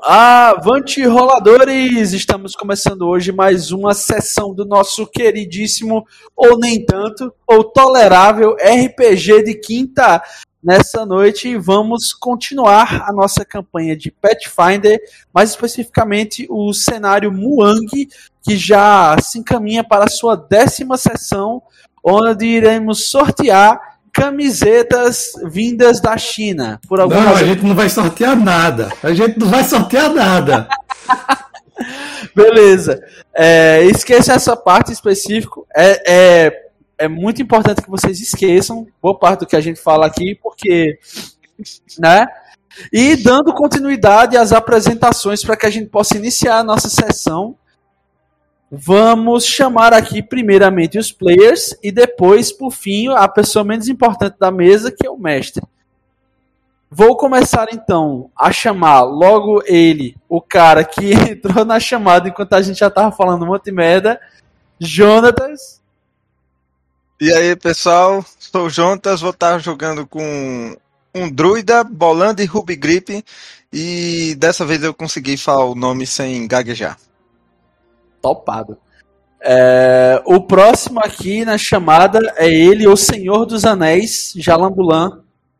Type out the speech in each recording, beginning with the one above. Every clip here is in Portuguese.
Avante roladores! Estamos começando hoje mais uma sessão do nosso queridíssimo, ou nem tanto, ou tolerável RPG de quinta. Nessa noite vamos continuar a nossa campanha de Pathfinder, mais especificamente o cenário Muang, que já se encaminha para a sua 10ª sessão, onde iremos sortear camisetas vindas da China. A gente não vai sortear nada. Beleza. Esqueça essa parte específica. É muito importante que vocês esqueçam boa parte do que a gente fala aqui, porque, né? E dando continuidade às apresentações para que a gente possa iniciar a nossa sessão, vamos chamar aqui primeiramente os players e depois, por fim, a pessoa menos importante da mesa, que é o mestre. Vou começar então a chamar logo ele, o cara que entrou na chamada enquanto a gente já estava falando um monte de merda, Jonatas. E aí, pessoal, sou o Jonatas, vou estar jogando com um druida, Bolando e Ruby Grip, e dessa vez eu consegui falar o nome sem gaguejar. Topado. O próximo aqui na chamada é ele, o Senhor dos Anéis, Jalambulan.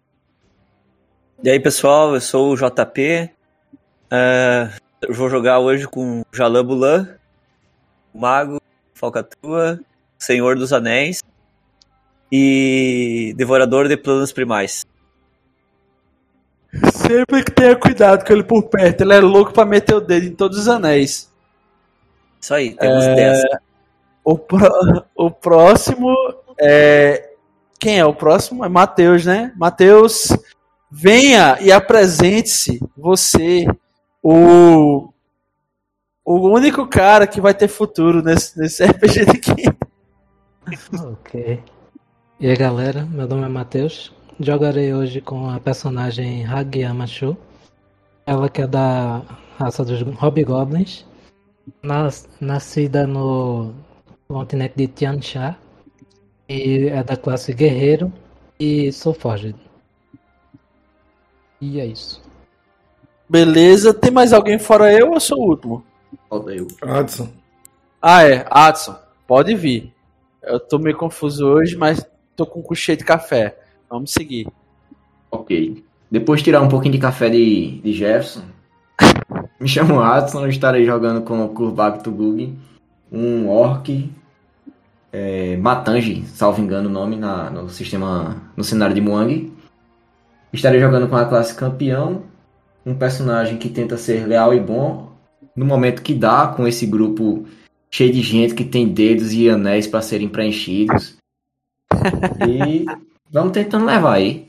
E aí, pessoal, eu sou o JP. Eu vou jogar hoje com Jalambulan, Mago, Falcatrua, Senhor dos Anéis e Devorador de Planos Primais. Sempre que tenha cuidado com ele por perto, ele é louco pra meter o dedo em todos os anéis. Isso aí, temos 10. O próximo é... Quem é o próximo? É Matheus, né? Matheus, venha e apresente-se, você, o único cara que vai ter futuro nesse RPG daqui. Ok. E aí, galera, meu nome é Matheus. Jogarei hoje com a personagem Hagiyama Shu. Ela que é da raça dos Hobgoblins. Nascida no continente de Tianxia. E é da classe Guerreiro. E sou Forged. E é isso. Beleza, tem mais alguém fora eu ou sou o último? Falta eu. Adson. Adson, pode vir. Eu tô meio confuso hoje, mas tô com um cheio de café. Vamos seguir. Ok. Depois de tirar um pouquinho de café de Jefferson, me chamo Adson, eu estarei jogando com o Kurbak Tugug, um orc Matangi, salvo engano o nome no cenário de Muang. Estarei jogando com a classe campeão, um personagem que tenta ser leal e bom, no momento que dá, com esse grupo cheio de gente que tem dedos e anéis para serem preenchidos. E vamos tentando levar aí.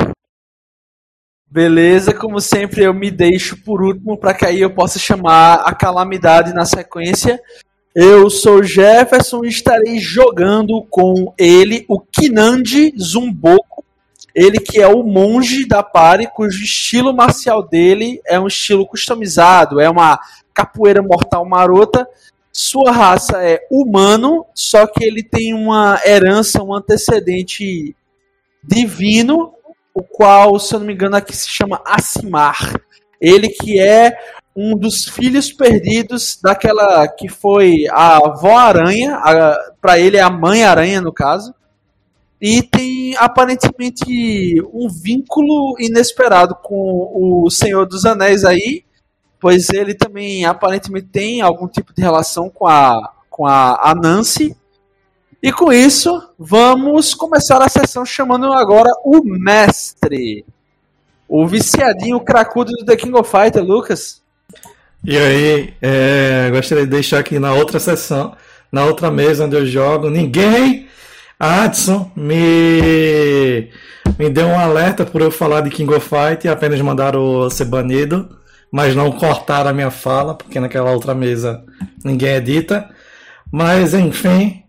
Beleza, como sempre eu me deixo por último para que aí eu possa chamar a calamidade na sequência. Eu sou Jefferson e estarei jogando com ele, o Kinandi Zumboku. Ele que é o monge da party, cujo estilo marcial dele é um estilo customizado, é uma capoeira mortal marota. Sua raça é humano, só que ele tem uma herança, um antecedente divino, o qual, se eu não me engano, aqui se chama Asimar. Ele que é um dos filhos perdidos daquela que foi a avó aranha, para ele é a mãe aranha no caso, e tem aparentemente um vínculo inesperado com o Senhor dos Anéis aí, pois ele também aparentemente tem algum tipo de relação com a Nancy. E com isso, vamos começar a sessão chamando agora o mestre. O viciadinho, o cracudo do The King of Fighters, Lucas. E aí, gostaria de deixar aqui na outra sessão, na outra mesa onde eu jogo, Adson me deu um alerta por eu falar de King of Fighters e apenas mandaram ser banido. Mas não cortaram a minha fala, porque naquela outra mesa ninguém edita. Mas, enfim,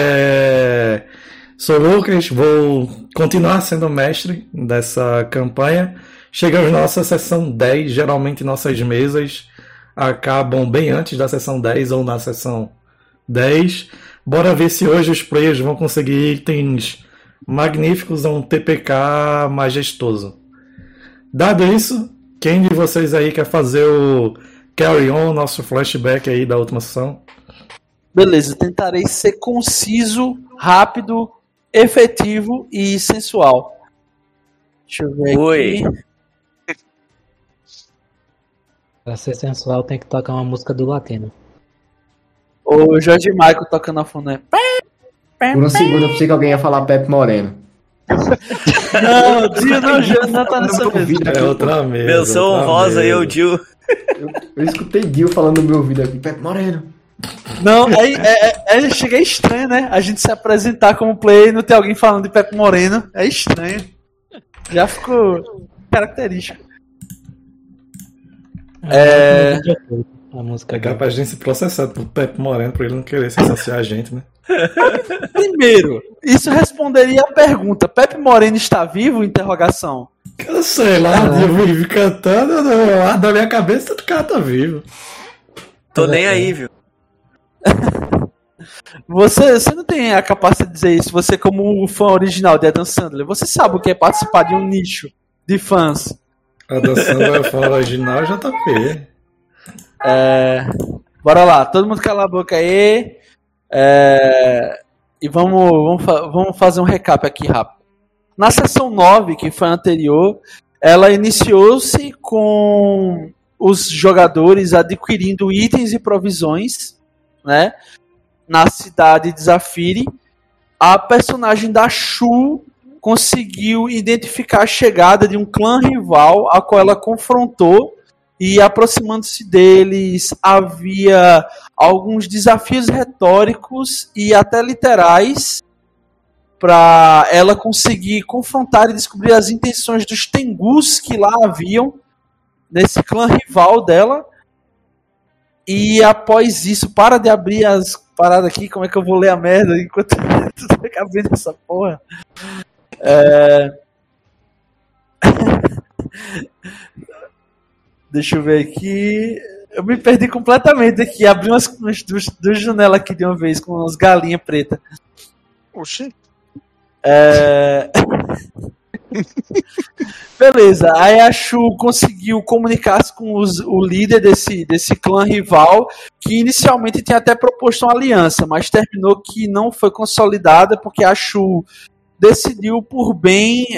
sou Lucas, vou continuar sendo mestre dessa campanha. Chegamos na nossa sessão 10, geralmente nossas mesas acabam bem antes da sessão 10 ou na sessão 10. Bora ver se hoje os players vão conseguir itens magníficos a um TPK majestoso. Dado isso, quem de vocês aí quer fazer o carry on, nosso flashback aí da última sessão? Beleza, tentarei ser conciso, rápido, efetivo e sensual. Deixa eu ver Oi. aqui. Pra ser sensual tem que tocar uma música do latino. O Jorge Michael tocando a funé. Por um segundo eu pensei que alguém ia falar Pepe Moreno. Não, Dio não tá nessa mesa. É outra mesa. Menção outra honrosa aí, mesa. o Dio. Eu escutei Dio falando no meu ouvido aqui, Pepe Moreno. Não, chega estranho, né? A gente se apresentar como player e não ter alguém falando de Pepe Moreno. É estranho. Já ficou característico. A música É capaz de a gente se processar por Pepe Moreno pra ele não querer se associar a gente, né? Primeiro, isso responderia a pergunta: Pepe Moreno está vivo? Interrogação. Eu sei lá, eu vivo cantando, da minha cabeça o cara tá vivo. Tô nem aí, viu? Você não tem a capacidade de dizer isso. Você, como fã original de Adam Sandler, você sabe o que é participar de um nicho de fãs. A dançando é fã original JP. Bora lá, todo mundo cala a boca aí. E vamos fazer um recap aqui rápido. Na sessão 9, que foi a anterior, ela iniciou-se com os jogadores adquirindo itens e provisões, né, na cidade de Zafiri. A personagem da Shu conseguiu identificar a chegada de um clã rival a qual ela confrontou, e aproximando-se deles havia alguns desafios retóricos e até literais para ela conseguir confrontar e descobrir as intenções dos Tengus que lá haviam nesse clã rival dela. E após isso, para de abrir as paradas aqui, como é que eu vou ler a merda enquanto tu tá abrindo essa porra? Deixa eu ver aqui. Eu me perdi completamente aqui. Abri umas duas janelas aqui de uma vez com umas galinhas pretas. Oxi. Beleza, aí a Shu conseguiu comunicar-se com o líder desse clã rival, que inicialmente tinha até proposto uma aliança, mas terminou que não foi consolidada porque a Shu decidiu por bem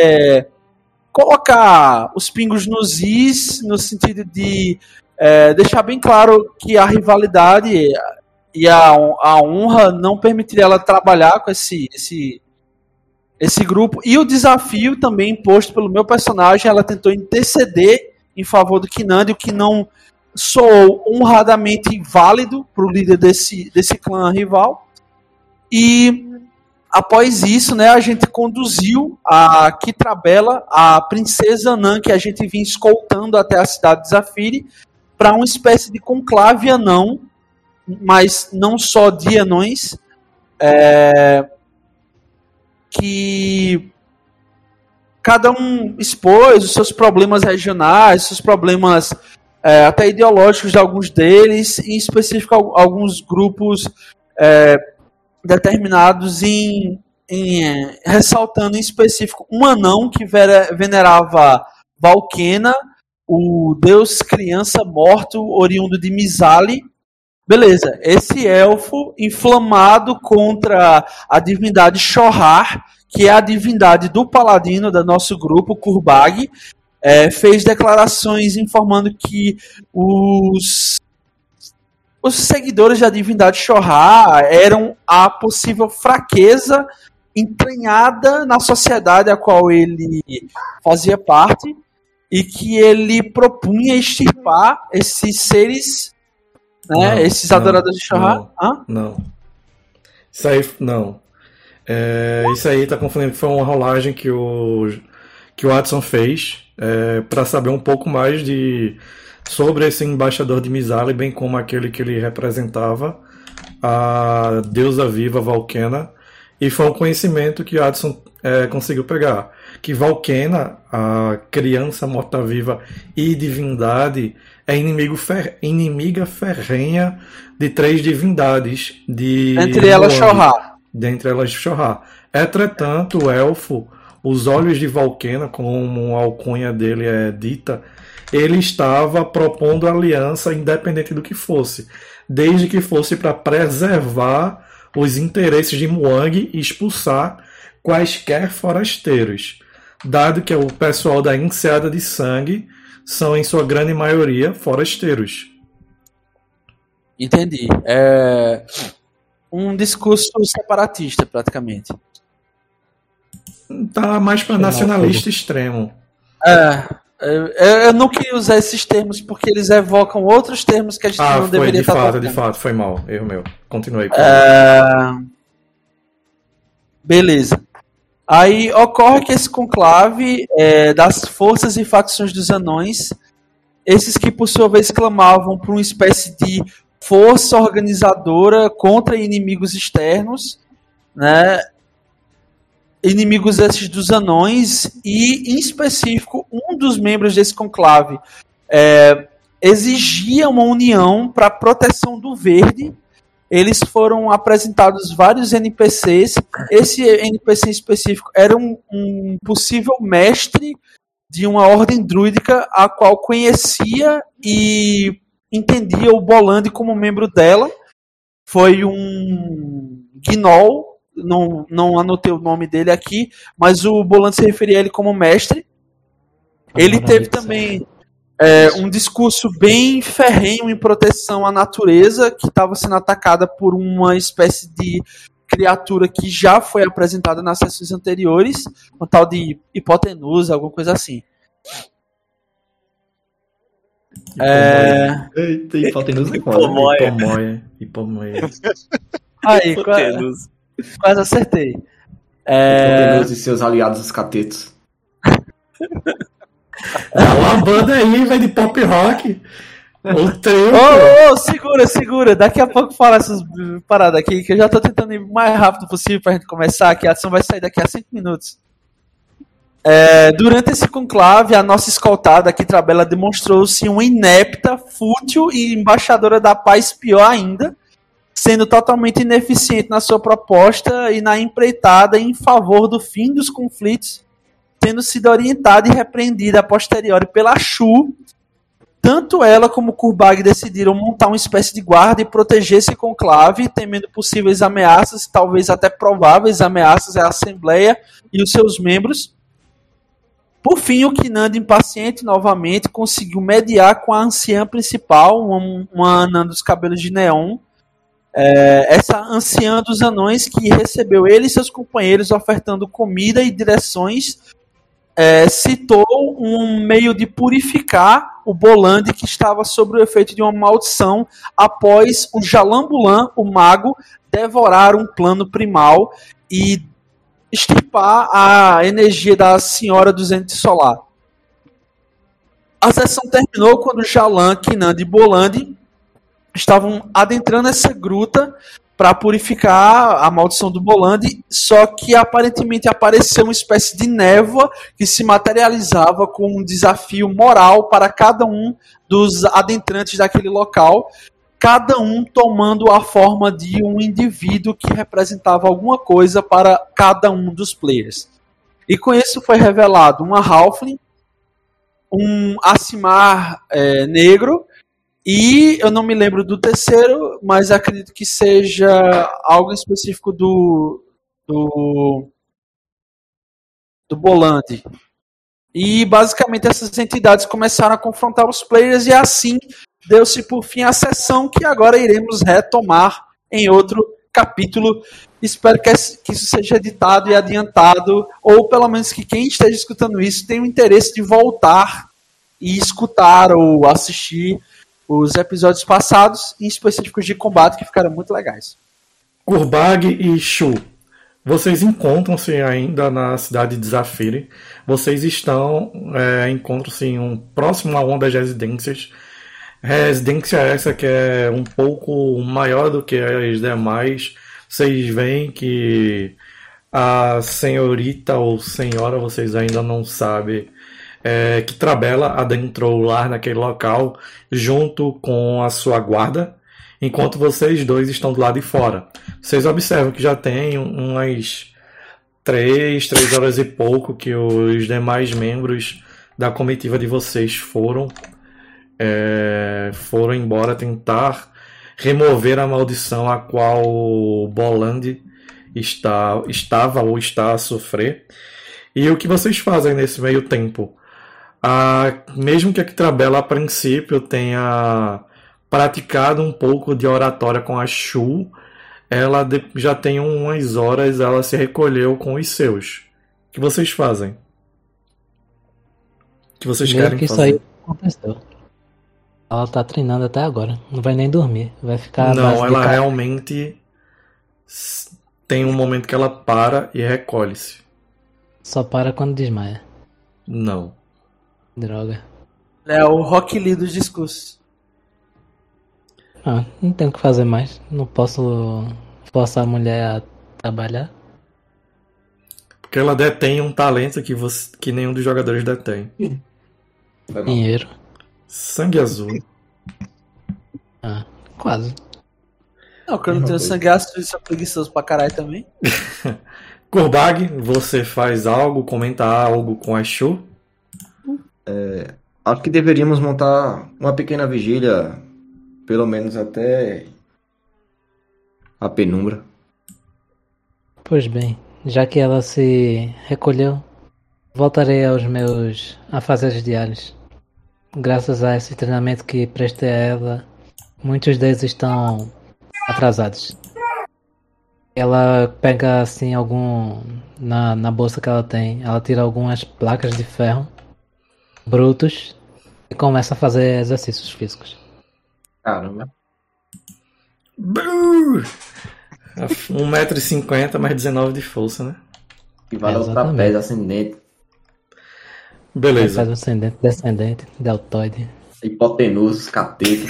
colocar os pingos nos is, no sentido de deixar bem claro que a rivalidade e a honra não permitiria ela trabalhar com esse grupo. E o desafio também imposto pelo meu personagem, ela tentou interceder em favor do Kinandi, o que não soou honradamente válido para o líder desse clã rival. E após isso, né, a gente conduziu a Kitrabela, a princesa anã que a gente vinha escoltando até a cidade de Zafiri, para uma espécie de conclave anão, mas não só de anões, que cada um expôs os seus problemas regionais, seus problemas até ideológicos de alguns deles, em específico alguns grupos determinados ressaltando em específico um anão que venerava Valkena, o deus criança morto oriundo de Mizali. Beleza, esse elfo inflamado contra a divindade Shohar, que é a divindade do paladino do nosso grupo, Kurbag, fez declarações informando que os seguidores da divindade Shohar eram a possível fraqueza entranhada na sociedade a qual ele fazia parte, e que ele propunha extirpar esses seres, né, esses adoradores de Shohar. Não. Isso aí, não. Isso aí tá confundindo, que foi uma rolagem que o Watson fez para saber um pouco mais sobre esse embaixador de Mizali, bem como aquele que ele representava, a deusa viva Valkena, e foi um conhecimento que Watson conseguiu pegar. Que Valkena, a criança morta-viva e divindade, é inimiga ferrenha de 3 divindades. Entre elas Shohar. Dentre elas Shohar. Entretanto, o elfo, os olhos de Valkena, como a alcunha dele é dita, ele estava propondo aliança independente do que fosse, desde que fosse para preservar os interesses de Muang e expulsar quaisquer forasteiros, dado que o pessoal da Enseada de Sangue são, em sua grande maioria, forasteiros. Entendi. É um discurso separatista, praticamente. Tá mais para nacionalista extremo. Eu não queria usar esses termos porque eles evocam outros termos que a gente não deveria estar tratando. De fato, foi mal. Erro meu. Continuei. Beleza. Aí ocorre que esse conclave das forças e facções dos anões, esses que por sua vez clamavam por uma espécie de força organizadora contra inimigos externos, né? Inimigos esses dos anões, e em específico um dos membros desse conclave exigia uma união para a proteção do verde. Eles foram apresentados vários NPCs. Esse NPC em específico era um possível mestre de uma ordem druídica, a qual conhecia e entendia o Bolandi como membro dela. Foi um Gnoll, não anotei o nome dele aqui, mas o Bolandi se referia a ele como mestre. Ele teve também um discurso bem ferrenho em proteção à natureza, que estava sendo atacada por uma espécie de criatura que já foi apresentada nas sessões anteriores, um tal de hipotenusa, alguma coisa assim. Eita, hipotenusa é Hipomoia. Aí, quase acertei. Hipotenusa e seus aliados os catetos. É uma banda aí, velho, de pop rock. O trio. Segura. Daqui a pouco fala essas paradas aqui, que eu já tô tentando ir o mais rápido possível pra gente começar, que a ação vai sair daqui a 5 minutos. Durante esse conclave, a nossa escoltada aqui, Trabela, demonstrou-se uma inepta, fútil e embaixadora da paz, pior ainda, sendo totalmente ineficiente na sua proposta e na empreitada em favor do fim dos conflitos, tendo sido orientada e repreendida a posteriori pela Shu. Tanto ela como Kurbag decidiram montar uma espécie de guarda e proteger esse conclave, temendo possíveis ameaças, talvez até prováveis ameaças à Assembleia e os seus membros. Por fim, o Kinand, impaciente novamente, conseguiu mediar com a anciã principal, uma anã dos cabelos de neon. Essa anciã dos anões que recebeu ele e seus companheiros ofertando comida e direções, citou um meio de purificar o Bolandi, que estava sob o efeito de uma maldição após o Jalambulan, o mago, devorar um plano primal e extirpar a energia da Senhora do Zênite Solar. A sessão terminou quando Jalan, Kinand e Bolandi estavam adentrando essa gruta para purificar a maldição do Bolandi, só que aparentemente apareceu uma espécie de névoa que se materializava como um desafio moral para cada um dos adentrantes daquele local, cada um tomando a forma de um indivíduo que representava alguma coisa para cada um dos players. E com isso foi revelado uma Halfling, um Aasimar negro, e eu não me lembro do terceiro, mas acredito que seja algo específico do Bolandi. E basicamente essas entidades começaram a confrontar os players, e assim deu-se por fim a sessão, que agora iremos retomar em outro capítulo. Espero que isso seja editado e adiantado, ou pelo menos que quem esteja escutando isso tenha o interesse de voltar e escutar ou assistir os episódios passados, em específicos de combate, que ficaram muito legais. Kurbag e Shu, vocês encontram-se ainda na cidade de Zafiri. Vocês encontram-se próximo a uma das residências. Residência essa que é um pouco maior do que as demais. Vocês veem que a senhorita ou senhora, vocês ainda não sabem, que Trabela adentrou lá naquele local junto com a sua guarda, enquanto vocês dois estão do lado de fora. Vocês observam que já tem umas 3 horas e pouco que os demais membros da comitiva de vocês foram embora tentar remover a maldição a qual o Boland estava ou está a sofrer. E o que vocês fazem nesse meio tempo? Mesmo que a Quitrabela a princípio tenha praticado um pouco de oratória com a Shu, ela já tem umas horas, ela se recolheu com os seus. O que vocês fazem? O que vocês querem que fazer? Isso aí aconteceu. Ela tá treinando até agora. Não vai nem dormir. Vai ficar. Não, ela realmente tem um momento que ela para e recolhe-se. Só para quando desmaia. Não. Droga. É o Rock Lee dos discursos. Não tenho o que fazer mais. Não posso forçar a mulher a trabalhar. Porque ela detém um talento que nenhum dos jogadores detém. Foi mal. Dinheiro. Sangue azul. Quase. Não, que eu não tenho sangue ácido e sou preguiçoso pra caralho também. Kurbag, você faz algo, comenta algo com a Shu? Acho que deveríamos montar uma pequena vigília, pelo menos até a penumbra. Pois bem, já que ela se recolheu, voltarei aos meus afazeres diários. Graças a esse treinamento que prestei a ela, muitos deles estão atrasados. Ela pega assim na bolsa que ela tem, ela tira algumas placas de ferro brutos e começa a fazer exercícios físicos. Caramba. 1,50 m mais 19 de força, né? E vale o Exatamente. trapézio ascendente, Beleza. Faz ascendente, descendente, deltoide. hipotenusa, cateta.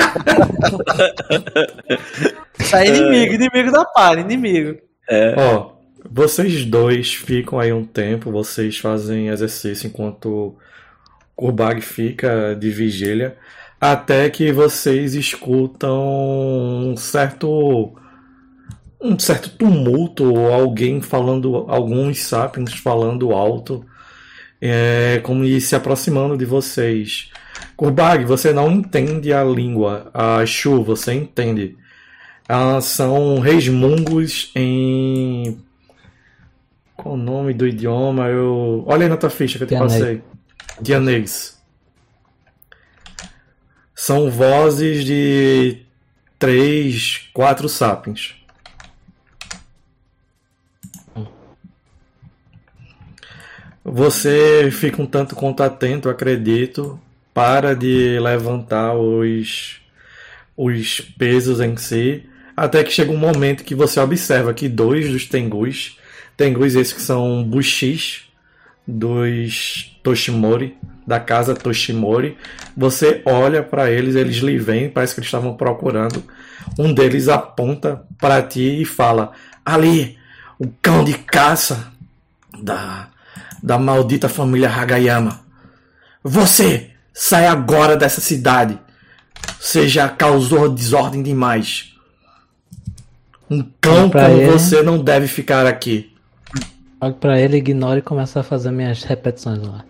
Isso aí é inimigo da par, inimigo. Ó, vocês dois ficam aí um tempo, vocês fazem exercício enquanto Kurbag fica de vigília, até que vocês escutam um certo tumulto, ou alguém falando, alguns sapiens falando alto, como se aproximando de vocês. Kurbag, você não entende a língua. A Shu, você entende. São resmungos em... Qual o nome do idioma? Olha aí na tua ficha que eu te passei. Dianês. São vozes de 3, 4 sapiens. Você fica um tanto quanto atento, acredito. Para de levantar os pesos em si. Até que chega um momento que você observa que 2 dos tengus esses que são bushis dos Toshimori, da casa Toshimori, você olha para eles lhe veem, parece que eles estavam procurando. Um deles aponta para ti e fala: ali, o cão de caça da maldita família Hagayama. Você sai agora dessa cidade. Você já causou desordem demais. Um cão como você não deve ficar aqui. Olho pra ele, ignoro e começo a fazer minhas repetições lá.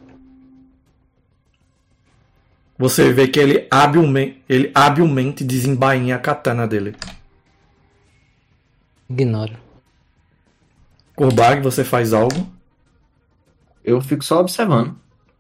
Você vê que ele habilmente desembainha a katana dele. Ignoro. Kurbag, você faz algo? Eu fico só observando.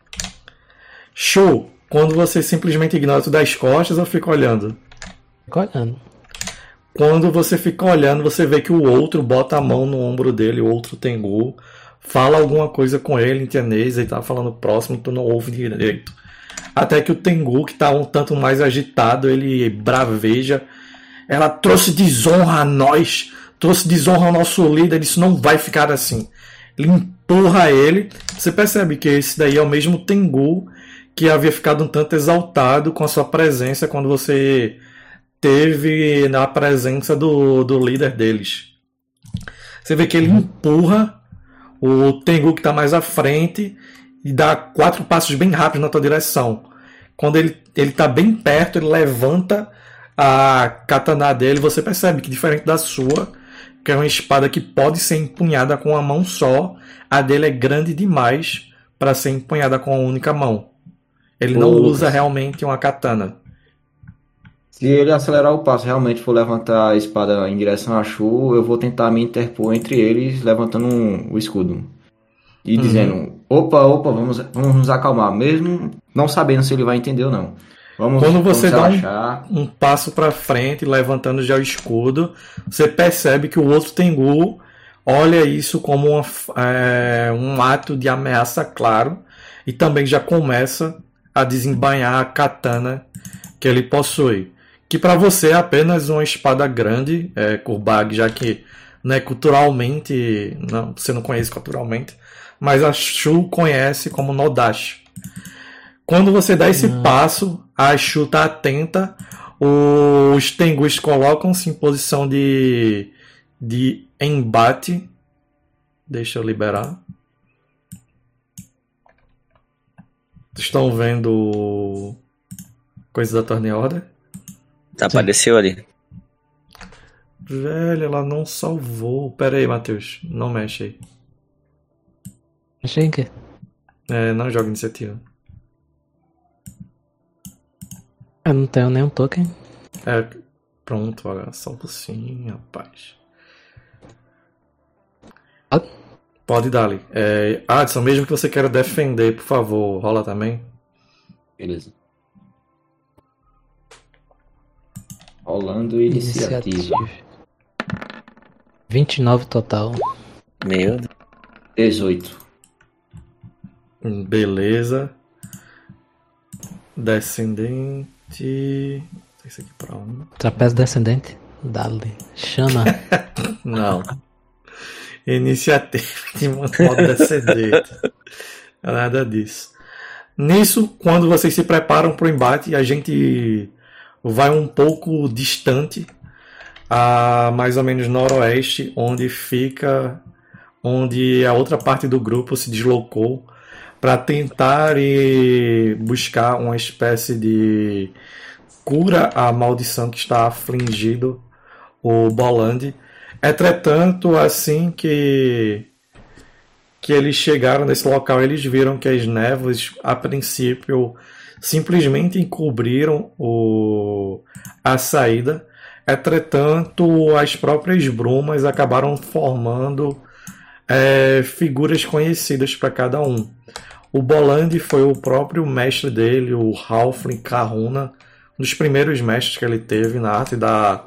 Show! Quando você simplesmente ignora, tu dá as costas ou fica olhando? Fico olhando. Quando você fica olhando, você vê que o outro bota a mão no ombro dele, o outro Tengu, fala alguma coisa com ele em tianês, ele tá falando próximo, tu não ouve direito. Até que o Tengu, que tá um tanto mais agitado, ele braveja. Ela trouxe desonra a nós, trouxe desonra ao nosso líder, isso não vai ficar assim. Ele empurra ele. Você percebe que esse daí é o mesmo Tengu que havia ficado um tanto exaltado com a sua presença quando você teve na presença do líder deles. Você vê que ele empurra o Tengu que está mais à frente e dá 4 passos bem rápidos na tua direção. Quando ele está bem perto, ele levanta a katana dele. Você percebe que, diferente da sua, que é uma espada que pode ser empunhada com uma mão só, a dele é grande demais para ser empunhada com a única mão. Ele não usa realmente uma katana. Se ele acelerar o passo e realmente for levantar a espada em direção a Shu, eu vou tentar me interpor entre eles, levantando o escudo. E dizendo, opa, vamos nos acalmar, mesmo não sabendo se ele vai entender ou não. Quando você dá relaxar. um passo para frente, levantando já o escudo, você percebe que o outro Tengu olha isso como um ato de ameaça claro e também já começa a desembainhar a katana que ele possui. Que para você é apenas uma espada grande, Kurbag, já que né, culturalmente, você não conhece culturalmente, mas a Shu conhece como Nodashi. Quando você dá esse passo, a Shu está atenta, os Tengus colocam-se em posição de embate. Deixa eu liberar. Estão vendo coisa da Turn Order? Apareceu ali. Velho, ela não salvou. Pera aí, Matheus. Não mexe aí. Achei em quê? Não joga iniciativa. Eu não tenho nenhum token. Pronto, olha. Salvo sim, rapaz. Pode dar-lhe. Adson, mesmo que você queira defender, por favor, rola também. Beleza. Rolando iniciativa. 29 total. Meu Deus. 18. Beleza. Descendente. Isso aqui pra onde? Trapézio descendente. Dale. Chama. Não. Iniciativa de modo descendente. Nada disso. Nisso, quando vocês se preparam para o embate, a gente vai um pouco distante, a mais ou menos noroeste, onde a outra parte do grupo se deslocou para tentar buscar uma espécie de cura à maldição que está afligindo o Bolandi. Entretanto, assim que eles chegaram nesse local, eles viram que as névoas, a princípio, simplesmente encobriram a saída. Entretanto, as próprias brumas acabaram formando figuras conhecidas para cada um. O Bolandi foi o próprio mestre dele, o Halfling Kahuna, um dos primeiros mestres que ele teve na arte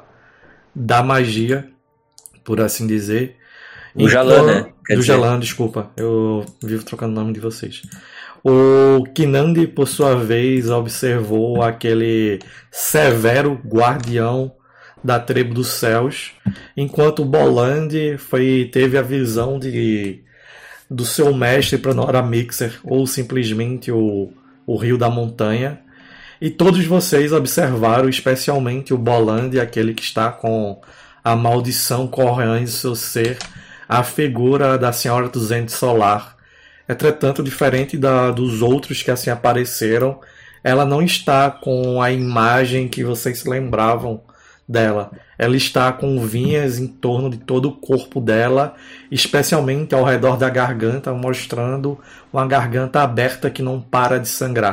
da magia, por assim dizer. O Jalan, né? Do Jalan, desculpa. Eu vivo trocando o nome de vocês. O Kinandi, por sua vez, observou aquele severo guardião da tribo dos céus, enquanto o Bolandi teve a visão do seu mestre para Nora Mixer, ou simplesmente o Rio da Montanha. E todos vocês observaram, especialmente o Bolandi, aquele que está com a maldição correndo em seu ser, a figura da Senhora do Zente Solar. Entretanto, diferente dos outros que assim apareceram, ela não está com a imagem que vocês se lembravam dela. Ela está com vinhas em torno de todo o corpo dela, especialmente ao redor da garganta, mostrando uma garganta aberta que não para de sangrar.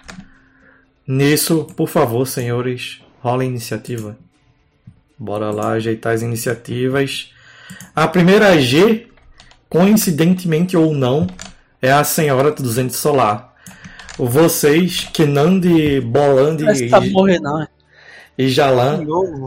Nisso, por favor, senhores, rolem iniciativa. Bora lá ajeitar as iniciativas. A primeira G, coincidentemente ou não, é a Senhora do Zente Solar. Vocês, Kinandi, Bolandi e Jalan,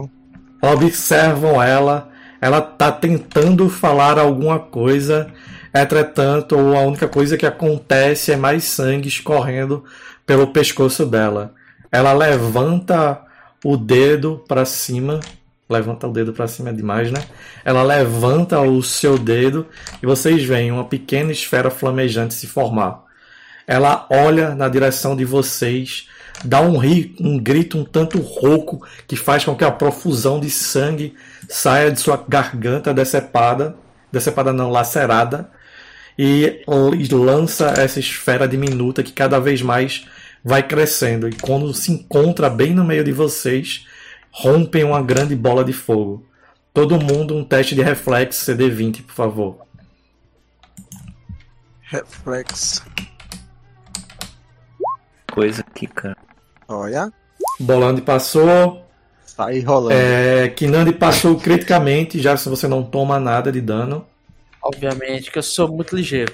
observam ela. Ela está tentando falar alguma coisa. Entretanto, a única coisa que acontece é mais sangue escorrendo pelo pescoço dela. Ela levanta o dedo para cima. Levanta o dedo para cima é demais, né? Ela levanta o seu dedo e vocês veem uma pequena esfera flamejante se formar. Ela olha na direção de vocês, dá um grito um tanto rouco que faz com que a profusão de sangue saia de sua garganta decepada não, lacerada, e lança essa esfera diminuta que cada vez mais vai crescendo. E quando se encontra bem no meio de vocês, rompem uma grande bola de fogo. Todo mundo um teste de reflexo CD20, por favor. Reflexo. coisa aqui, cara. Olha, Bolandi passou. sai rolando. Kinandi passou criticamente, já se você não toma nada de dano. Obviamente que eu sou muito ligeiro.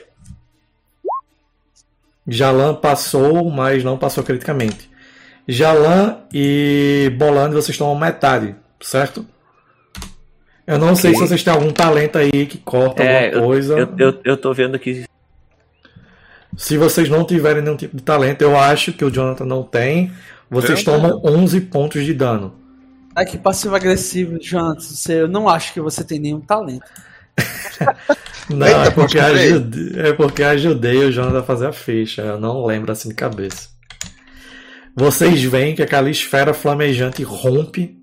Jalan passou, mas não passou criticamente. Jalan e Bolandi vocês tomam metade, certo? Eu não sei se vocês têm algum talento aí que corta alguma coisa. Eu tô vendo aqui. Se vocês não tiverem nenhum tipo de talento, eu acho que o Jonathan não tem. Vocês tomam 11 pontos de dano. É que passivo-agressivo, Jonathan, eu não acho que você tem nenhum talento. Não, é porque ajudei o Jonathan a fazer a ficha. Eu não lembro assim de cabeça. Vocês veem que aquela esfera flamejante rompe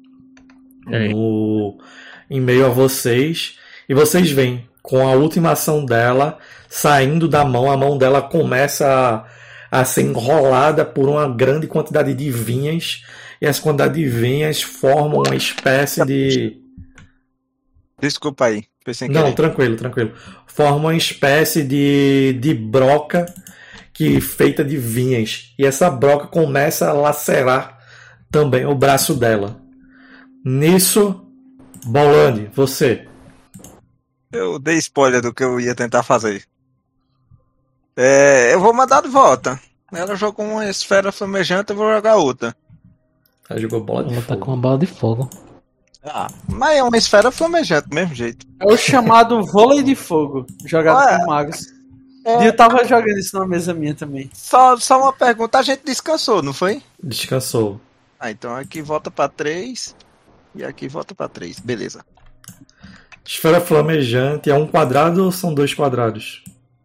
em meio a vocês. E vocês veem, com a última ação dela, saindo da mão, a mão dela começa a ser enrolada por uma grande quantidade de vinhas. E essa quantidade de vinhas formam uma espécie de... Desculpa aí. Não, tranquilo. Forma uma espécie de broca feita de vinhas. E essa broca começa a lacerar também o braço dela. Nisso, Bolandi, você. Eu dei spoiler do que eu ia tentar fazer. Eu vou mandar de volta. Ela jogou uma esfera flamejante, eu vou jogar outra. Ela jogou bola de Ela fogo. tá com uma bola de fogo. Mas é uma esfera flamejante do mesmo jeito. É o chamado vôlei de fogo, jogado por magos. E eu tava jogando isso na mesa minha também. Só uma pergunta, a gente descansou, não foi? Descansou. Então aqui volta pra 3 e aqui volta pra 3, beleza. Esfera flamejante é um quadrado ou são 2 quadrados?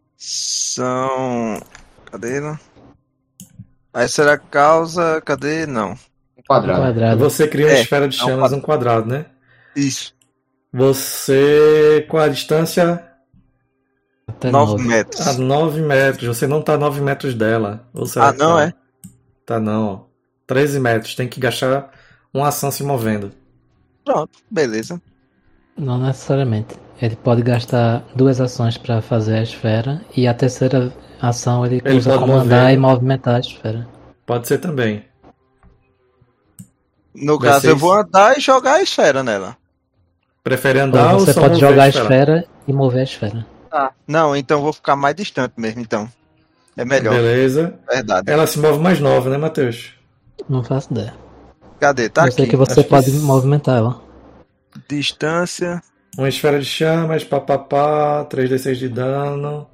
Cadê? Aí será causa... Cadê? Não. Quadrado. Você cria uma esfera de chamas um quadrado, né? Isso. Você, com a distância... Até 9 metros. A 9 metros. Você não tá a 9 metros dela. Ou será que não tá? é? Tá não. 13 metros. Tem que gastar uma ação se movendo. Pronto, beleza. Não necessariamente. Ele pode gastar 2 ações pra fazer a esfera e a terceira ação ele usa pode comandar mover. e movimentar a esfera. Pode ser também. No caso, eu vou andar e jogar a esfera nela. Prefere andar ou Você só pode mover jogar a esfera e mover a esfera. Não, então eu vou ficar mais distante mesmo, então. É melhor. Beleza. Verdade. Ela se move mais 9, né, Matheus? Não faço ideia. Cadê? Tá Eu aqui. sei que você Acho pode que- movimentar ela. Distância. Uma esfera de chamas, papapá, 3d6 de dano.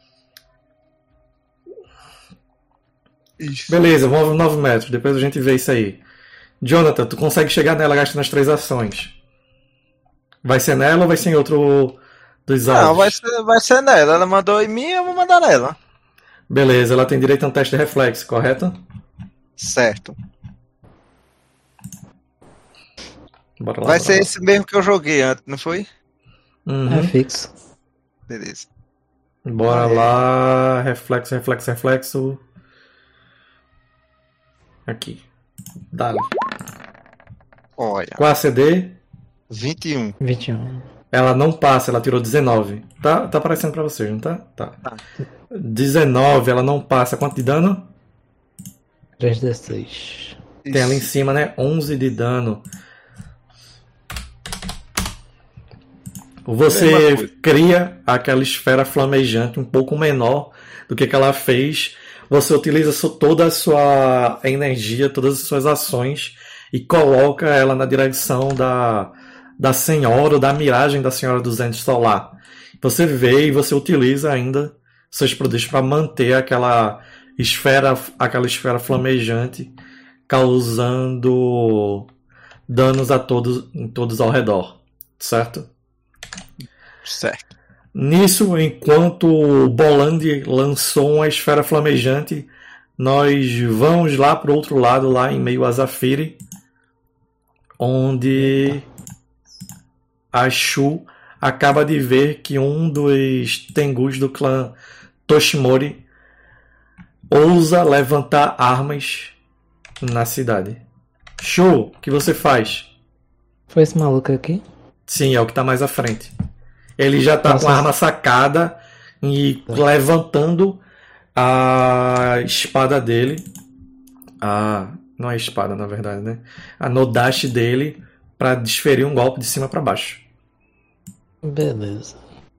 Isso. Beleza, move 9 metros. Depois a gente vê isso aí. Jonathan, tu consegue chegar nela gastando as 3 ações. Vai ser nela ou vai ser em outro dos alvos? Não, vai ser nela. Ela mandou em mim, eu vou mandar nela. Beleza, ela tem direito a um teste de reflexo, correto? Certo. Bora lá. Vai bora ser lá. esse mesmo que eu joguei antes, não foi? Uhum. É fixo. Beleza. Bora lá. Reflexo. Aqui. Dale. Olha. Qual a CD? 21. 21. Ela não passa, ela tirou 19. Tá aparecendo pra vocês, não tá? Tá. 19, ela não passa. Quanto de dano? 3d6. Tem ali em cima, né? 11 de dano. Você cria aquela esfera flamejante um pouco menor do que ela fez. Você utiliza toda a sua energia, todas as suas ações e coloca ela na direção da senhora, ou da miragem da senhora do Zend Solar. Você vê e você utiliza ainda seus poderes para manter aquela esfera flamejante, causando danos a todos ao redor, certo? Certo. Nisso, enquanto o Bolandi lançou uma esfera flamejante, nós vamos lá pro outro lado, lá em meio a Zafiri, onde a Shu acaba de ver que um dos Tengus do clã Toshimori ousa levantar armas na cidade. Shu, o que você faz? Foi esse maluco aqui? Sim, é o que está mais à frente. Ele já tá Nossa. com a arma sacada e levantando a espada dele Não é espada, na verdade, né? No dash dele pra desferir um golpe de cima pra baixo. Beleza.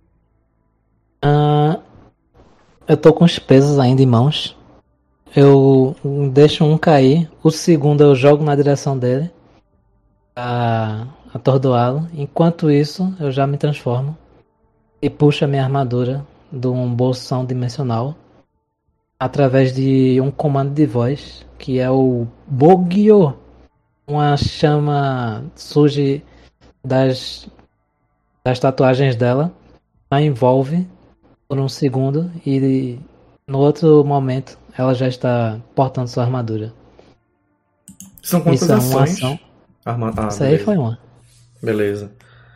Eu tô com os pesos ainda em mãos. Eu deixo um cair. O segundo eu jogo na direção dele pra atordoá-lo. Enquanto isso, eu já me transformo e puxo a minha armadura de um bolsão dimensional através de um comando de voz, que é o Bogyo. Uma chama surge das tatuagens dela, a envolve por um segundo e no outro momento ela já está portando sua armadura. São quantas Isso é uma ações? ação. Isso aí Beleza. foi uma. Beleza.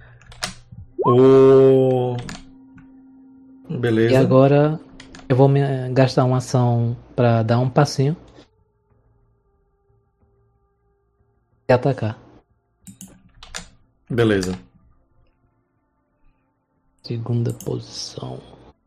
Beleza. E agora eu vou gastar uma ação para dar um passinho e atacar. Beleza. Segunda posição.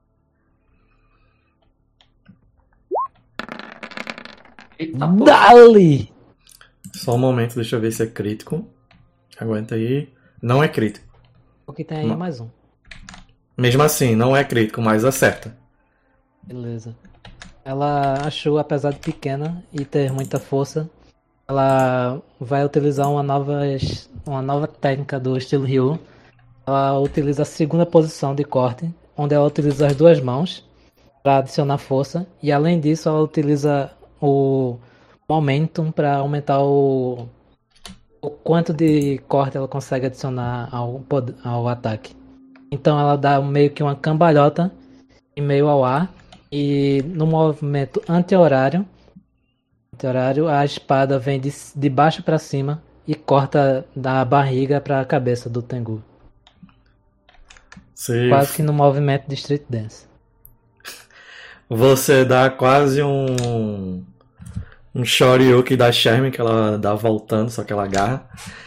Eita, pô. Dali! Só um momento, deixa eu ver se é crítico. Aguenta aí. Não é crítico. O que tem aí mais um. Mesmo assim, não é crítico, mas acerta. Beleza. Ela achou, apesar de pequena e ter muita força, ela vai utilizar uma nova técnica do estilo Ryu. Ela utiliza a segunda posição de corte, onde ela utiliza as duas mãos para adicionar força. E além disso, ela utiliza o momentum para aumentar o quanto de corte ela consegue adicionar ao ataque. Então ela dá meio que uma cambalhota em meio ao ar. E no movimento anti-horário, a espada vem de baixo para cima e corta da barriga para a cabeça do Tengu. Quase que no movimento de Street Dance. Você dá quase um shoryuken da Sherman, que ela dá voltando, só que ela agarra.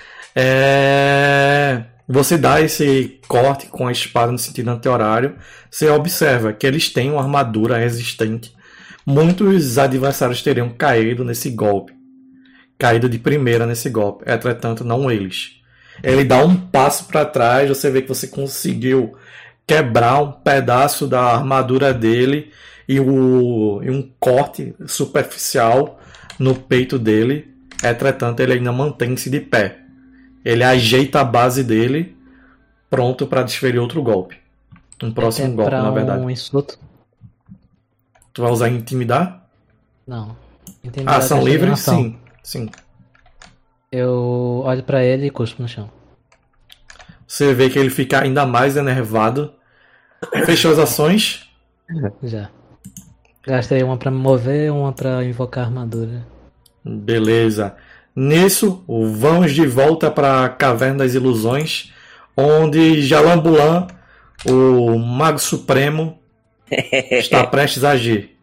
Você dá esse corte com a espada no sentido anti-horário. Você observa que eles têm uma armadura resistente. Muitos adversários teriam caído nesse golpe. Caído de primeira nesse golpe. Entretanto, não eles. Ele dá um passo para trás. Você vê que você conseguiu quebrar um pedaço da armadura dele e um corte superficial no peito dele. Entretanto, ele ainda mantém-se de pé. Ele ajeita a base dele, pronto para desferir outro golpe. Um próximo golpe, na verdade. Um insulto? Tu vai usar intimidar? Não. Intimidar Ação é livre? ação. Sim. Eu olho pra ele e cuspo no chão. Você vê que ele fica ainda mais enervado. Fechou as ações? Já. Gastei uma pra me mover, uma pra invocar a armadura. Beleza. Nisso, vamos de volta para a Caverna das Ilusões, onde Jalambulan, o Mago Supremo, está prestes a agir.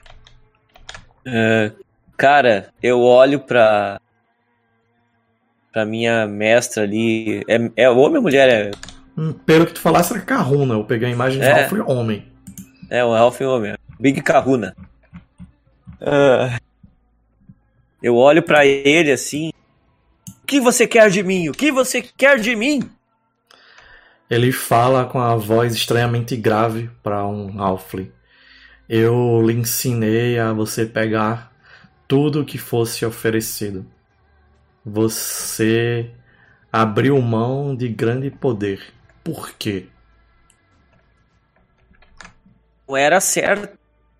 Cara, eu olho pra minha mestra ali. É homem ou mulher? Pelo que tu falasse, era Kahuna. Eu peguei a imagem de Ralph homem. É, o Ralph homem. Big Kahuna. Eu olho pra ele assim. O que você quer de mim? O que você quer de mim? Ele fala com a voz estranhamente grave para um Halfling. Eu lhe ensinei a você pegar tudo que fosse oferecido. Você abriu mão de grande poder. Por quê? Não era certo.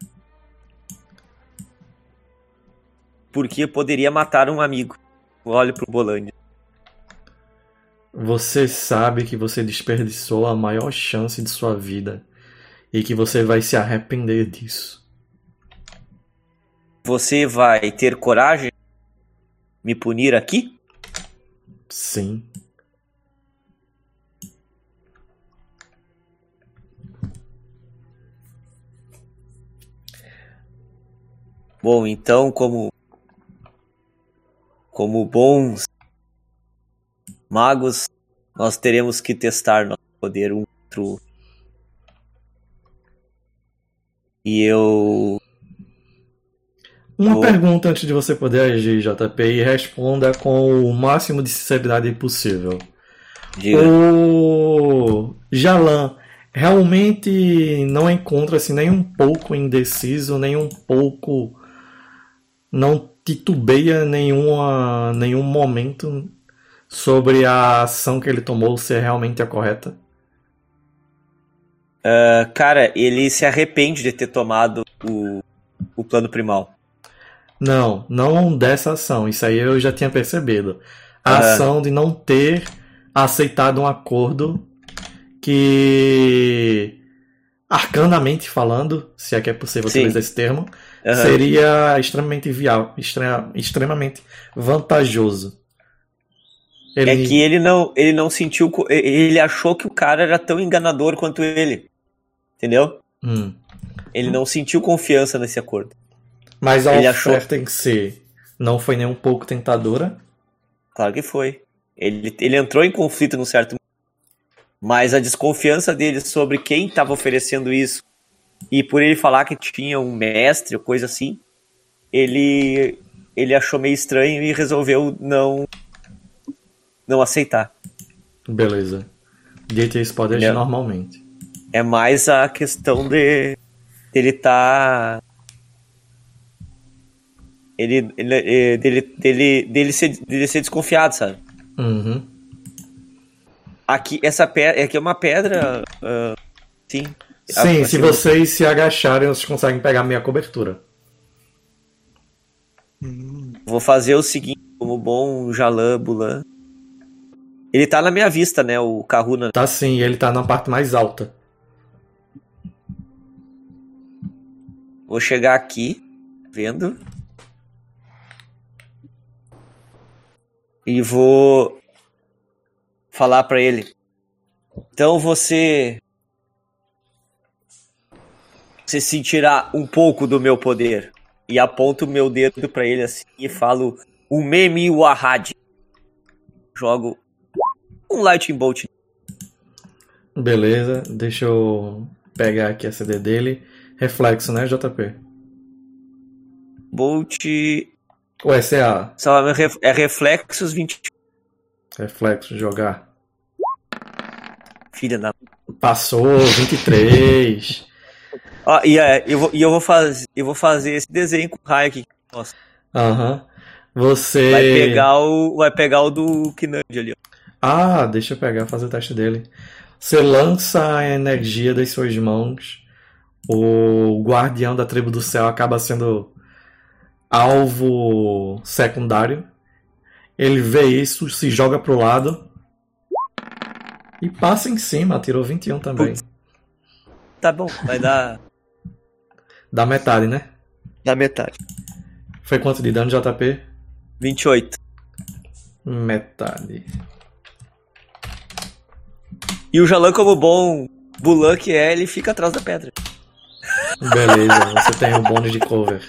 Porque poderia matar um amigo. Eu olho pro Bolândia. Você sabe que você desperdiçou a maior chance de sua vida e que você vai se arrepender disso. Você vai ter coragem de me punir aqui? Sim. Bom, então, como bons magos, nós teremos que testar nosso poder um contra o outro. E eu... Uma pergunta antes de você poder agir, JP, e responda com o máximo de sinceridade possível. Diga. O Jalan realmente não encontra-se nem um pouco indeciso, nem um pouco... Não titubeia nenhum momento sobre a ação que ele tomou ser realmente a correta? Cara, ele se arrepende de ter tomado o plano primal. Não dessa ação. Isso aí eu já tinha percebido. A ação de não ter aceitado um acordo que, arcanamente falando, se é que é possível utilizar esse termo, seria extremamente viável, extremamente vantajoso. É que ele não sentiu... Ele achou que o cara era tão enganador quanto ele. Entendeu? Ele não sentiu confiança nesse acordo. Mas a oferta em si não foi nem um pouco tentadora? Claro que foi. Ele entrou em conflito num certo momento. Mas a desconfiança dele sobre quem estava oferecendo isso, e por ele falar que tinha um mestre ou coisa assim, ele achou meio estranho e resolveu não aceitar. Beleza. DTs pode agir normalmente. É mais a questão dele ser desconfiado, sabe? Uhum. Aqui é uma pedra. Sim. Sim, se vocês se agacharem, vocês conseguem pegar minha cobertura. Vou fazer o seguinte, como bom Jalan Bulan. Ele tá na minha vista, né? O Kahuna. Tá sim, ele tá na parte mais alta. Vou chegar aqui, vendo. E vou falar pra ele. Então você sentirá um pouco do meu poder. E aponto o meu dedo pra ele assim e falo Umemi Wahad. Jogo um Lightning Bolt. Beleza, deixa eu pegar aqui a CD dele. Reflexo, né, JP? Bolt... O SA. É reflexos 20. Reflexo, jogar. Filha da... Passou, 23. Eu vou fazer esse desenho com o raio aqui. Nossa. Aham. Você... Vai pegar o do Kinand ali, ó. Ah, deixa eu pegar, fazer o teste dele. Você lança a energia das suas mãos. O guardião da tribo do céu acaba sendo alvo secundário. Ele vê isso, se joga pro lado e passa em cima. Tirou 21 também. Tá bom, vai dar... Dá metade, né? Dá metade. Foi quanto de dano, JP? 28. Metade. E o Jalan, como bom Bulan que é, ele fica atrás da pedra. Beleza, você tem um bônus de cover.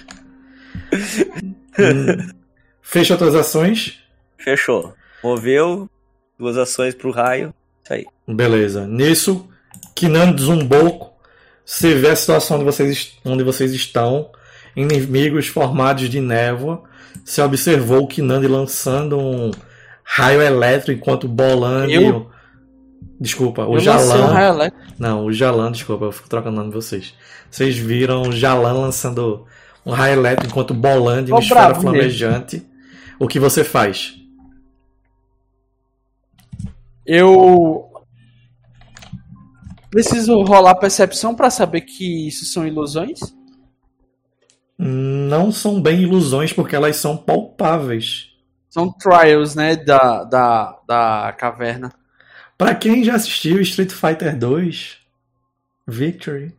Fecha outras ações. Fechou. Moveu, 2 ações pro raio. Isso aí. Beleza. Nisso, Kinand Zumboko, você vê a situação onde vocês estão, inimigos formados de névoa. Você observou o Kinand lançando um raio elétrico enquanto Bolan Desculpa, o Jalan. Não, o Jalan, desculpa, eu fico trocando o nome de vocês. Vocês viram o Jalan lançando um raio elétrico enquanto Bolan de uma esfera flamejante. O que você faz? Eu preciso rolar percepção pra saber que isso são ilusões? Não são bem ilusões porque elas são palpáveis. São trials, né, da caverna. Pra quem já assistiu Street Fighter 2 Victory.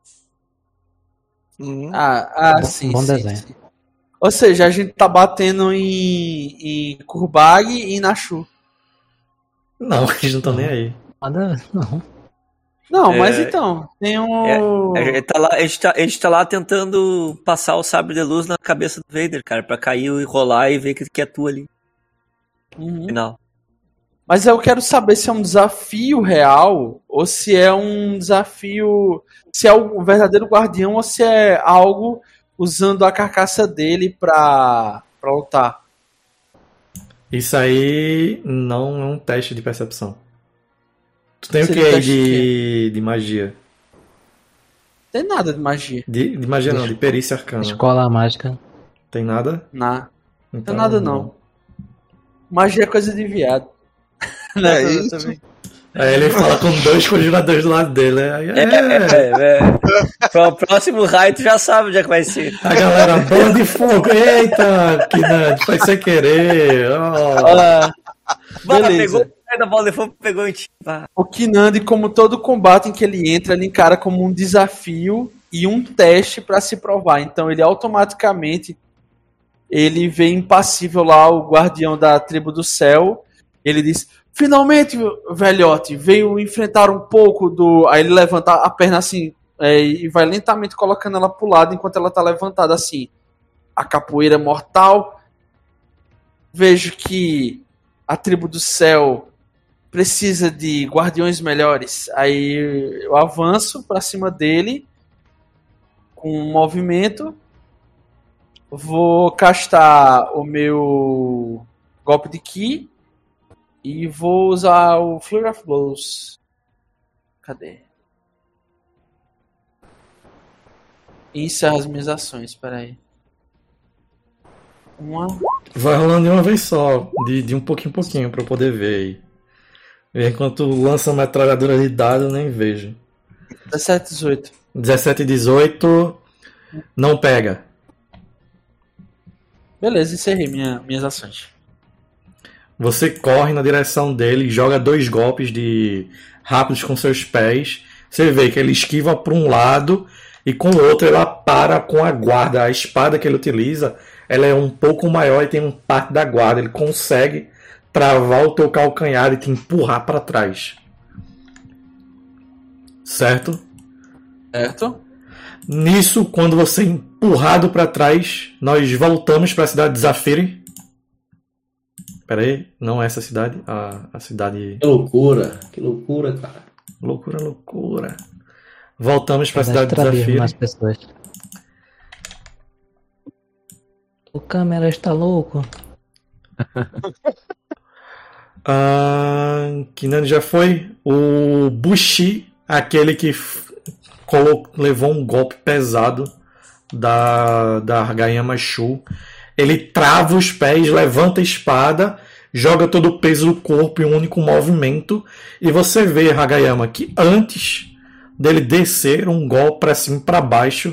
Sim, bom sim, desenho. sim. Ou seja, a gente tá batendo em Kurbag e Nashu. Não, eles não estão nem aí. Não. Não, mas então, tem um... A gente tá lá tentando passar o sabre de luz na cabeça do Vader, cara, pra cair e rolar e ver que é tu ali. Uhum. Final. Mas eu quero saber se é um desafio real ou se é um desafio... Se é o verdadeiro guardião ou se é algo usando a carcaça dele pra lutar. Isso aí não é um teste de percepção. Tu tem o que Seria aí teste de de magia? Tem nada de magia. De magia não, de perícia arcana. Escola mágica. Tem nada? Não Então, tem nada não. Magia é coisa de viado. É isso. Também. Aí ele fala com 2 conjuradores do lado dele. Aí Para o próximo raio, tu já sabe onde é que vai ser. a galera, bola de fogo. Eita, Kinand, foi sem querer. Ah, Bora, beleza. pegou o da bola de fogo, pegou em ti. Vá. O Kinandi, como todo combate em que ele entra, ele encara como um desafio e um teste para se provar. Então ele automaticamente ele vê impassível lá o guardião da tribo do céu. Ele diz: finalmente, velhote, veio enfrentar um pouco do... Aí ele levanta a perna assim e vai lentamente colocando ela pro lado enquanto ela tá levantada assim. A capoeira mortal. Vejo que a tribo do céu precisa de guardiões melhores. Aí eu avanço pra cima dele com um movimento. Vou castar o meu golpe de ki e vou usar o Flurry of Blows. Cadê? E encerro as minhas ações, peraí. Vai rolando de uma vez só, de um pouquinho em pouquinho, pra eu poder ver aí. Enquanto lança a metralhadora de dado, eu nem vejo. 17, 18. 17 e 18, não pega. Beleza, encerrei minhas ações. Você corre na direção dele, joga 2 golpes de rápidos com seus pés. Você vê que ele esquiva para um lado e com o outro ela para com a guarda. A espada que ele utiliza, ela é um pouco maior e tem um parte da guarda. Ele consegue travar o teu calcanhar e te empurrar para trás. Certo? Certo? Nisso, quando você é empurrado para trás, nós voltamos para a cidade de Zafiri. Pera aí, não é essa cidade, a cidade... Que loucura, cara. Loucura. Voltamos para a cidade de Zafiri. Mais pessoas. O câmera está louco. Kinand já foi. O Bushi, aquele que levou um golpe pesado da Hagayama Shu. Ele trava os pés, levanta a espada, joga todo o peso do corpo em um único movimento. E você vê, Hagayama, que antes dele descer um golpe para cima e para baixo,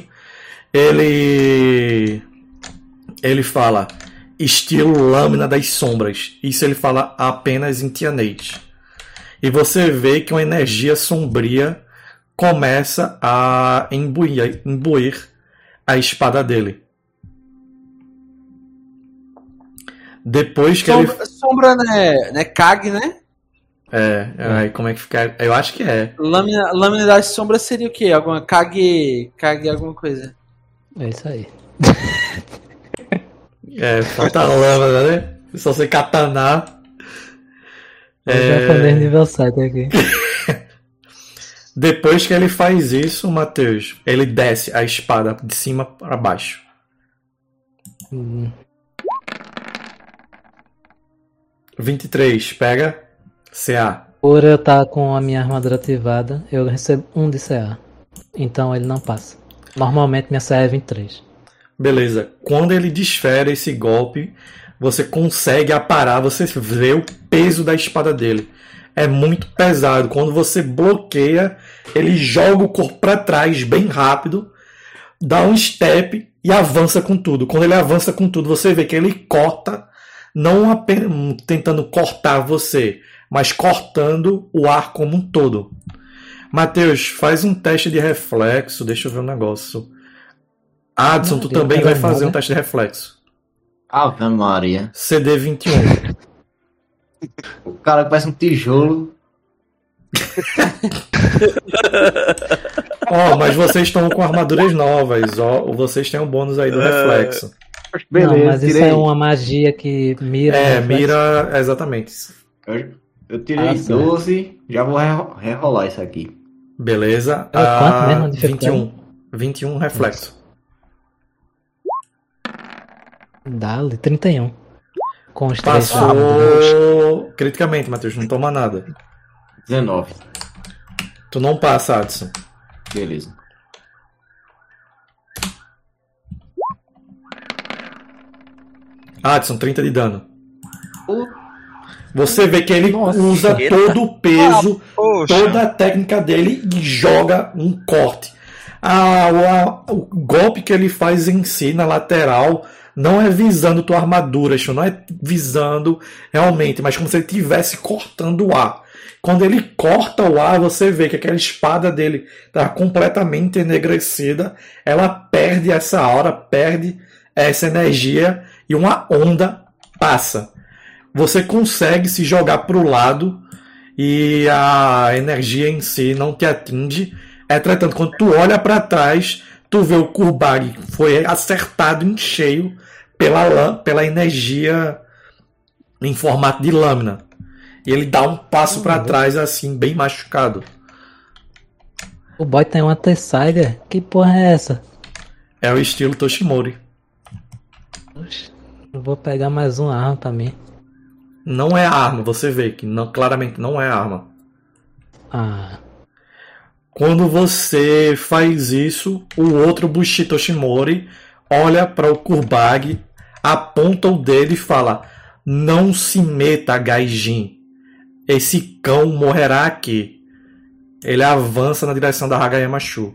ele fala estilo lâmina das sombras. Isso ele fala apenas em Tianate. E você vê que uma energia sombria começa a imbuir a espada dele. Depois que sombra não é Kag, né? Aí como é que fica? Eu acho que é. Lâmina das sombras seria o quê? Alguma Kag alguma coisa? É isso aí. Falta lâmina, né? Só você katanar. Japonês nível 7 aqui. Depois que ele faz isso, Matheus, ele desce a espada de cima para baixo. 23, pega CA. Por eu estar com a minha armadura ativada, eu recebo 1 de CA. Então ele não passa. Normalmente minha CA é 23. Beleza. Quando ele desfere esse golpe, você consegue aparar, você vê o peso da espada dele. É muito pesado. Quando você bloqueia, ele joga o corpo para trás bem rápido, dá um step e avança com tudo. Quando ele avança com tudo, você vê que ele corta, não apenas tentando cortar você, mas cortando o ar como um todo. Matheus, faz um teste de reflexo. Deixa eu ver um negócio. Adson, tu também vai fazer um teste de reflexo. Ave Maria. CD 21. O cara parece um tijolo. Mas vocês estão com armaduras novas. Vocês têm um bônus aí do reflexo. Beleza, não, mas isso é uma magia que mira. Mira, exatamente. Eu tirei 12, já vou rerolar isso aqui. Beleza. Quanto mesmo? 21 reflexo. Dá-lhe 31. Com os 3 Passou criticamente, Matheus. Não toma nada. 19. Tu não passa, Adson. Beleza. Adson, 30 de dano. Você vê que ele Nossa, usa eita. todo o peso, Poxa. toda a técnica dele e joga um corte. O golpe que ele faz em si, na lateral, não é visando tua armadura, isso não é visando realmente, mas como se ele estivesse cortando o ar. Quando ele corta o ar, você vê que aquela espada dele está completamente enegrecida, ela perde essa aura, perde essa energia e uma onda passa. Você consegue se jogar para o lado e a energia em si não te atinge. Entretanto, quando tu olha para trás, tu vê o Kurbag foi acertado em cheio pela energia em formato de lâmina. E ele dá um passo para trás assim, bem machucado. O boy tem uma T-Saga. Que porra é essa? É o estilo Toshimori. Oxe, eu vou pegar mais uma arma pra mim. Não é arma, você vê que não, claramente não é arma. Ah, Quando você faz isso, o outro Bushi Toshimori olha para o Kurbag, aponta o dedo e fala: "Não se meta, Gaijin. Esse cão morrerá aqui." Ele avança na direção da Hagayama Shu.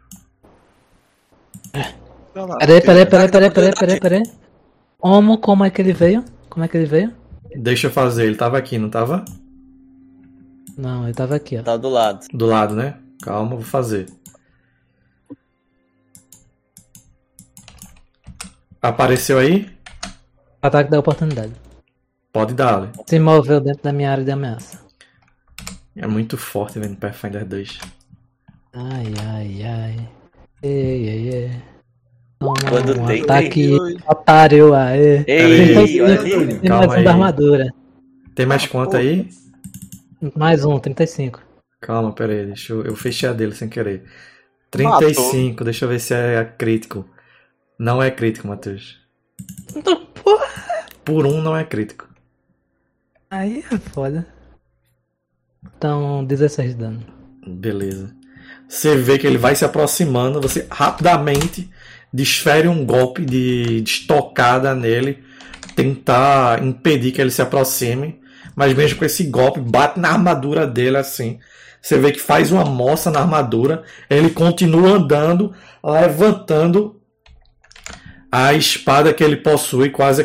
peraí. Como é que ele veio? Como é que ele veio? Deixa eu fazer, ele tava aqui, não tava? Não, ele tava aqui, ó. Tá do lado. Do lado, né? Calma, vou fazer. Apareceu aí? Ataque da oportunidade. Pode dar, Lê. Se moveu dentro da minha área de ameaça. É muito forte vendo Pathfinder 2. Ai. Ei. Toma Quando um tem, ataque, tem. otário, aê. Ei, olha Tem ali. Calma mais um da aí. armadura. Tem mais quanto aí? Mais um, 35. Calma, pera aí, eu fechei a dele sem querer. 35, deixa eu ver se é crítico. Não é crítico, Matheus. Porra, Por um não é crítico. aí é foda. Então, 16 de dano. Beleza. Você vê que ele vai se aproximando, você rapidamente desfere um golpe de estocada nele, tentar impedir que ele se aproxime, mas mesmo com esse golpe, bate na armadura dele assim. Você vê que faz uma moça na armadura, ele continua andando, levantando a espada que ele possui, quase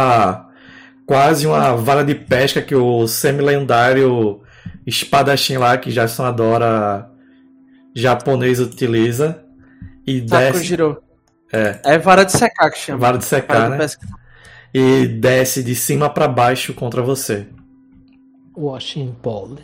uma vara de pesca que o semi-lendário espadachim lá, que Jason adora, japonês, utiliza, e desce. Sakujiro. É vara de secar que chama. Vara de secar, Vara de né? pesca. E desce de cima para baixo contra você. Washing Pole.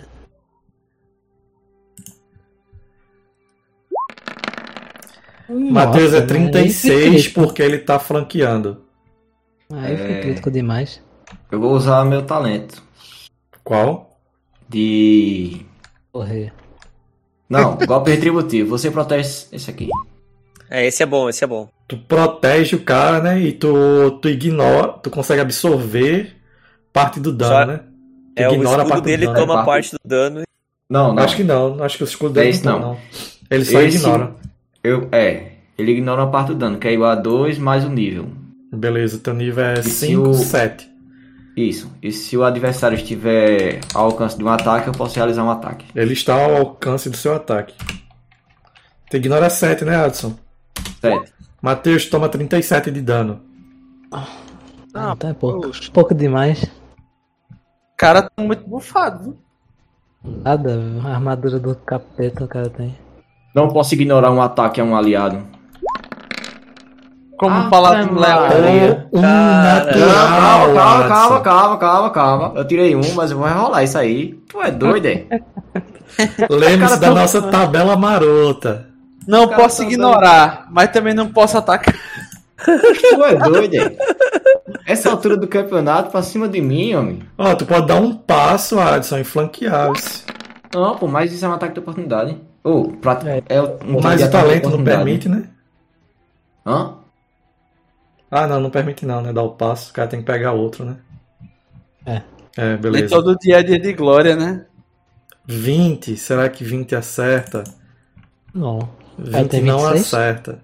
Matheus é Nossa, 36 aí porque ele tá flanqueando. foi crítico demais. Eu vou usar meu talento Qual? de... Correr. Não, golpe retributivo. Você protege esse aqui. Esse é bom, esse é bom. Tu protege o cara, né? E tu ignora, tu consegue absorver parte do dano, Só- né? Tu É, o ignora a escudo parte dele do dano. toma parte do dano. Não. Acho que não, acho que o escudo dele Esse não, não. não. Ele só Esse- ignora. Ele ignora uma parte do dano, que é igual a 2 mais o nível. Beleza, teu nível é se 5, o- 7. Isso. E se o adversário estiver ao alcance de um ataque, eu posso realizar um ataque. Ele está ao alcance do seu ataque. Tu ignora 7, né, Adson? 7. Matheus toma 37 de dano. Então é pouco. Poxa. Pouco demais. O cara tá muito bufado, viu? Nada, a armadura do capeta o cara tem. Não posso ignorar um ataque a um aliado. Como um paladino leal. Um Cara, natural, Adson. Calma. Eu tirei um, mas eu vou rerolar isso aí. Tu é doido, é? Lembre-se Cara, da tô- nossa tabela marota. Não cara posso tá ignorar, mas também não posso atacar. Tu é doido, é? Essa altura do campeonato pra cima de mim, homem. Ó, tu pode dar um passo, Adson, e flanquear. Não, pô, mas isso é um ataque de oportunidade. Um Mas de o ataque de talento não oportunidade. permite, né? Hã? Ah, não permite não, né? Dar o passo, o cara tem que pegar outro, né? É, E beleza. todo dia é dia de glória, né? 20, será que 20 acerta? Não. 20 tem não 26? acerta.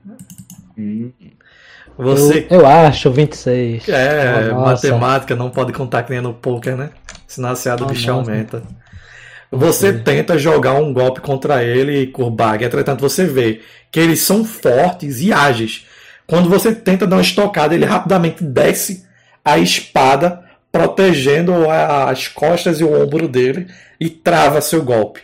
Você Eu acho 26. é Nossa. matemática, não pode contar que nem no poker, né? Senão a CA do Oh, bicho nossa. aumenta. Você tenta jogar um golpe contra ele, Kurbag, entretanto você vê que eles são fortes e ágeis. Quando você tenta dar uma estocada, ele rapidamente desce a espada, protegendo as costas e o ombro dele e trava seu golpe.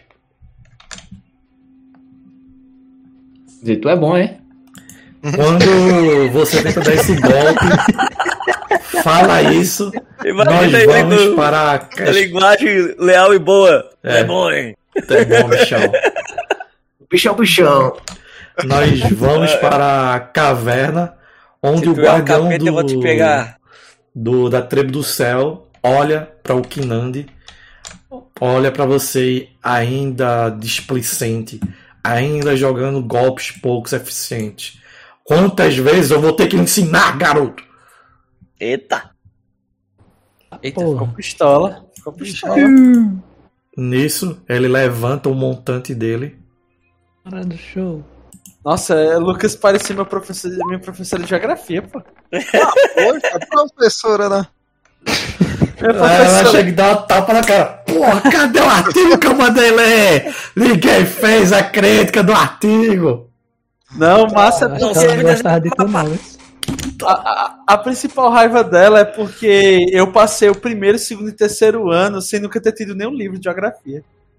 Dizer, tu é bom, hein? Quando você tenta dar esse golpe, fala isso, nós Imagina ele vamos com para a linguagem leal e boa. É. É bom, hein? É bom, bichão. Bichão, bichão. Nós vamos para a caverna onde Se o tu é um guardião capeta, eu vou te pegar. da tribo do céu olha para o Kinandi, olha para você ainda displicente, ainda jogando golpes poucos eficientes. Quantas vezes eu vou ter que lhe ensinar, garoto? Eita. Eita, Porra. ficou pistola. Ficou pistola. Nisso, ele levanta o montante dele. Hora do show. Nossa, Lucas parecia minha professora de geografia, pô. Poxa, professora, né? Minha Ela professora. chega e dá uma tapa na cara. Porra, cadê o artigo que eu mandei ler? Ninguém fez a crítica do artigo. Não, massa. Acho que ela não gostava de tu, não. A principal raiva dela é porque eu passei o primeiro, segundo e terceiro ano sem nunca ter tido nenhum livro de geografia.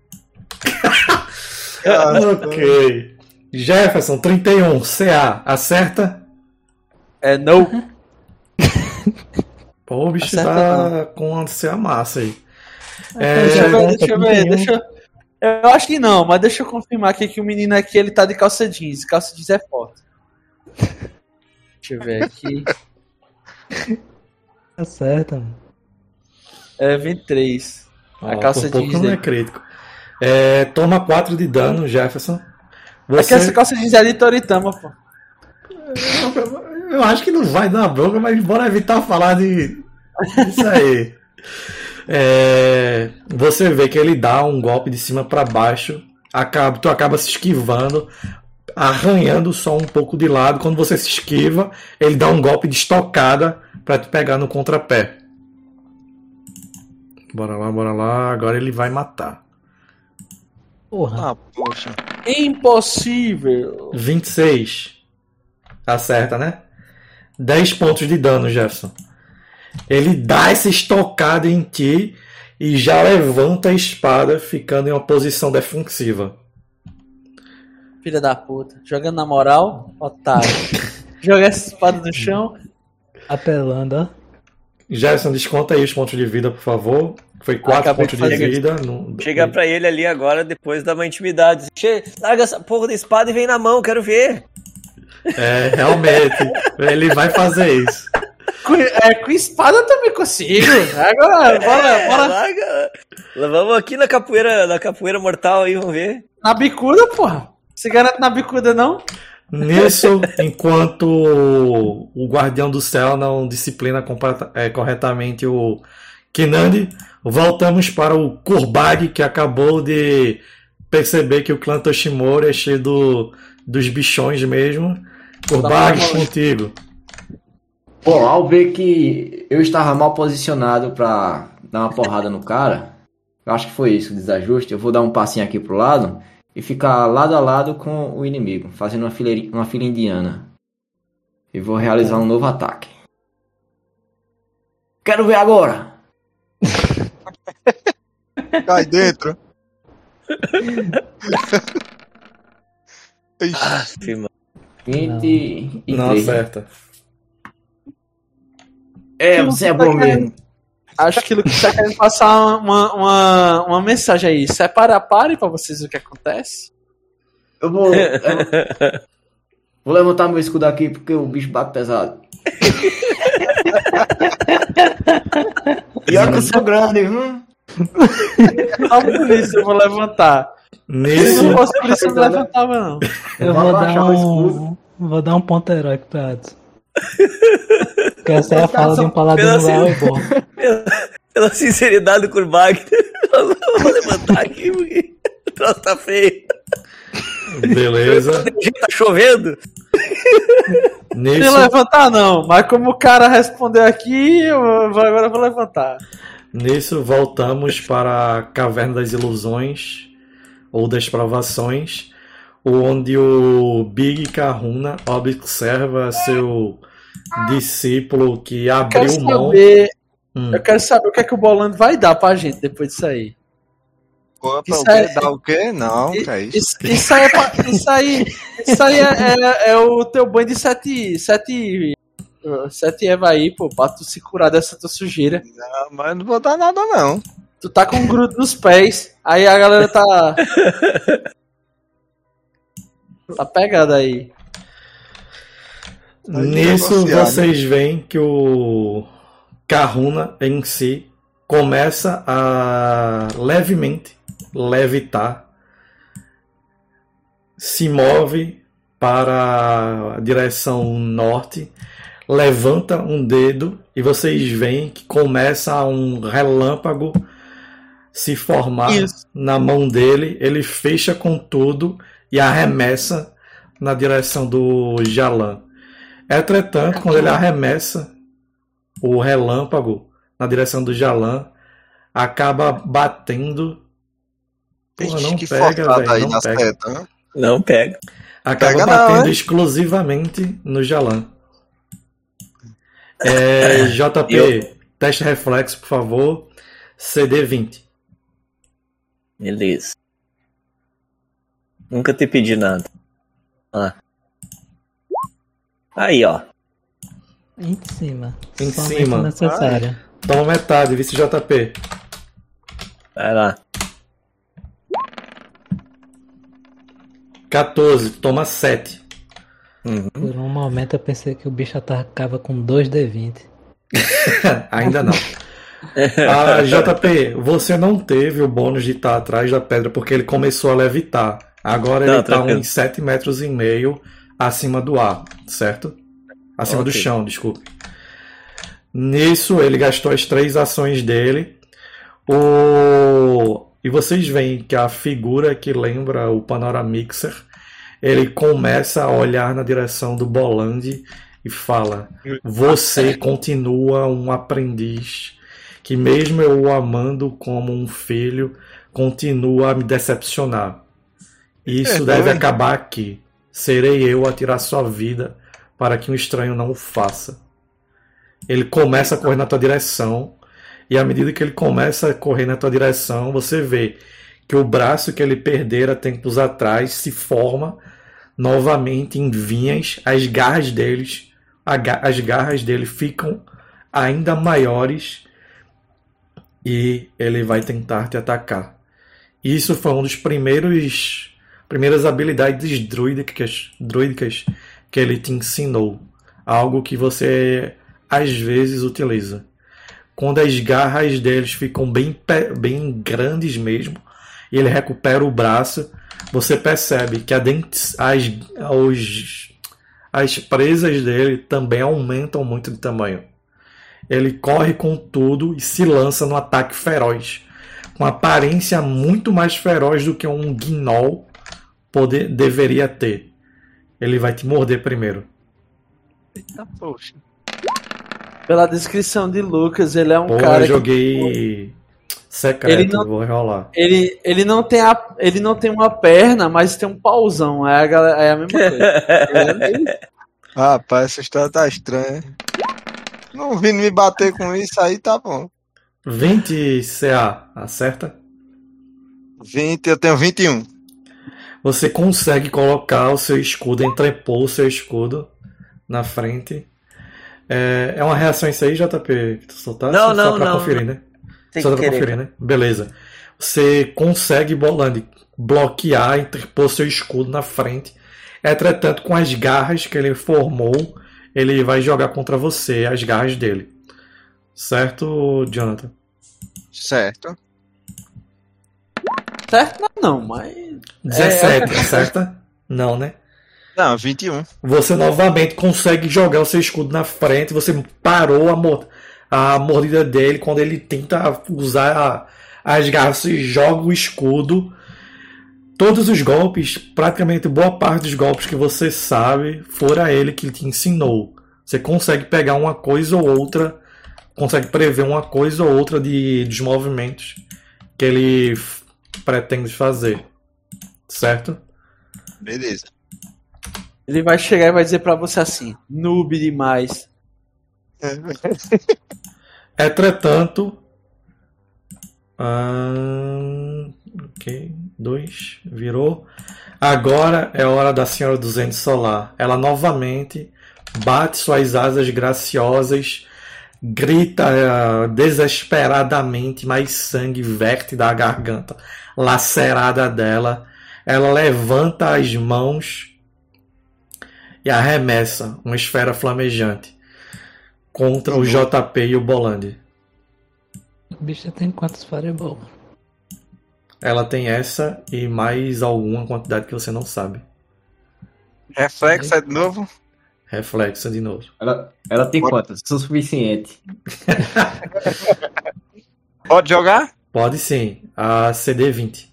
Ok. Jefferson, 31, CA, acerta? É, não. Pô, o bicho Acerta tá com a CA massa aí. Deixa eu ver, deixa eu ver. 31. Eu acho que não, mas deixa eu confirmar aqui que o menino aqui ele tá de calça jeans. Calça jeans é forte. Deixa eu ver aqui. Tá certo, mano. É 23. A Ó, calça por pouco jeans não é dele. crítico. Toma 4 de dano, Jefferson. É que essa calça jeans é de Toritama, pô. Eu acho que não vai dar bronca, mas bora evitar falar disso aí. Você vê que ele dá um golpe de cima para baixo, tu acaba se esquivando, arranhando só um pouco de lado. Quando você se esquiva, ele dá um golpe de estocada para te pegar no contrapé. Bora lá, agora ele vai matar. Porra. Ah, poxa. Impossível. 26. Acerta, né? 10 pontos de dano, Jefferson. Ele dá essa estocada em ti e já levanta a espada, ficando em uma posição defensiva. Filha da puta. Jogando na moral, otário. Joga essa espada no chão. Apelando, ó. Jefferson, desconta aí os pontos de vida, por favor. Foi 4 Acabei pontos de de fazer vida. Chega pra ele ali agora, depois dá uma intimidade. Larga essa porra da espada e vem na mão, quero ver. Realmente. Ele vai fazer isso. Com espada eu também consigo. Agora, bora. Larga. Vamos aqui na capoeira mortal aí, vamos ver. Na bicuda, porra. Você garante na bicuda, não? Nisso, enquanto o Guardião do Céu não disciplina corretamente o Kinandi, voltamos para o Kurbag, que acabou de perceber que o clã Toshimori é cheio dos bichões mesmo. Kurbag, contigo. Bom, ao ver que eu estava mal posicionado pra dar uma porrada no cara, eu acho que foi isso, o desajuste. Eu vou dar um passinho aqui pro lado e ficar lado a lado com o inimigo, fazendo uma fila indiana. E vou realizar um novo ataque. Quero ver agora! Cai dentro. Ixi, Ah, mano. 23. Não acerta. Você é bom mesmo. Acho que o Lucas tá querendo passar uma mensagem aí. Separa, pare pra vocês o que acontece. Eu vou levantar meu escudo aqui porque o bicho bate pesado. Pior que eu sou grande, viu? Só por isso eu vou levantar. Se Nisso, não fosse por isso eu não levantava, não. Eu Vai vou baixar dar o escudo. vou dar um ponto heróico pra Adson. Que essa é a fala de um paladino leal e bom. Pela sinceridade com o Magno, eu vou levantar aqui porque o troço tá feio. Beleza. Tá chovendo? Não Nisso, levantar não, mas como o cara respondeu aqui, agora eu vou levantar. nisso voltamos para a Caverna das Ilusões ou das Provações, onde o Big Kahuna observa seu discípulo que abriu mão. Eu quero saber o que é que o Bolando vai dar pra gente depois disso aí. Pô, Isso o quê? é- Dá o quê? Não, que é isso? Isso aí é o teu banho de sete Eva aí, pô, pra tu se curar dessa tua sujeira. Não, mas não vou dar nada, não. Tu tá com um grudo nos pés, aí a galera tá pegada aí. Nisso negociar, vocês veem que o Kahuna em si começa a levemente levitar, se move para a direção norte, levanta um dedo e vocês veem que começa um relâmpago se formar Isso. na mão dele. Ele fecha com tudo e arremessa na direção do Jalan. Entretanto, quando ele arremessa o relâmpago na direção do Jalan, acaba batendo. Porra, não que pega, forçado velho. aí Não na pega. seta, né? Não pega. Acaba Pega batendo não, hein? exclusivamente no Jalan. JP, teste reflexo, por favor. CD 20. Beleza. Nunca te pedi nada. Aí, ó. Em cima. Em Somente cima. o necessário. Toma metade, vice JP. Vai lá. 14, toma 7. Por um momento eu pensei que o bicho atacava com 2d20. Ainda não. JP, você não teve o bônus de estar atrás da pedra porque ele começou a levitar. Agora ele Não, está tranquilo. uns 7,5 metros acima do ar, certo? Acima do Ok. chão, desculpe. Nisso ele gastou as 3 ações dele. E vocês veem que a figura que lembra o Panoramixer, ele começa a olhar na direção do Bolandi e fala: você continua um aprendiz que, mesmo eu o amando como um filho, continua a me decepcionar. Isso deve acabar aqui. Serei eu a tirar sua vida para que um estranho não o faça. Ele começa a correr na tua direção, e à medida que ele começa a correr na tua direção, você vê que o braço que ele perdera tempos atrás se forma novamente em vinhas. As garras dele ficam ainda maiores e ele vai tentar te atacar. Isso foi um dos primeiras habilidades druídicas que ele te ensinou. Algo que você às vezes utiliza. Quando as garras deles ficam bem grandes mesmo, e ele recupera o braço, você percebe que as presas dele também aumentam muito de tamanho. Ele corre com tudo e se lança no ataque feroz, com aparência muito mais feroz do que um Gnoll deveria ter. Ele vai te morder primeiro. Eita, poxa. Pela descrição de Lucas, ele é um Pô, cara eu joguei secreto, Ele não- vou rolar. ele não tem uma perna, mas tem um pauzão. É a mesma coisa. Rapaz, essa história tá estranha. Não vindo me bater com isso aí, tá bom. 20 CA, acerta? 20, eu tenho 21. Você consegue colocar o seu escudo, entrepor o seu escudo na frente. É uma reação isso aí, JP? Que tu soltasse? Não, Só pra não, conferir, não. né? Tem Só que pra querer. conferir, né? Beleza. Você consegue, Bolandi, bloquear, interpor seu escudo na frente. Entretanto, com as garras que ele formou, ele vai jogar contra você, as garras dele. Certo, Jonathan? Certo. Certo? Não, mas. 17, acerta? Não, né? Não, 21. Você novamente consegue jogar o seu escudo na frente. Você parou a mordida dele quando ele tenta usar as garras. Você joga o escudo. Todos os golpes, praticamente boa parte dos golpes que você sabe, fora ele que te ensinou. Você consegue pegar uma coisa ou outra, consegue prever uma coisa ou outra dos movimentos que ele pretende fazer. Certo? Beleza. Ele vai chegar e vai dizer pra você assim: noob demais. Entretanto, ok, 2, virou. Agora é hora da Senhora do Zend Solar. Ela novamente bate suas asas graciosas, grita desesperadamente, mas sangue verte da garganta lacerada dela. Ela levanta as mãos e arremessa uma esfera flamejante contra o JP e o Bolandi. O bicho tem quantos fireball? Ela tem essa e mais alguma quantidade que você não sabe. Reflexo é de novo. Reflexo de novo. Ela tem quantas? O suficiente. Pode jogar? Pode sim. A CD 20.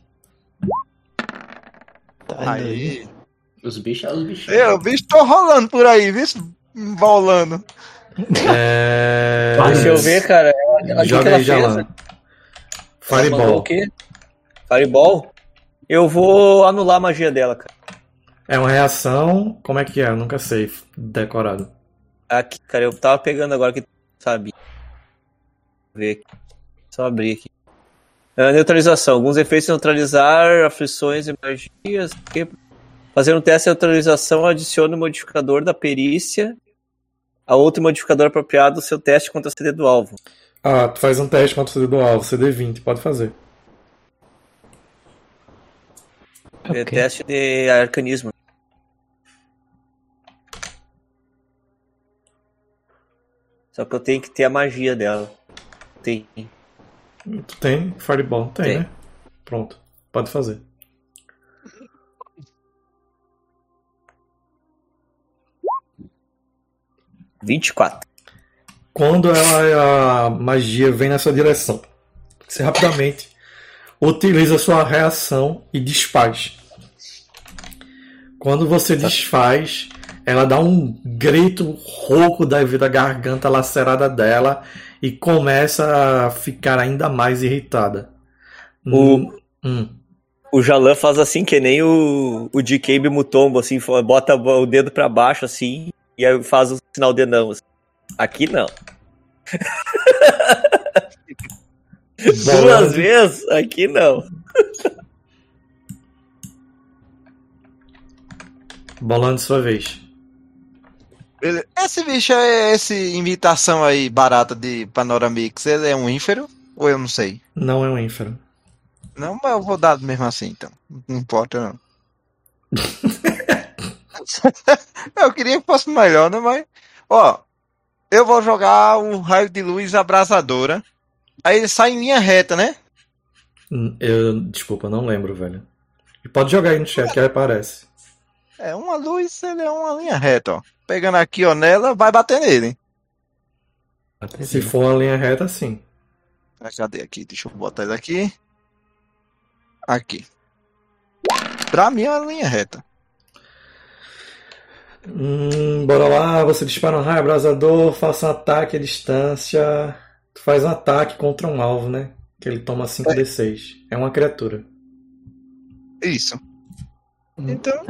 Tá Aí. Os bichos é os bichos. O bicho tô rolando por aí, viu? Bolando. Deixa eu ver, cara. O que Joga ela aí, fez? Jalan. Ela mandou o Fireball. quê? Fireball? Eu vou anular a magia dela, cara. É uma reação. Como é que é? Eu nunca sei. Decorado. Aqui, cara, eu tava pegando agora que sabia. Vou ver aqui. Só abrir aqui. Neutralização. Alguns efeitos neutralizar aflições e magias. Fazer um teste de neutralização adiciona o modificador da perícia a outro modificador apropriado do seu teste contra a CD do alvo. Ah, tu faz um teste contra o CD do alvo. CD 20. Pode fazer. É teste de arcanismo. Só que eu tenho que ter a magia dela. Tem. Tu tem Fireball? Tem, Tem. né? Pronto. Pode fazer. — 24. Quando a magia vem na sua direção, você rapidamente utiliza sua reação e desfaz. Quando você desfaz, ela dá um grito rouco devido à garganta lacerada dela e começa a ficar ainda mais irritada. O Jalan faz assim, que nem o DK Mutombo, assim, bota o dedo pra baixo, assim, e aí faz o sinal de não. Assim. Aqui não. Duas vezes? Aqui não. Bolando sua vez. Esse bicho essa imitação aí barata de Panoramix, ele é um ínfero? Ou eu não sei? Não é um ínfero. Não, mas eu vou dar mesmo assim, então. Não importa, não. Eu queria que fosse melhor, né? Mas, ó, eu vou jogar o raio de luz abrasadora. Aí ele sai em linha reta, né? Desculpa, não lembro, velho. E pode jogar aí no chat que aí aparece. É, uma luz, ele é uma linha reta, ó. Pegando aqui, ó, nela, vai bater nele. Se for uma linha reta, sim. Cadê aqui? Deixa eu botar ele aqui. Aqui. Pra mim é uma linha reta. Bora lá, você dispara um raio abrasador, faça um ataque à distância. Tu faz um ataque contra um alvo, né? Que ele toma 5d6. É uma criatura. Isso. Então.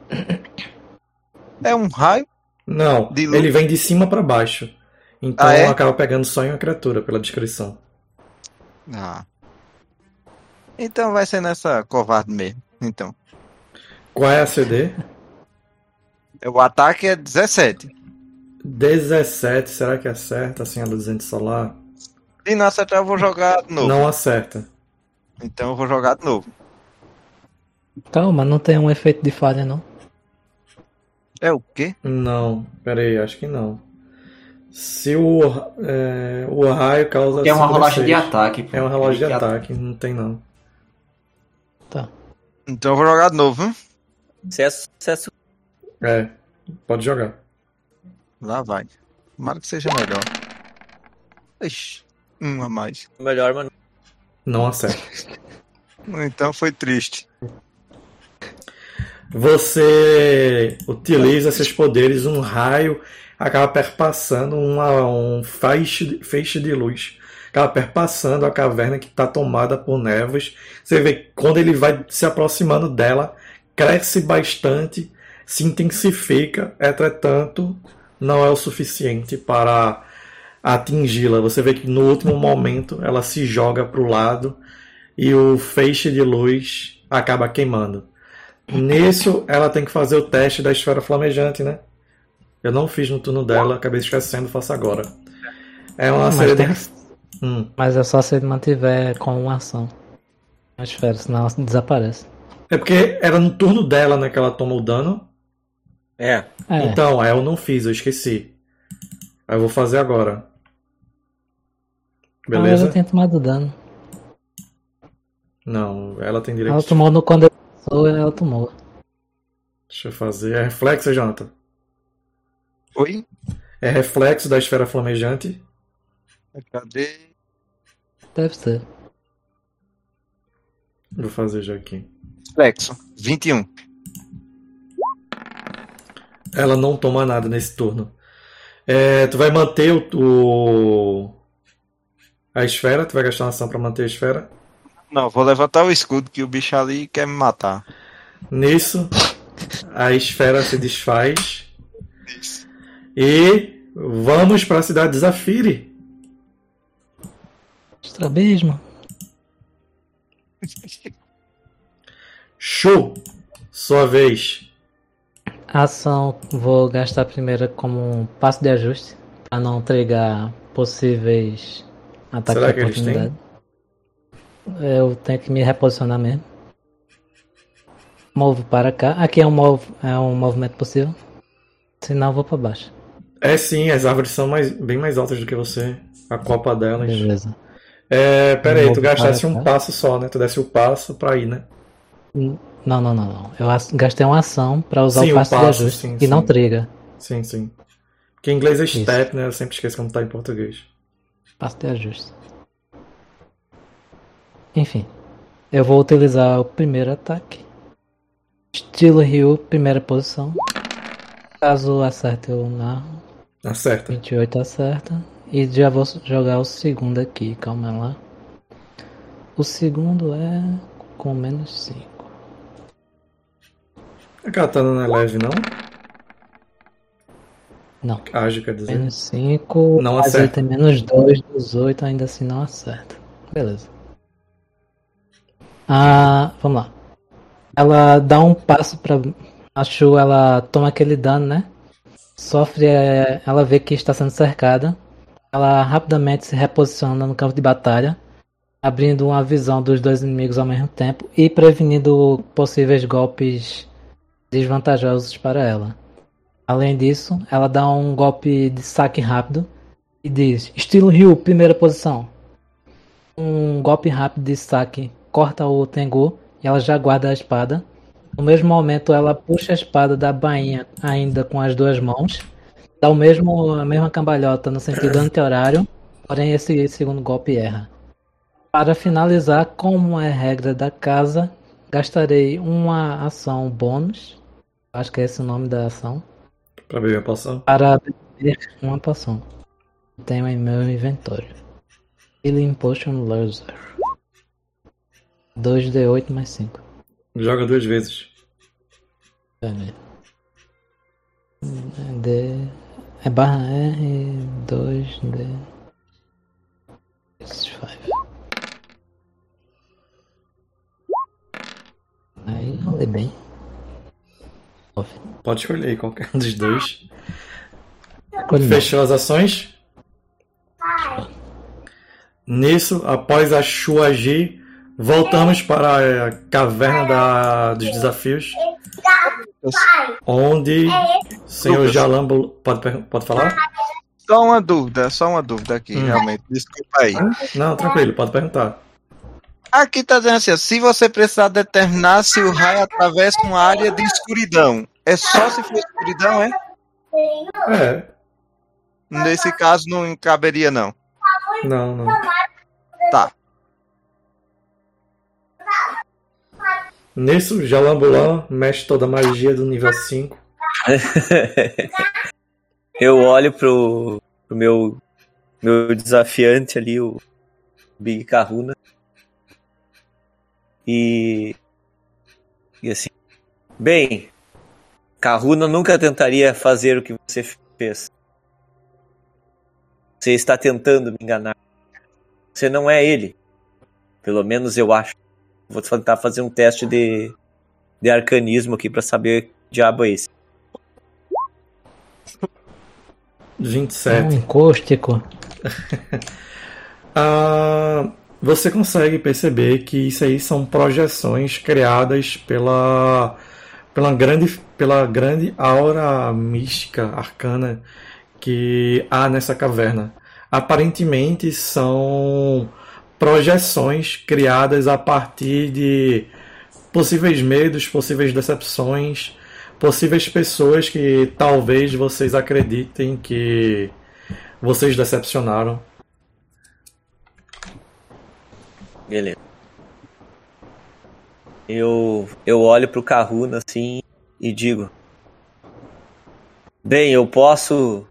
É um raio. Não, De luz. ele vem de cima pra baixo. Então Ah, é? acaba pegando só em uma criatura, pela descrição. Ah. Então vai ser nessa covarde mesmo. Então. Qual é a CD? O ataque é 17. 17, será que acerta assim a luzente solar? Se não acertar, eu vou jogar de novo. Não acerta. Então eu vou jogar de novo. Calma, não tem um efeito de falha, não? É o quê? Não, pera aí, acho que não. Se o raio causa. Porque é uma 5d6. rolagem de ataque. Pô. É uma relógio de Que ataque, não tem não. Tá. Então eu vou jogar de novo, hein? Sucesso. É, pode jogar. Lá vai. Tomara que seja melhor. Ixi, um a mais. Melhor, mano. Não acerta. Então foi triste. Você utiliza seus poderes, um raio acaba perpassando um feixe de luz. Acaba perpassando a caverna que está tomada por névoas. Você vê que quando ele vai se aproximando dela, cresce bastante, se intensifica, entretanto, não é o suficiente para atingi-la. Você vê que no último momento ela se joga para o lado e o feixe de luz acaba queimando. Nisso, ela tem que fazer o teste da esfera flamejante, né? Eu não fiz no turno dela, acabei esquecendo, faço agora. É uma série de... Mas é só se ele mantiver com uma ação. A esfera, senão ela desaparece. É porque era no turno dela, né, que ela toma o dano. É. Então, eu não fiz, eu esqueci. Aí eu vou fazer agora. Beleza? Ela tem tomado dano. Não, ela tem direito. Ela tomou no quando ela tomou. Deixa eu fazer. É reflexo, Jonathan? Oi? É reflexo da esfera flamejante. Cadê? Deve ser. Vou fazer já aqui. Flexo. 21. Ela não toma nada nesse turno. Tu vai manter a esfera? Tu vai gastar uma ação pra manter a esfera? Não, vou levantar o escudo que o bicho ali quer me matar. Nisso, a esfera se desfaz. Isso. E vamos para a cidade de Zafiri. Estrabismo. Shu, sua vez. Ação, vou gastar primeiro como um passo de ajuste para não trigar possíveis ataques Será de que eles têm? oportunidade. Eu tenho que me reposicionar mesmo. Movo para cá. Aqui é um movimento possível. Senão eu vou para baixo. É sim, as árvores são bem mais altas do que você. A copa delas. Beleza. Pera aí, tu Movo gastasse para um cá. passo só, né? Tu desse o passo pra ir, né? Não. Eu gastei uma ação para usar Sim, o o passo de passo, ajuste sim, e não sim. triga. Sim, sim. Porque em inglês é Isso. step, né? Eu sempre esqueço como tá em português. Passo de ajuste. Enfim, eu vou utilizar o primeiro ataque. Estilo Ryu, primeira posição. Caso acerte, eu narro. Acerta. 28 acerta. E já vou jogar o segundo aqui, calma lá. O segundo é com menos 5. A katana não é leve, não? Não, Ágil, quer dizer. menos 5. Não Mas acerta. ele tem menos 2 dos 8, ainda assim não acerta. Beleza. Vamos lá. Ela dá um passo pra. A Shu, ela toma aquele dano, né? Sofre. Ela vê que está sendo cercada. Ela rapidamente se reposiciona no campo de batalha, abrindo uma visão dos dois inimigos ao mesmo tempo e prevenindo possíveis golpes desvantajosos para ela. Além disso, ela dá um golpe de saque rápido e diz: estilo Ryu, primeira posição. Um golpe rápido de saque corta o Tengu e ela já guarda a espada. No mesmo momento, ela puxa a espada da bainha ainda com as duas mãos. Dá a mesma cambalhota no sentido anti-horário, porém esse segundo golpe erra. Para finalizar, como é regra da casa, gastarei uma ação bônus, acho que é esse o nome da ação, Pra beber a poção. para beber uma poção. Tenho em meu inventário. Healing Potion Laser. 2d8 mais 5. Joga 2 vezes. É barra R 2D 5. Aí rolei bem. Pode escolher aí qualquer um dos dois. Escolhe não. Fechou as ações? Nisso, após a Shu agir, voltamos para a caverna dos desafios. Onde o senhor Jalambo. Pode falar? Só uma dúvida aqui, realmente. Desculpa aí. Não, tranquilo, pode perguntar. Aqui tá dizendo assim, ó, se você precisar determinar se o raio atravessa uma área de escuridão, É só se for escuridão, é? É. Nesse caso não caberia, não. Não. Tá. Nisso, Jalambulan mexe toda a magia do nível 5. Eu olho pro meu desafiante ali, o Big Kahuna. E assim, bem, Kahuna nunca tentaria fazer o que você fez. Você está tentando me enganar. Você não é ele. Pelo menos eu acho. Vou tentar fazer um teste de arcanismo aqui pra saber que diabo é esse. 27. Encôstico. Você consegue perceber que isso aí são projeções criadas pela grande aura mística, arcana que há nessa caverna. Aparentemente são projeções criadas a partir de possíveis medos, possíveis decepções, possíveis pessoas que talvez vocês acreditem que vocês decepcionaram. Beleza. Eu olho pro Kahuna assim e digo: bem, eu posso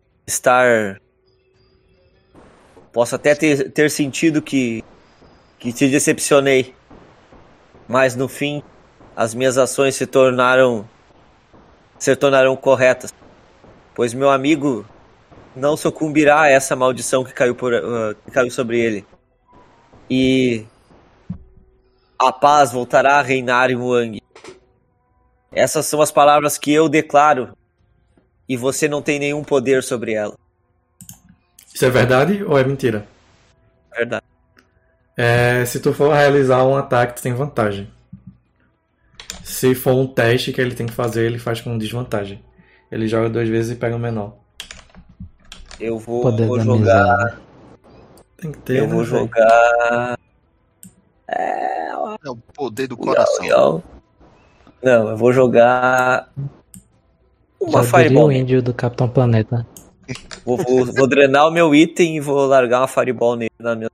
até ter sentido que te decepcionei, mas no fim as minhas ações se tornaram corretas, pois meu amigo não sucumbirá a essa maldição que caiu sobre ele, e a paz voltará a reinar em Muang. Essas são as palavras que eu declaro, e você não tem nenhum poder sobre ela. Isso é verdade ou é mentira? Verdade. Se tu for realizar um ataque, tu tem vantagem. Se for um teste que ele tem que fazer, ele faz com desvantagem. Ele joga 2 vezes e pega o menor. Eu vou Poder jogar. Tem que ter. Eu vou jogar. É o poder do coração. Não, eu vou jogar uma Já diria Fireball. o índio do Capitão Planeta. Vou drenar o meu item e vou largar uma Fireball nele na minha.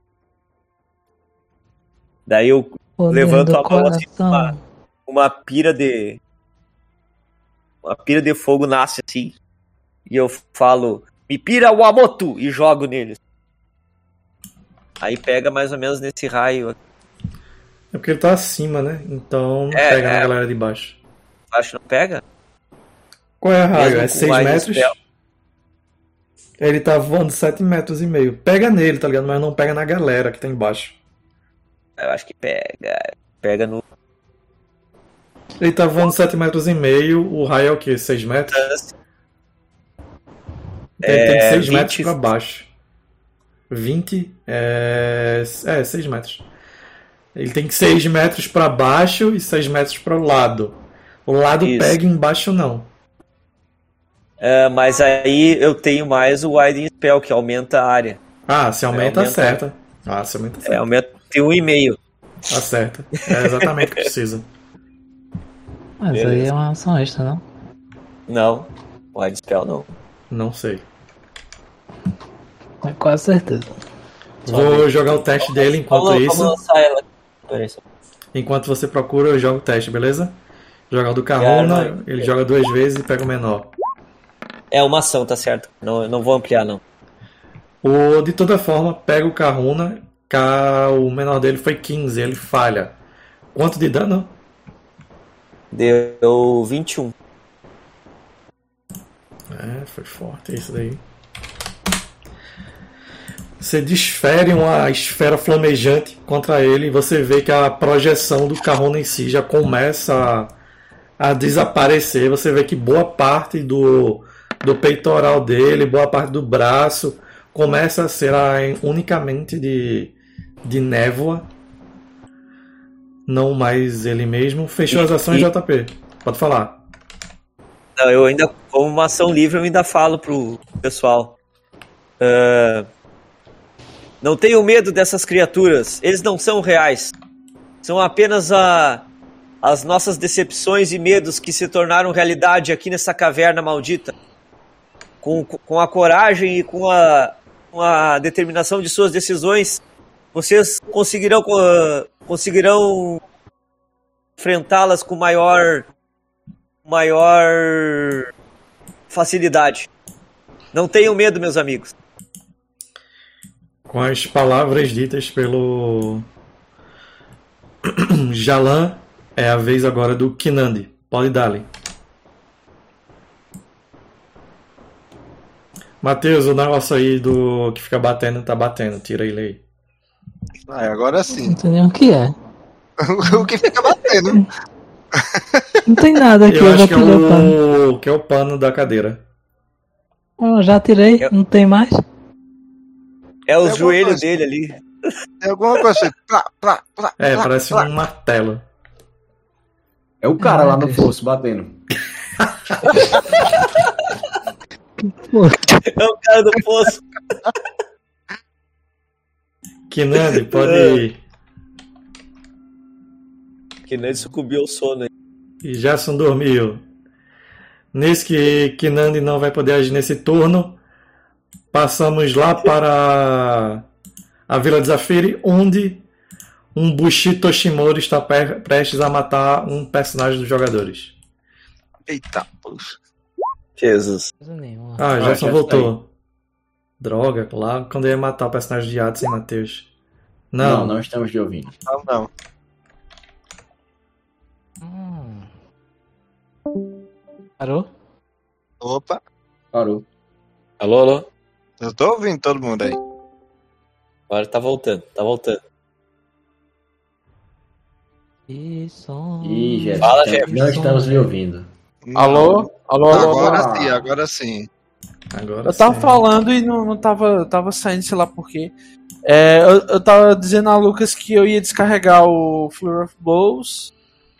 Daí eu Poder levanto do a mão assim, coração. uma pira de fogo nasce assim, e eu falo: me pira Wamoto, e jogo nele. Aí pega mais ou menos nesse raio. É porque ele tá acima, né? Então não pega na galera de baixo. Acho que não pega? Qual é a raio? Mesmo É com 6 mais metros? spell. Ele tá voando 7,5 metros. Pega nele, tá ligado? Mas não pega na galera que tá embaixo. Eu acho que pega. Pega no. Ele tá voando 7,5 metros. O raio é o quê? 6 metros? Ele tem 6 metros pra baixo. 20 é 6 metros. Ele tem 6 metros pra baixo e 6 metros pro lado. O lado Isso. pega, embaixo não. Mas aí eu tenho mais o Winding Spell, que aumenta a área. Se aumenta, acerta. Se aumenta, acerta. Aumenta, tem 1,5. Acerta. É exatamente o que precisa. Mas Beleza. aí é uma ação extra, não? Não, o Winding Spell não. Não sei. Com quase certeza. Vou jogar o teste dele enquanto Vamos isso. lançar ela. Peraí, só. Enquanto você procura, eu jogo o teste, beleza? Joga o do Kahuna, ele joga 2 vezes e pega o menor. É uma ação, tá certo. Não vou ampliar, não. De toda forma, pega o Kahuna, o menor dele foi 15, ele falha. Quanto de dano? Deu 21. Foi forte isso daí. Você desfere uma esfera flamejante contra ele e você vê que a projeção do Kahuna em si já começa a desaparecer. Você vê que boa parte do peitoral dele, boa parte do braço começa a ser unicamente de névoa. Não mais ele mesmo. Fechou as ações, JP. Pode falar. Não, eu ainda, como uma ação livre, eu ainda falo pro pessoal. Não tenham medo dessas criaturas. Eles não são reais. São apenas a as nossas decepções e medos que se tornaram realidade aqui nessa caverna maldita. Com a coragem e com a determinação de suas decisões, vocês conseguirão enfrentá-las com maior facilidade. Não tenham medo, meus amigos. Com as palavras ditas pelo Jalan, é a vez agora do Kinandi. Pode dar-lhe. Matheus, o negócio aí do que fica batendo, tá batendo. Tira ele aí. Agora sim. Não sei nem o que é. O que fica batendo. Não tem nada aqui, Eu eu já acho que tirei o pano. é o pano da cadeira. Eu já tirei, não tem mais. É os Tem alguma joelhos coisa. dele ali. Tem alguma coisa assim. Plá. Parece um martelo. É o cara lá no Deus. fosso batendo. É o cara do poço. Kinandi, pode ir. Que nem sucumbiu ao sono aí. E Gerson dormiu. Nesse que Kinandi não vai poder agir nesse turno, passamos lá para a Vila de Zafiri, onde um Bushi Toshimori está prestes a matar um personagem dos jogadores. Eita, poxa. Jesus. Coisa nenhuma. Ah, já Gerson está voltou. Droga, lá quando eu ia matar o personagem de Adson, Matheus. Não, Não estamos de ouvindo. Não. Parou? Opa. Parou. Alô? Eu tô ouvindo todo mundo aí. Agora tá voltando. Isso. Ih, Jéssica, Fala, Jeff. não estamos lhe ouvindo. Alô? Alô? Agora sim. agora Eu tava sim. falando e não tava saindo, sei lá porquê. Eu tava dizendo a Lucas que eu ia descarregar o Flurry of Blows.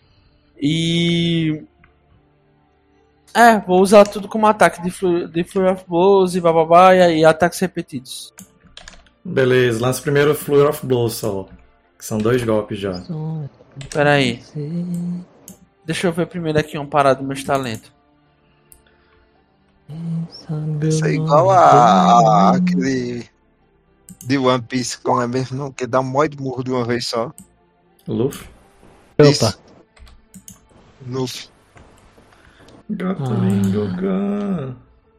E. Vou usar tudo como ataque de Flurry of Blows e bababá e ataques repetidos. Beleza, lança primeiro o Flurry of Blows só. Que são 2 golpes já. Pera aí. Deixa eu ver primeiro aqui um parado dos meus talentos. Isso é igual a aquele de One Piece, como é mesmo, não? Que dá um monte de murro de uma vez só. Luffy. Opa. Isso. Luffy. Gato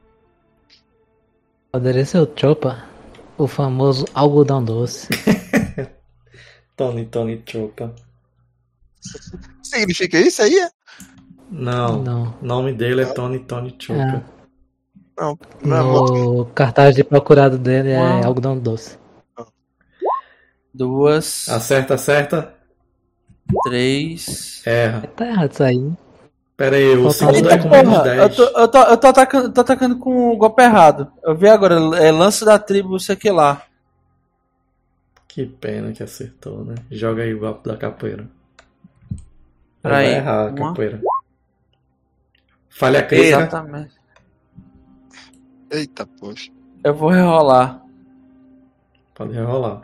Poderia ser o Chopa, o famoso algodão doce. Tony Chopa. Significa isso aí? Não, Não. o nome dele é Tony Chopa. Não é bom. No cartaz de procurado dele é Uau. algodão doce. 2, Acerta. 3. Erra. Tá errado isso aí. Pera aí, o Falta segundo um. é com menos Porra, 10. eu tô atacando com o golpe errado. Eu vi agora, é lance da tribo, sei que lá. Que pena que acertou, né? Joga aí o golpe da capoeira. Peraí, Vai errar a uma. capoeira. Falha crítica. Exatamente. Eita, poxa. Eu vou rerolar. Pode rerolar.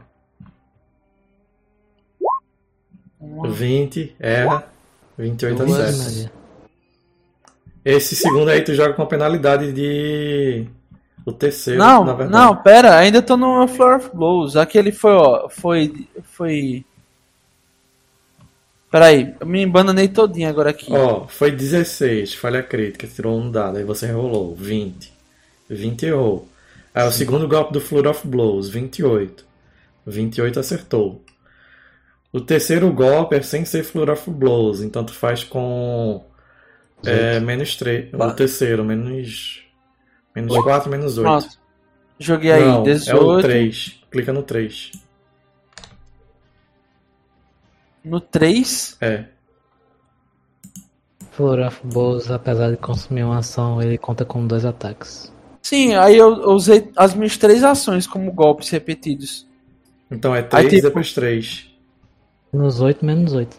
Uma. 20, erra. 28 Duas. acerta. Maria. Esse segundo aí tu joga com a penalidade de... O terceiro, Não, na verdade. não, pera, ainda tô no Flurry of Blows. Aquele foi, ó, foi... Peraí, eu me embananei todinho agora aqui. Ó, foi 16, falha crítica, tirou um dado, aí você rolou, 20. 20 errou. Aí o segundo golpe do Flurry of Blows, 28. 28 acertou. O terceiro golpe é sem ser Flurry of Blows, então tu faz com menos 3. O terceiro, menos 4, menos 8. Pronto. Joguei aí, Não, 18. é o 3. Clica no 3. No 3. É. Flurry of Blows, apesar de consumir uma ação, ele conta como 2 ataques. Sim, aí eu usei as minhas 3 ações como golpes repetidos. Então é 3 e tipo- depois 3. Menos 8, menos 8.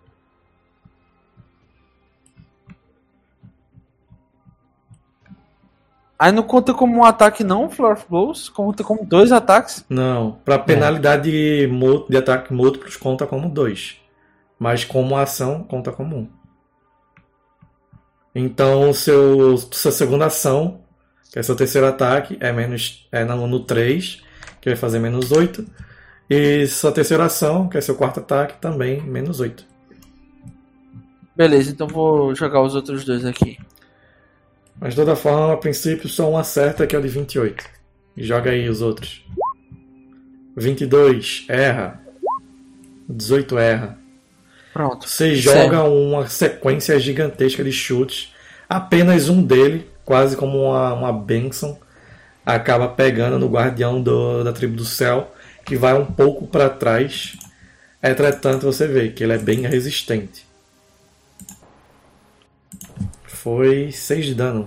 Aí não conta como um ataque não, Flurry of Blows? Conta como 2 ataques? Não, pra penalidade de ataque múltiplos conta como 2. Mas como ação, conta como 1. Então, sua segunda ação, que é seu terceiro ataque, é no 3, que vai fazer menos 8. E sua terceira ação, que é seu quarto ataque, também menos 8. Beleza, então vou jogar os outros dois aqui. Mas de toda forma, a princípio, só um acerta, que é o de 28. E joga aí os outros. 22, erra. 18, erra. Pronto. Você joga uma sequência gigantesca de chutes. Apenas um dele, quase como uma bênção, acaba pegando no guardião da tribo do céu, que vai um pouco para trás. Entretanto, você vê que ele é bem resistente. Foi 6 de dano.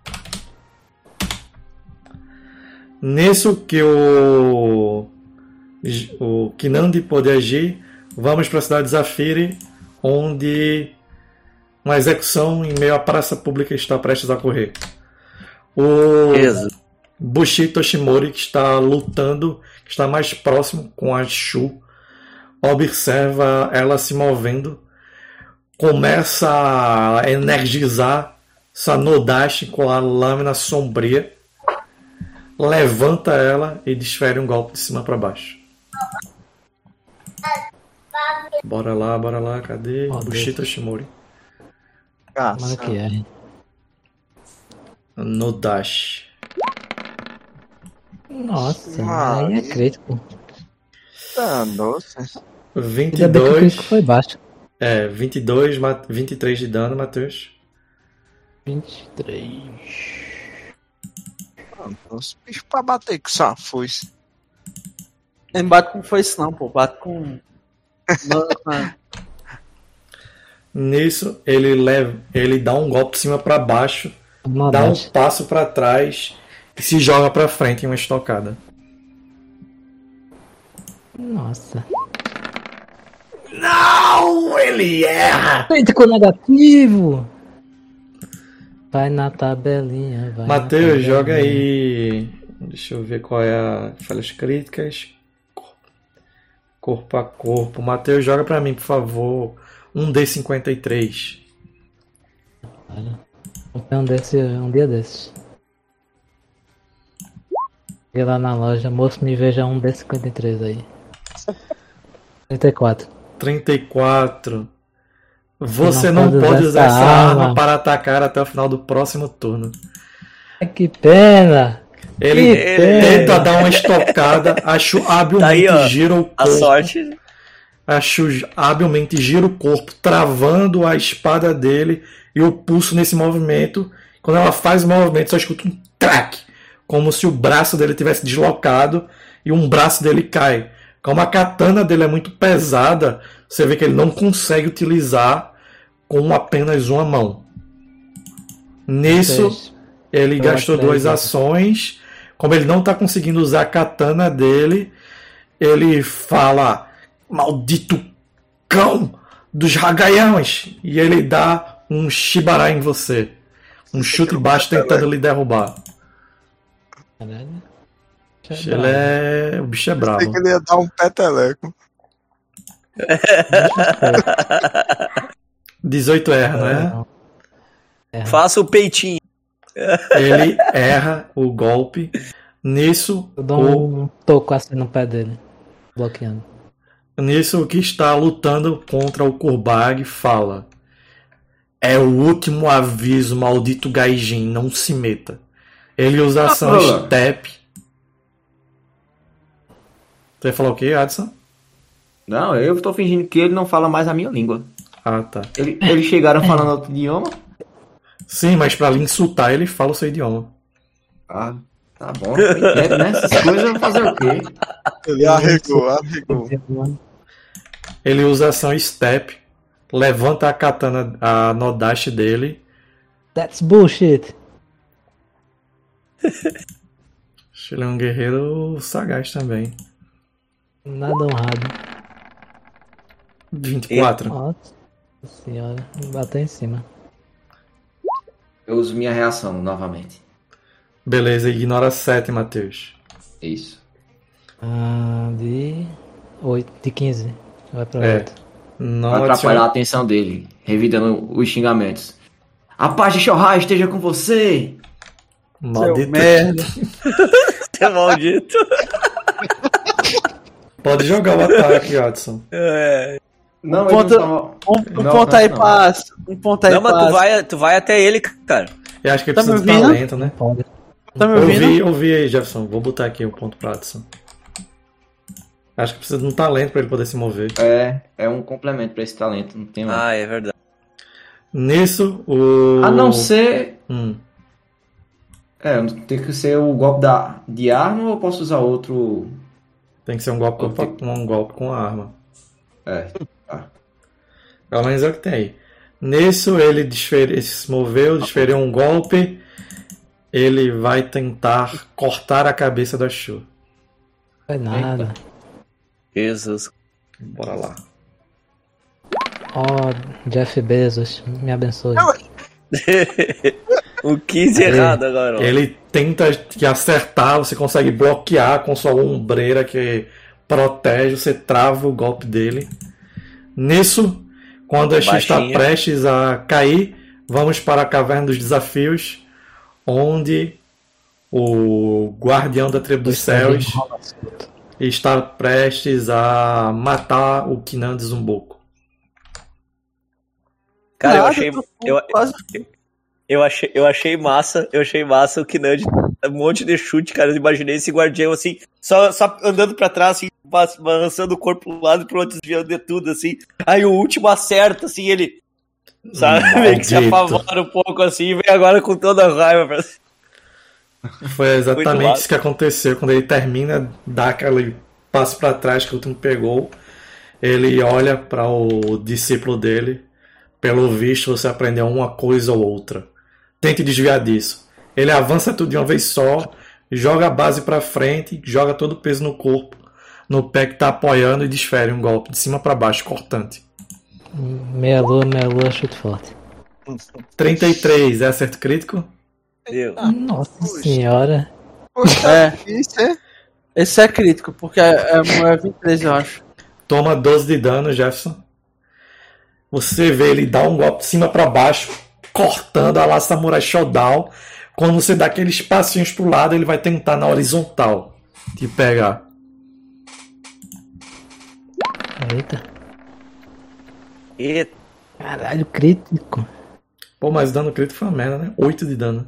Nisso que o Kinandi pode agir, vamos para a cidade de Zafiri, onde uma execução em meio à praça pública está prestes a ocorrer. O Bushi Toshimori, que está lutando, que está mais próximo com a Shu, observa ela se movendo, começa a energizar sua Nodashi com a lâmina sombria, levanta ela e desfere um golpe de cima para baixo. Bora lá, cadê? Bushi Toshimori. Como é que é? Nodashi. Nossa, aí é crítico. Nossa. Ainda bem que o 22. crítico foi baixo. 22, 23 de dano, Matheus. 23. Os bichos pra bater com essa foice. Não bate com foice não, pô. Bate com... Nisso, ele dá um golpe de cima para baixo, dá um passo para trás e se joga para frente em uma estocada. Nossa. Não! Ele erra! Crítico negativo! Vai na tabelinha, vai. Matheus, joga aí. Deixa eu ver qual é a falhas críticas. Corpo a corpo. Matheus, joga pra mim, por favor. Um D53. Um dia desses. Cheguei lá na loja, moço, me veja um D53 aí. 34. 34. Você não pode usar essa arma para atacar até o final do próximo turno. Que pena! Ele tenta dar uma estocada, acho habilmente Tá aí, gira o corpo. A sorte. Acho habilmente gira o corpo, travando a espada dele e o pulso nesse movimento. Quando ela faz o movimento, só escuta um track, como se o braço dele tivesse deslocado e um braço dele cai. Como a katana dele é muito pesada, você vê que ele não consegue utilizar com apenas uma mão. Nisso, ele gastou 2 ações. Como ele não está conseguindo usar a katana dele, ele fala: maldito cão dos Hagayans! E ele dá um Shibara em você. Um chute baixo tentando lhe derrubar. Caralho. O bicho é bravo. Pensei que ele ia dar um peteleco. 18 erra, não é? Faça o peitinho. Ele erra o golpe. Nisso, eu dou um toco assim no pé dele, bloqueando. Nisso, o que está lutando contra o Kurbag fala: é o último aviso, maldito Gaijin, não se meta. Ele usa a ação Step. Você ia falar o quê, Adson? Não, eu tô fingindo que ele não fala mais a minha língua. Ah, tá. Eles chegaram falando outro idioma? Sim, mas pra lhe insultar, ele fala o seu idioma. Ah, tá bom. Eu entendo, né? Essas coisas eu vou fazer o quê? Ele arregou. Ele usa a ação Step, levanta a katana, a Nodashi dele. That's bullshit. Ele é um guerreiro sagaz também. Nada honrado. 24. Nossa senhora, bateu em cima. Eu uso minha reação novamente. Beleza, ignora 7, Matheus. Isso. De 8, de 15. Vai pra 8. Não Pra atrapalhar a adiciona. atenção dele, revidando os xingamentos. A paz de Shohai esteja com você! Seu Maldito. merda. Você é maldito. Pode jogar o ataque, Adson. Não, ponto- ele não Um Não, ponto aí, não. passa. Um ponto aí, Não, mas passa. tu vai até ele, cara. Eu acho que ele Tá me precisa de ouvindo? talento, né? Pode. Tá me ouvindo? Ouvi aí, Jefferson. Vou botar aqui o ponto pra Adson. Acho que precisa de um talento pra ele poder se mover. É um complemento pra esse talento, não tem mais. Ah, é verdade. Nisso, o. A não ser. Hum. Tem que ser o golpe de arma ou eu posso usar outro? Tem que ser um golpe com a arma. Tá. Pelo menos é o que tem aí. Nisso, ele se moveu, desferiu um golpe. Ele vai tentar cortar a cabeça da Shu. Não foi nada. Jesus. Bora lá. Jeff Bezos, me abençoe. O 15 errado agora. Ó. Ele tenta te acertar, você consegue bloquear com sua ombreira que protege, você trava o golpe dele. Nisso, quando a Shu está Baixinha. prestes a cair, vamos para a Caverna dos Desafios, onde o guardião da tribo dos céus está prestes a matar o Kinan de Zumboco. Cara, Nada, eu achei massa o Kinand, um monte de chute, cara. Eu imaginei esse guardião assim, só andando pra trás, assim, balançando o corpo pro lado e pro outro, desviando de tudo, assim. Aí o último acerta, assim, ele, sabe, meio que se Maldito. apavora um pouco assim, e vem agora com toda a raiva pra... Foi Muito exatamente massa. isso que aconteceu. Quando ele termina, dá aquele passo para trás que o último pegou, ele olha para o discípulo dele. Pelo visto, você aprendeu uma coisa ou outra. Tente desviar disso. Ele avança tudo de uma vez só, joga a base para frente, joga todo o peso no corpo, no pé que tá apoiando e desfere um golpe de cima para baixo, cortante. Meia lua, chute forte. 33, é acerto crítico? Deu. Nossa senhora. Poxa, É. difícil, hein? Esse é crítico, porque é 23, eu acho. Toma 12 de dano, Jefferson. Você vê ele dar um golpe de cima para baixo, cortando a la Samurai Shodown. Quando você dá aqueles passinhos pro lado, ele vai tentar na horizontal te pegar. Eita. E Caralho, crítico. Pô, mas dano crítico foi uma merda, né? 8 de dano.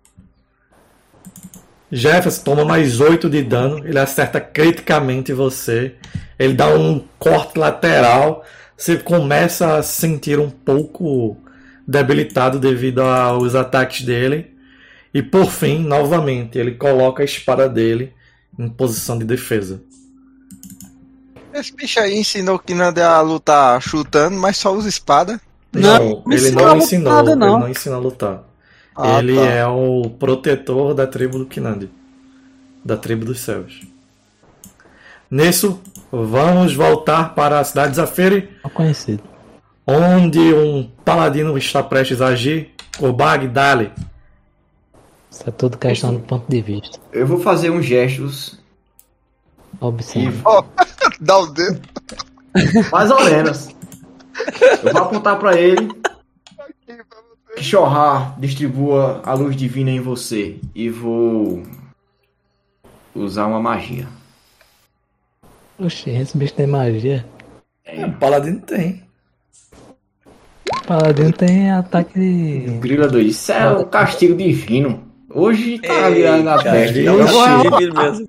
Jefferson toma mais 8 de dano. Ele acerta criticamente você. Ele dá um corte lateral. Você começa a se sentir um pouco debilitado devido aos ataques dele. E por fim, novamente, ele coloca a espada dele em posição de defesa. Esse bicho aí ensinou que não é a lutar chutando, mas só usa espada. Não, ele ensinou não a ensinou. lutar, não. Ele não ensinou a lutar. Ah, Ele tá. é o protetor da tribo do Kinandi. Da tribo dos céus. Nisso, vamos voltar para a cidade de Zafiri, Não conhecido. onde um paladino está prestes a agir. Urbag, dale. Isso é tudo questão do ponto de vista. Eu vou fazer uns gestos Observa. Dá o dedo. mais ou menos. Eu vou apontar pra ele que Shohar distribua a luz divina em você e vou usar uma magia. Oxi, esse bicho tem magia. O paladino tem. Paladino tem ataque. Grila doido, isso é um castigo divino. Hoje tá virando na peste. Vixe. Eu vou- divino mesmo.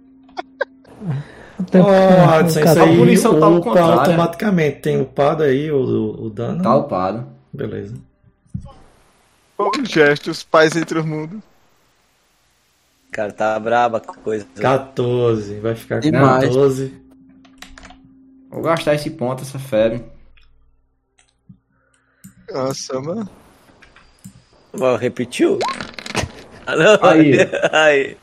Oh, Adson, isso A aí punição tá ao upa contrário. automaticamente. Tem upado aí o dano? Tá upado. Beleza. Os gestos, paz entre os mundos. Cara, tá braba a coisa. 14. Vai ficar com Demais. 14. Vou gastar esse ponto, essa fera. Nossa, mano. Bom, repetiu? Ah, não. Aí. Aí.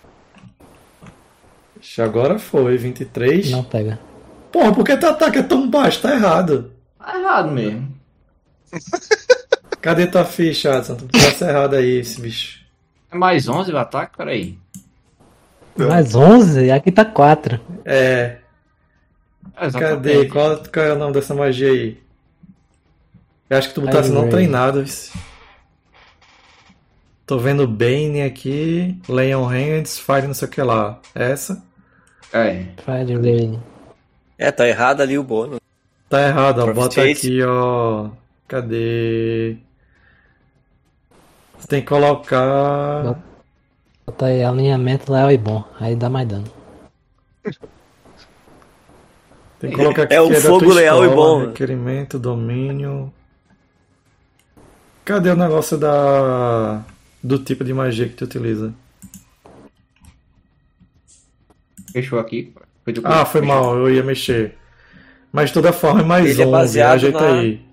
Agora foi, 23. Não pega. Porra, por que teu ataque é tão baixo? Tá errado. Tá errado mesmo. Cadê tua ficha, Adson? Tu precisa errado aí, esse bicho. É mais 11 o ataque? Peraí. Mais 11? Aqui tá 4. É. Cadê? Qual é o nome dessa magia aí? Eu acho que tu botasse não treinado. Tô vendo Bane aqui, Leon Hands, Fire não sei o que lá. Essa? É. Fire Ray. Tá errado ali o bônus. Tá errado, ó. Bota Proficiency. aqui, ó. Cadê? Você tem que colocar. Bota aí alinhamento leal e bom. Aí dá mais dano. Tem que colocar aqui É o que da fogo tua leal e escola, bom. Requerimento, domínio. Cadê o negócio do tipo de magia que tu utiliza? Fechou aqui. Foi mal, eu ia mexer. Mas de toda forma é mais Ele é 11, baseado ajeita na- aí.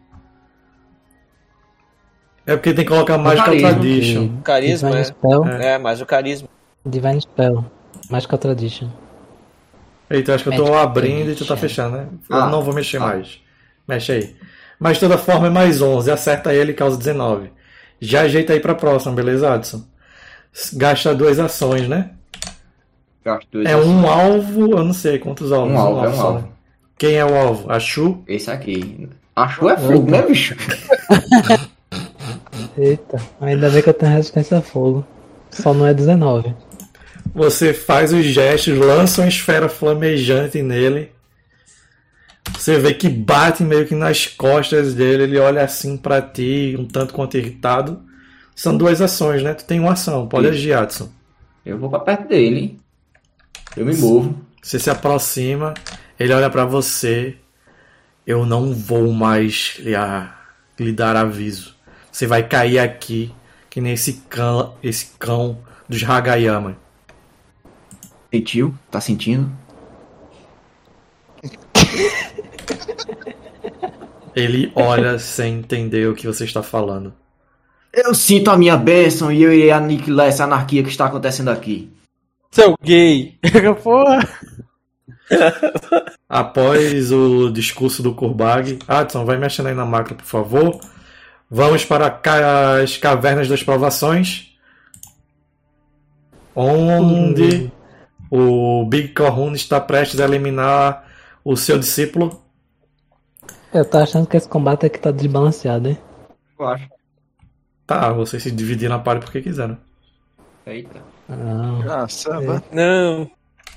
É porque tem que colocar Magical carisma. Tradition. Carisma, Divine é. Spell. Mais o carisma. Divine Spell. Magical Tradition. Eita, acho que eu tô Magical abrindo e tu tá Tradition. fechando, né? Ah, Eu não vou mexer tá. mais. Mexe aí. Mas de toda forma é mais 11. Acerta ele e causa 19. Já ajeita aí pra próxima, beleza, Adson? Gasta 2 ações, né? Gasto 2 É um alvo, eu não sei quantos alvos. Um alvo, é um só. alvo. Quem é o alvo? A Shu? Esse aqui. Achou é fogo, né, bicho? Eita, ainda bem que eu tenho resistência a fogo. Só não é 19. Você faz os gestos, lança uma esfera flamejante nele. Você vê que bate meio que nas costas dele. Ele olha assim pra ti, um tanto quanto irritado. São 2 ações, né? Tu tem uma ação, pode Isso. agir, Adson. Eu vou pra perto dele. Eu me movo. Você se aproxima, ele olha pra você. Eu não vou mais lhe dar aviso. Você vai cair aqui, que nem esse cão dos Hagayama. Sentiu? Tá sentindo? Ele olha sem entender o que você está falando. Eu sinto a minha bênção e eu irei aniquilar essa anarquia que está acontecendo aqui. Seu gay. Porra. Após o discurso do Kurbag, Adson, vai mexendo aí na macro, por favor. Vamos para as cavernas das provações, onde o Big Corrun está prestes a eliminar o seu discípulo. Eu tô achando que esse combate aqui tá desbalanceado, hein? Eu acho. Tá, vocês se dividiram a party porque quiseram. Eita. Não. Ah, samba. Não.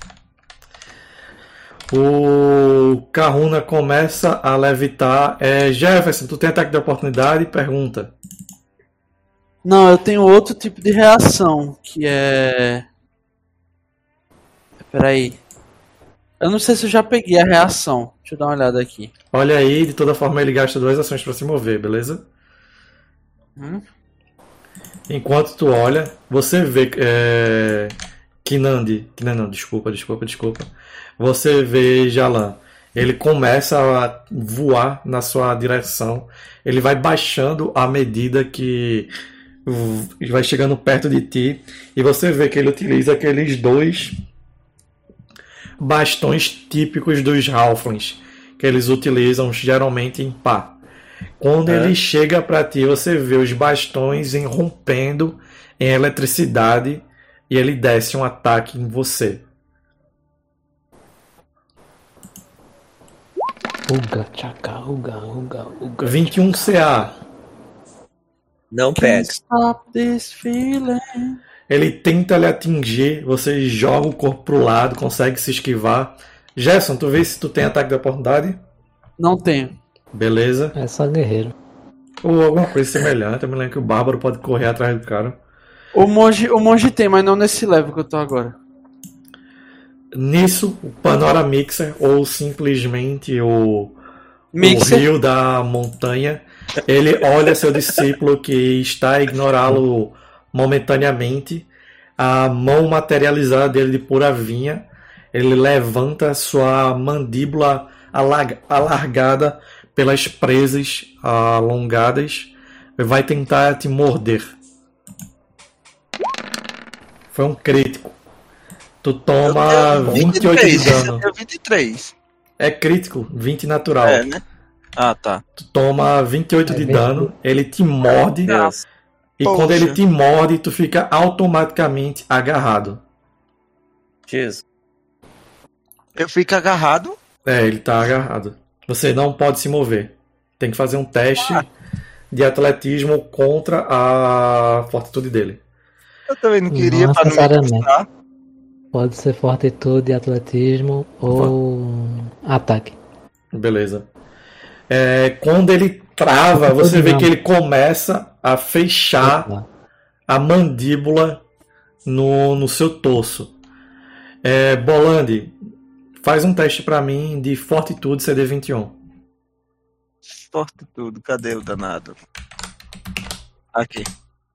O Kahuna começa a levitar. Jefferson, tu tem ataque de oportunidade? Pergunta. Não, eu tenho outro tipo de reação, que é... Peraí. Eu não sei se eu já peguei a reação. Deixa eu dar uma olhada aqui. Olha aí, de toda forma ele gasta 2 ações para se mover, beleza? Enquanto tu olha, você vê Kinandi. Não, desculpa. Você vê Jalan. Ele começa a voar na sua direção. Ele vai baixando à medida que vai chegando perto de ti. E você vê que ele utiliza aqueles 2 bastões típicos dos Halflings, que eles utilizam geralmente em pá. Quando ele chega pra ti, você vê os bastões irrompendo em eletricidade e ele desce um ataque em você. Uga, tchaca, uga. 21 CA. Não pega. Stop this feeling. Ele tenta lhe atingir, você joga o corpo pro lado, consegue se esquivar. Gerson, tu vê se tu tem ataque de oportunidade? Não tenho. Beleza. É só guerreiro. Ou alguma coisa semelhante. Eu me lembro que o Bárbaro pode correr atrás do cara. O monge tem, mas não nesse level que eu tô agora. Nisso, o Panora Mixer, ou simplesmente o Mixer. rio da montanha, ele olha seu discípulo que está a ignorá-lo momentaneamente. A mão materializada dele de pura vinha. Ele levanta sua mandíbula alargada pelas presas alongadas. Vai tentar te morder. Foi um crítico. Tu toma 28 de dano. Eu tenho 23. É crítico, 20 natural. É, né? Ah, tá. Tu toma 28 de bem dano, ele te morde. Nossa. E Poxa. quando ele te morde, tu fica automaticamente agarrado. Jesus. Eu fico agarrado. É, ele tá agarrado. Você não pode se mover. Tem que fazer um teste de atletismo contra a fortitude dele. Eu também não queria Não pra não me necessariamente. custar. Pode ser fortitude, atletismo ou ataque. Beleza. Quando ele trava, você vê que ele começa a fechar a mandíbula no seu torso. Bolandi, faz um teste pra mim de fortitude CD21. Fortitude, cadê o danado? Aqui.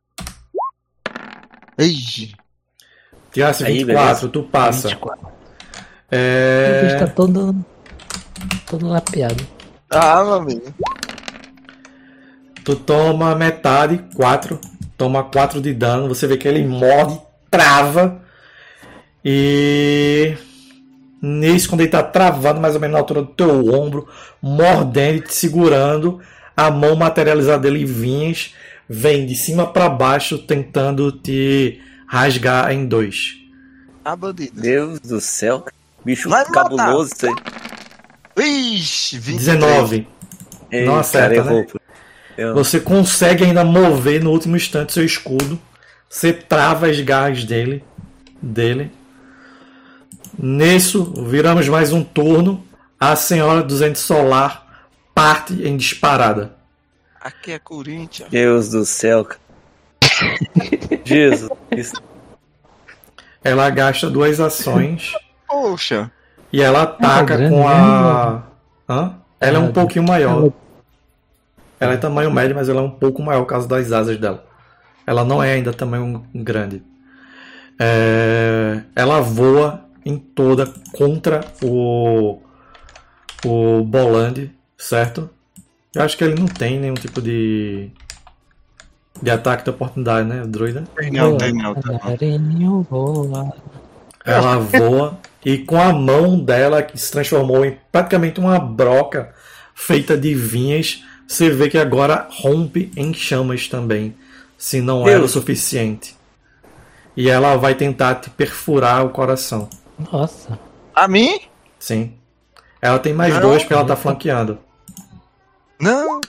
Ei, Tirasse Aí, 24, tu passa. 24. O bicho tá todo lapeado. meu amigo. Tu toma metade, 4. Toma 4 de dano. Você vê que ele morde, trava. E nisso, quando ele tá travando, mais ou menos na altura do teu ombro, mordendo e te segurando, a mão materializada dele em vinhas vem de cima para baixo, tentando te rasgar em 2. Bandido. Deus do céu. Bicho Vai cabuloso isso aí. Ixi, 23. 19. Ei, Não acerta, cara, né? errou. Eu- Você consegue ainda mover no último instante seu escudo. Você trava as garras dele. Nisso, viramos mais um turno. A senhora do Zente Solar parte em disparada. Aqui é Corinthians. Deus do céu, cara. Jesus. Ela gasta 2 ações Poxa. e ela ataca grande, com a. Hã? Ela é um pouquinho maior. Ela- Ela é tamanho médio, mas ela é um pouco maior por causa das asas dela. Ela não é ainda tamanho grande. Ela voa em toda contra o Bolandi, certo? Eu acho que ele não tem nenhum tipo de ataque de oportunidade, né, o druida? Não, tem não. Tá bom. Passarinho voa. Ela voa e com a mão dela, que se transformou em praticamente uma broca feita de vinhas, você vê que agora rompe em chamas também, se não era o Deus. suficiente. E ela vai tentar te perfurar o coração. Nossa. A mim? Sim. Ela tem mais Não. 2 porque ela tá flanqueando. Não.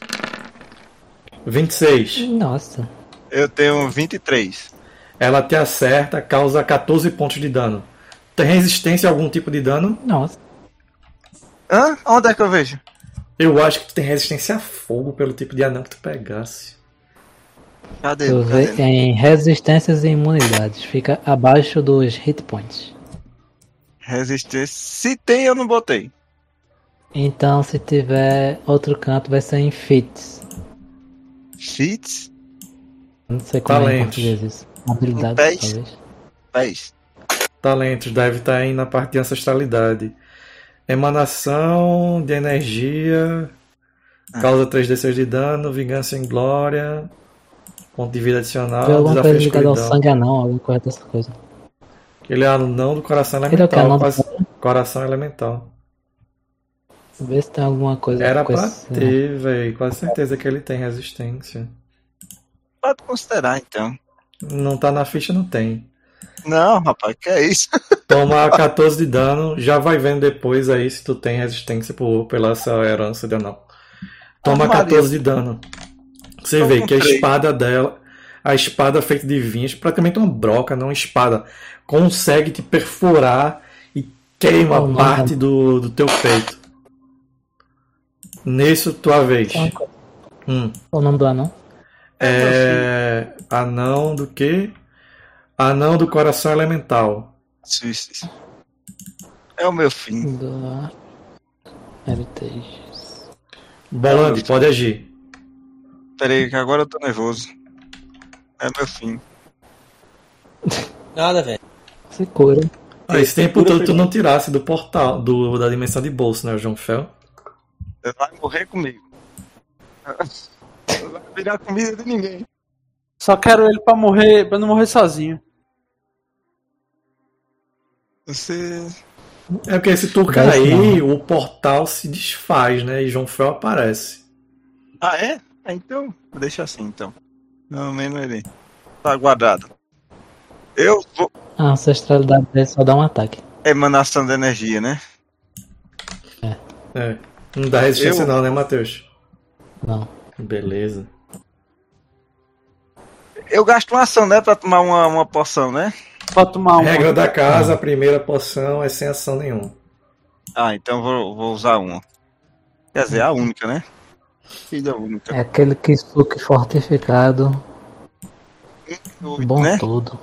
26. Nossa. Eu tenho 23. Ela te acerta, causa 14 pontos de dano. Tem resistência a algum tipo de dano? Nossa. Hã? Onde é que eu vejo? Eu acho que tu tem resistência a fogo pelo tipo de anão que tu pegasse. Cadê? Tu vê Cadê? em resistências e imunidades. Fica abaixo dos hit points. Resistência. Se tem, eu não botei. Então, se tiver outro canto, vai ser em feats. Fits? Não sei como é em Talentos. português isso. Habilidade, Pés. talvez. Pés. Talentos, deve estar aí na parte de ancestralidade. Emanação de energia. Causa 3d6 de dano. Vingança em glória. Ponto de vida adicional. Vê alguma Desafio coisa de ligada ao escuridão. sangue anão, alguma coisa dessa coisa. Ele é anão do coração Ele é o que, anão elemental. do Coração elemental. Vê se tem alguma coisa Era com pra esse- ter, velho. Quase certeza que ele tem resistência. Pode considerar, então. Não tá na ficha, não tem. Não, rapaz, que é isso? Toma 14 de dano. Já vai vendo depois aí se tu tem resistência pela essa herança de anão. Toma Maria. 14 de dano. Você Tô vê com que a 3. espada dela, a espada feita de vinhas, praticamente uma broca, não uma espada, consegue te perfurar e queima Oh, não. parte do teu peito. Nisso, tua vez. Só uma coisa. Hum. Qual o nome do anão? Anão do quê? Anão do coração elemental. Isso. É o meu fim. Do Heritage. Bolandi, pode agir. Pera aí, que agora eu tô nervoso. É meu fim. Nada, velho. Se cura. Esse tempo todo tu não tirasse do portal, da dimensão de bolso, né, João Fel? Você vai morrer comigo. Não vai virar comida de ninguém. Só quero ele pra morrer, pra não morrer sozinho. Você. É porque se tu cair, o portal se desfaz, né? E João Fel aparece. Ah, é? Ah, então. Deixa assim, então. Não, menos ele. Tá guardado. Eu vou. A ancestralidade dele só dá um ataque. Emanação de energia, né? É. Não dá resistência Eu- não, né, Matheus? Não. Beleza. Eu gasto uma ação, né? Pra tomar uma poção, né? Pode tomar Regra da casa, a primeira poção é sem ação nenhuma. Ah, então vou usar uma. Quer dizer, a única, né? Filha única. É aquele Kisuke fortificado. Bom né? tudo.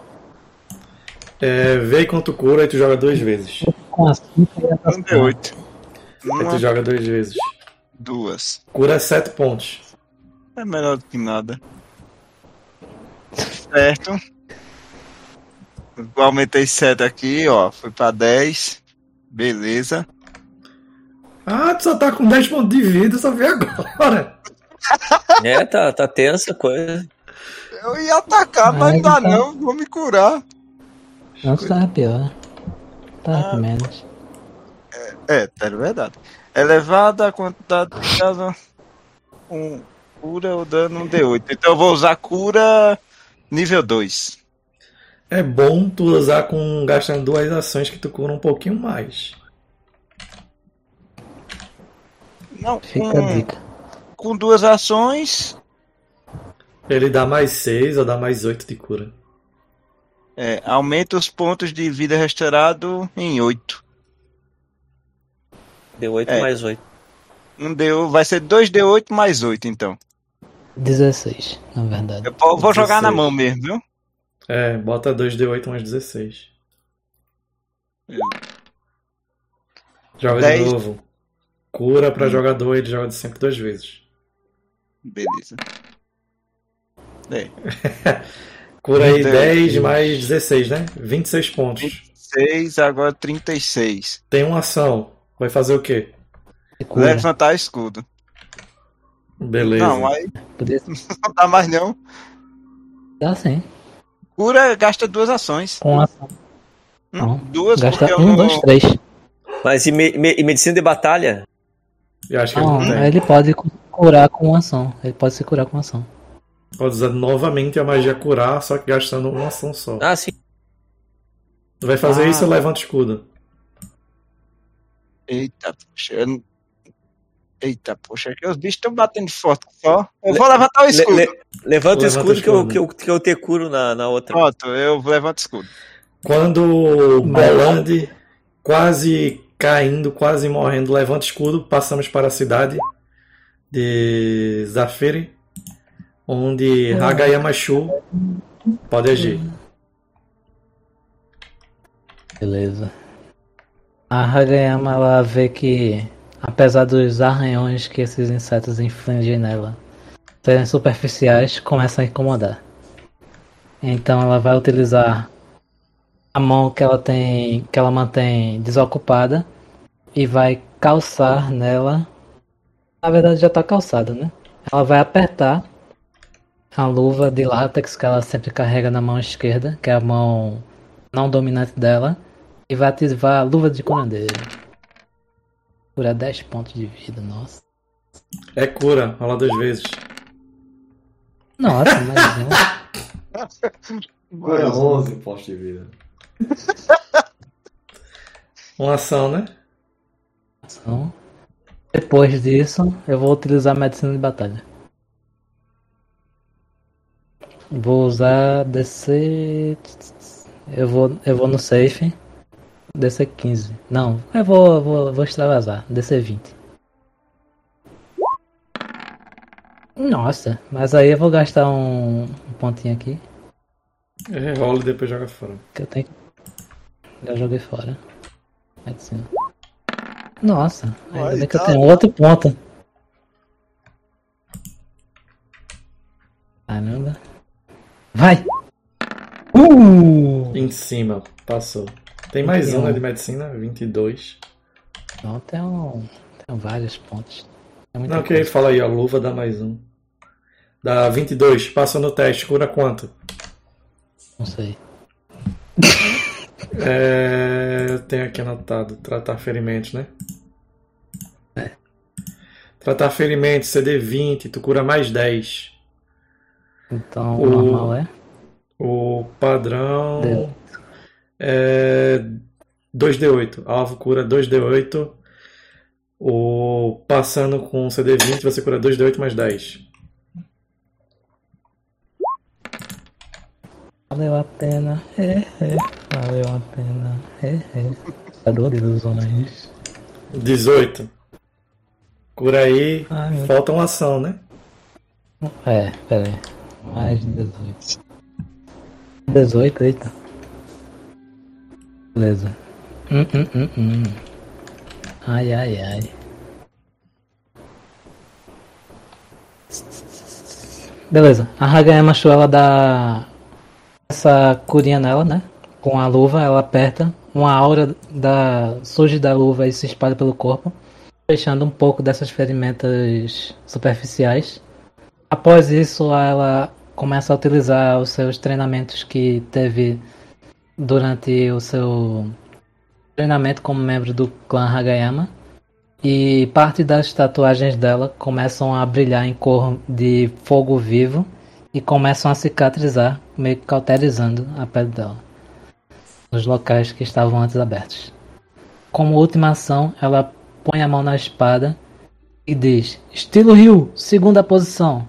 Vê quanto cura e tu joga 2 vezes. Com a 5 e a Um D8. Aí tu Uma, joga 2 vezes. 2. Cura 7 pontos. É melhor do que nada. Certo. Eu aumentei 7 aqui, ó. Foi pra 10. Beleza. Ah, tu só tá com 10 pontos de vida, só vê agora. Tá tensa a coisa. Eu ia atacar, mas não dá não. Vou me curar. Não tá pior. Tá com menos. É verdade. Elevada a quantidade de dano. Cura ou dano um D8. Então eu vou usar cura nível 2. É bom tu usar gastando 2 ações que tu cura um pouquinho mais. Não, Fica a dica. com 2 ações. Ele dá mais 6 ou dá mais 8 de cura. Aumenta os pontos de vida restaurado em 8. Deu 8 mais 8. Vai ser 2D8 mais 8, então. 16, na verdade. Eu vou jogar 16. na mão mesmo, viu? Bota 2d8 mais 16. Joga 10. de novo. Cura pra jogador, ele joga sempre 2 vezes. Beleza. Cura aí 10. 10 mais 16, né? 26 pontos. 6, agora 36. Tem uma ação. Vai fazer o quê? Cura. Levantar escudo. Beleza. Não, aí Poder não dá mais não. dar sim. Cura gasta 2 ações. Com ação. Não. 2 porque Gasta eu 1, não... 2, 3. Mas e medicina de batalha? Eu acho que Não, ele não tem. ele pode curar com ação. Ele pode se curar com ação. Pode usar novamente a magia curar, só que gastando uma ação só. Ah, sim. Tu vai fazer isso, levanta o escudo. Eita, poxa, é que os bichos estão batendo forte só. Eu vou levantar o escudo. Levanta o escudo escudo. que eu te curo na outra. Pronto, eu levanto o escudo. Quando o Bolande, quase caindo, quase morrendo, levanta o escudo, passamos para a cidade de Zafiri, onde Hagayamashu pode agir. Beleza. A Hagayama, ela vê que, apesar dos arranhões que esses insetos infligem nela serem superficiais, começam a incomodar. Então ela vai utilizar a mão que ela mantém desocupada e vai calçar nela. Na verdade já está calçada, né? Ela vai apertar a luva de látex que ela sempre carrega na mão esquerda, que é a mão não dominante dela, e vai ativar a luva de curandeiro. Cura 10 pontos de vida, nossa. É cura, rola 2 vezes. Nossa, mas Cura 11 pontos de vida. Uma ação, né? não. Depois disso, eu vou utilizar a medicina de batalha. Vou usar DC. Eu vou no safe. DC 15. Não, eu vou extravasar. DC 20. Nossa, mas aí eu vou gastar um pontinho aqui. Rola e depois joga fora. Que eu tenho. Já joguei fora. Medicina. Nossa, ainda bem que eu tenho outro ponto. Caramba. Vai! Em cima, passou. Tem mais 21. uma de medicina, 22. Não, tenho vários pontos. É muita Não, ok, coisa. fala aí, a luva dá mais um. Dá 22, passa no teste, cura quanto? Não sei. Eu tenho aqui anotado, tratar ferimentos, né? Tratar ferimentos, CD 20, tu cura mais 10. Então o normal é? O padrão Deu. é 2d8. Alvo cura 2d8. O passando com CD 20, você cura 2d8 mais 10. Valeu a pena. Valeu a pena. Ador de ilusões. 18. Cura aí. Ai, meu... Falta uma ação, né? Pera aí. Mais 18. 18, eita. Beleza. Ai. Beleza. A Hagayama Shu, ela dá essa curinha nela, né? Com a luva, ela aperta. Uma aura surge da luva e se espalha pelo corpo, fechando um pouco dessas ferimentas superficiais. Após isso, ela começa a utilizar os seus treinamentos que teve durante o seu treinamento como membro do clã Hagayama. E parte das tatuagens dela começam a brilhar em cor de fogo vivo e começam a cicatrizar, meio que cauterizando a pele dela, nos locais que estavam antes abertos. Como última ação, ela põe a mão na espada e diz: estilo Ryu, segunda posição.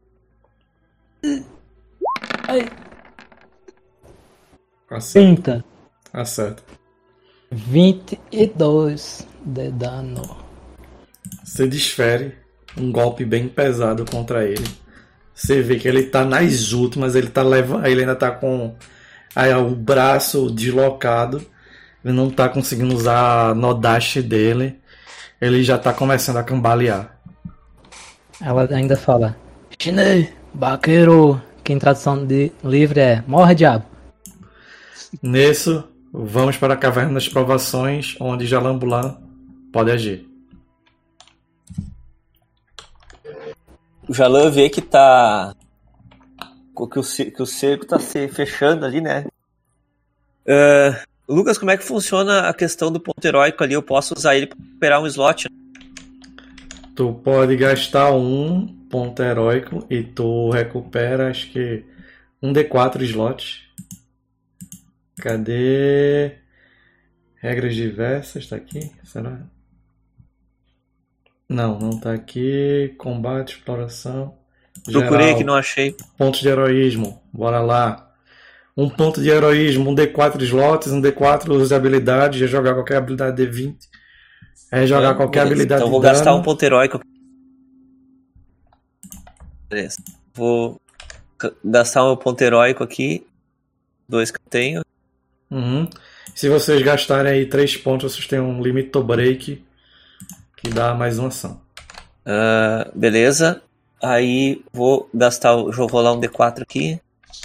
Ai. Acerta. 30. Acerta. 22 de dano. Você desfere um golpe bem pesado contra ele. Você vê que ele tá nas últimas, ele ainda tá com o braço deslocado. Ele não tá conseguindo usar a Nodashi dele. Ele já tá começando a cambalear. Ela ainda fala: Shinei, Baqueiro, que em tradução livre é morre, diabo. Nisso, vamos para a Caverna das Provações, onde Jalambulan pode agir. O Jalan vê que tá. Que o cerco tá se fechando ali, né? Lucas, como é que funciona a questão do ponto heróico ali? Eu posso usar ele para recuperar um slot? Tu pode gastar um ponto heróico e tu recupera, acho que, um D4 slots. Cadê? Regras diversas, tá aqui? Será? Não tá aqui. Combate, exploração. Procurei Geral. que não achei. Pontos de heroísmo. Bora lá. Um ponto de heroísmo, um D4 slots, um D4 de habilidade. É jogar qualquer habilidade D20. É jogar qualquer habilidade então de vou dano. gastar um ponto heróico. Beleza. Vou gastar um ponto heróico aqui. 2 que eu tenho. Uhum. Se vocês gastarem aí 3 pontos, vocês têm um limit to break que dá mais uma ação. Beleza. Aí vou rolar um D4 aqui.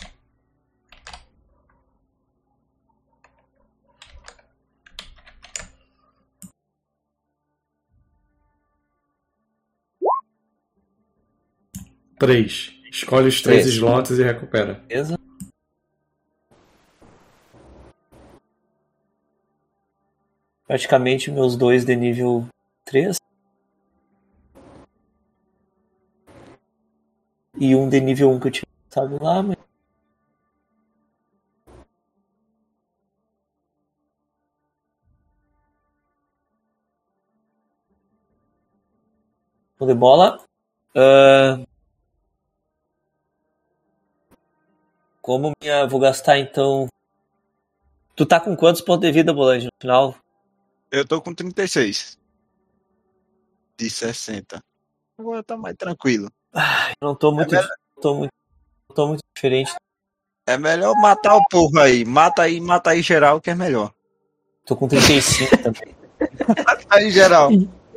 Três. Escolhe os 3 slots e recupera. Beleza. Praticamente meus 2 de nível 3. E um de nível 1 que eu tinha estado lá, mas... de bola. Vou gastar então... Tu tá com quantos pontos de vida, Bolange, no final? Eu tô com 36. De 60. Agora tá mais tranquilo. Eu não tô muito... Tô muito diferente. É melhor matar o povo aí. Mata aí geral que é melhor. Tô com 35 também. Mata aí geral.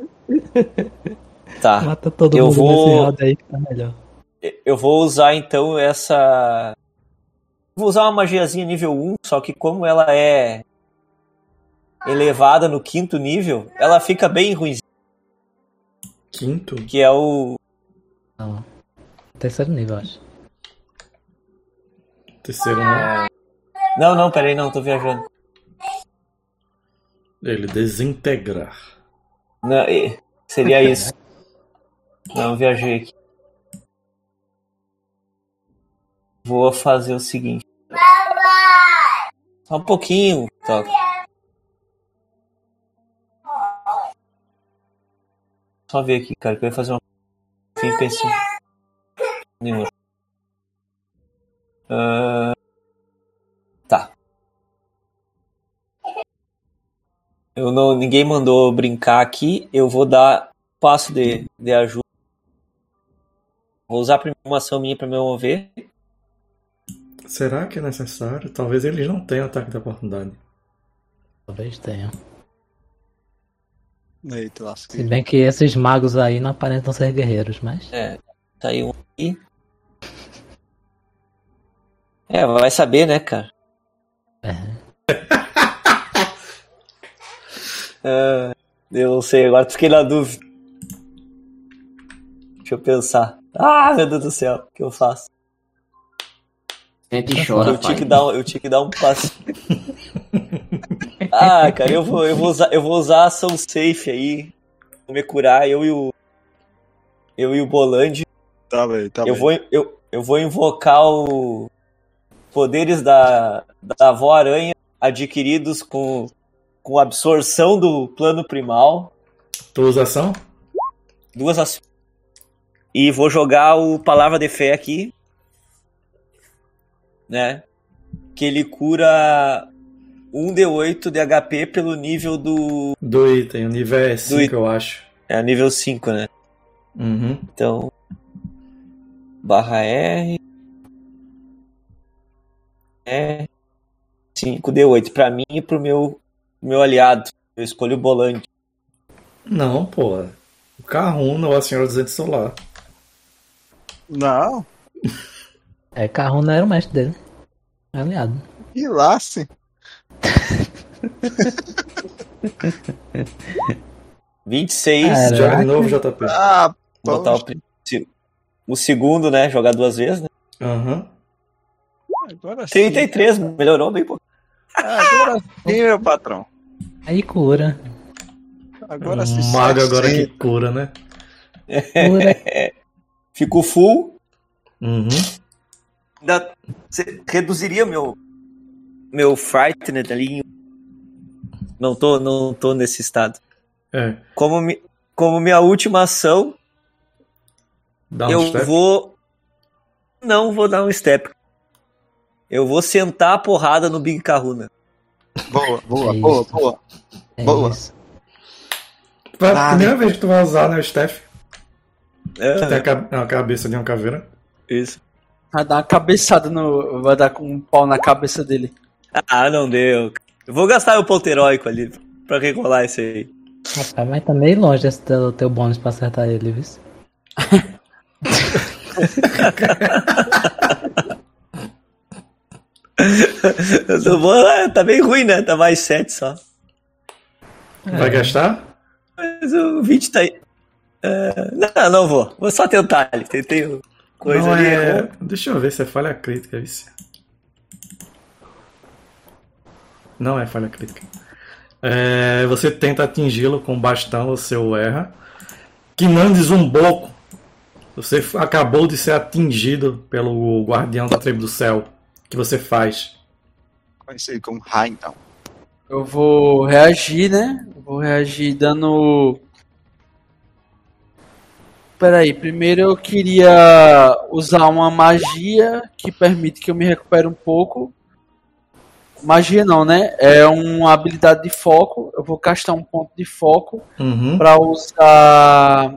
Tá. Mata todo mundo nesse round aí que tá melhor. Eu vou usar então essa... Vou usar uma magiazinha nível 1, só que como ela é elevada no 5º nível, ela fica bem ruimzinha. Quinto? Que é o... Não. 3º nível, acho. Terceiro não. Não, peraí, não, tô viajando. Ele desintegrar. Não, seria isso. Não, viajei aqui. Vou fazer o seguinte. Só um pouquinho, tá? Só ver aqui, cara, que eu ia fazer uma... Enfim, pensei... Ninguém mandou brincar aqui. Eu vou dar passo de ajuda. Vou usar a primeira ação minha pra me mover. Será que é necessário? Talvez eles não tenham ataque de oportunidade. Talvez tenha. Eita, Se lasquei. bem que esses magos aí não aparentam ser guerreiros, mas. Saiu um aqui. Vai saber, né, cara? Eu não sei, agora fiquei na dúvida. Deixa eu pensar. Meu Deus do céu, o que eu faço? Sente e chora, Eu tinha pai. que dar um passo. Cara, eu vou usar a ação safe aí. Vou me curar, eu e o Bolandi. Tá bem. Eu vou invocar os poderes da avó aranha adquiridos com absorção do plano primal. Tu usa ação? 2 ações. E vou jogar o Palavra de Fé aqui. Né? Que ele cura 1d8 de HP pelo nível do item. O nível é 5, eu acho. É nível 5, né? Uhum. Então, /R 5d8 pra mim e pro meu aliado. Eu escolho o Bolandi. Não, pô. O Kahuna ou a Senhora do Vento Solar. Não, Kahuna era o mestre dele. Aliado. que lasse. 26. Caraca. Joga de novo, JP. Botar o segundo, né? Jogar 2 vezes, né? Aham. Agora sim. 33, melhorou bem, pô. Agora sim, meu patrão. Aí cura. Agora sim. O mago agora que cura, né? Cura. Fico full. Uhum. Você reduziria meu frightened ali. Não tô nesse estado. Como minha última ação, Dá um step. Não vou dar um step. Eu vou sentar a porrada no Big Kahuna. Boa. É Boa. isso. Primeira vez que tu vai usar, né, o Steph? É. Tem a cabeça de uma caveira. Isso. Vai dar uma cabeçada vai dar com um pau na cabeça dele. Não deu. Eu vou gastar o ponto heróico ali pra regular isso aí. Rapaz, mas tá meio longe esse teu bônus pra acertar ele, viu? Tá bem ruim, né? Tá mais 7 só. Vai gastar? Mas o 20 tá aí. Não vou. Vou só tentar ali. Tentei coisa Não, ali. Deixa eu ver se é falha crítica, isso. Não é falha crítica. Você tenta atingi-lo com bastão, você o erra. Kinandes Umboco. Você acabou de ser atingido pelo guardião da tribo do céu. O que você faz? Conhecido como Ra, então. Eu vou reagir, né? Vou reagir dando... Peraí, primeiro eu queria usar uma magia que permite que eu me recupere um pouco. Magia não, né? É uma habilidade de foco. Eu vou castar um ponto de foco para usar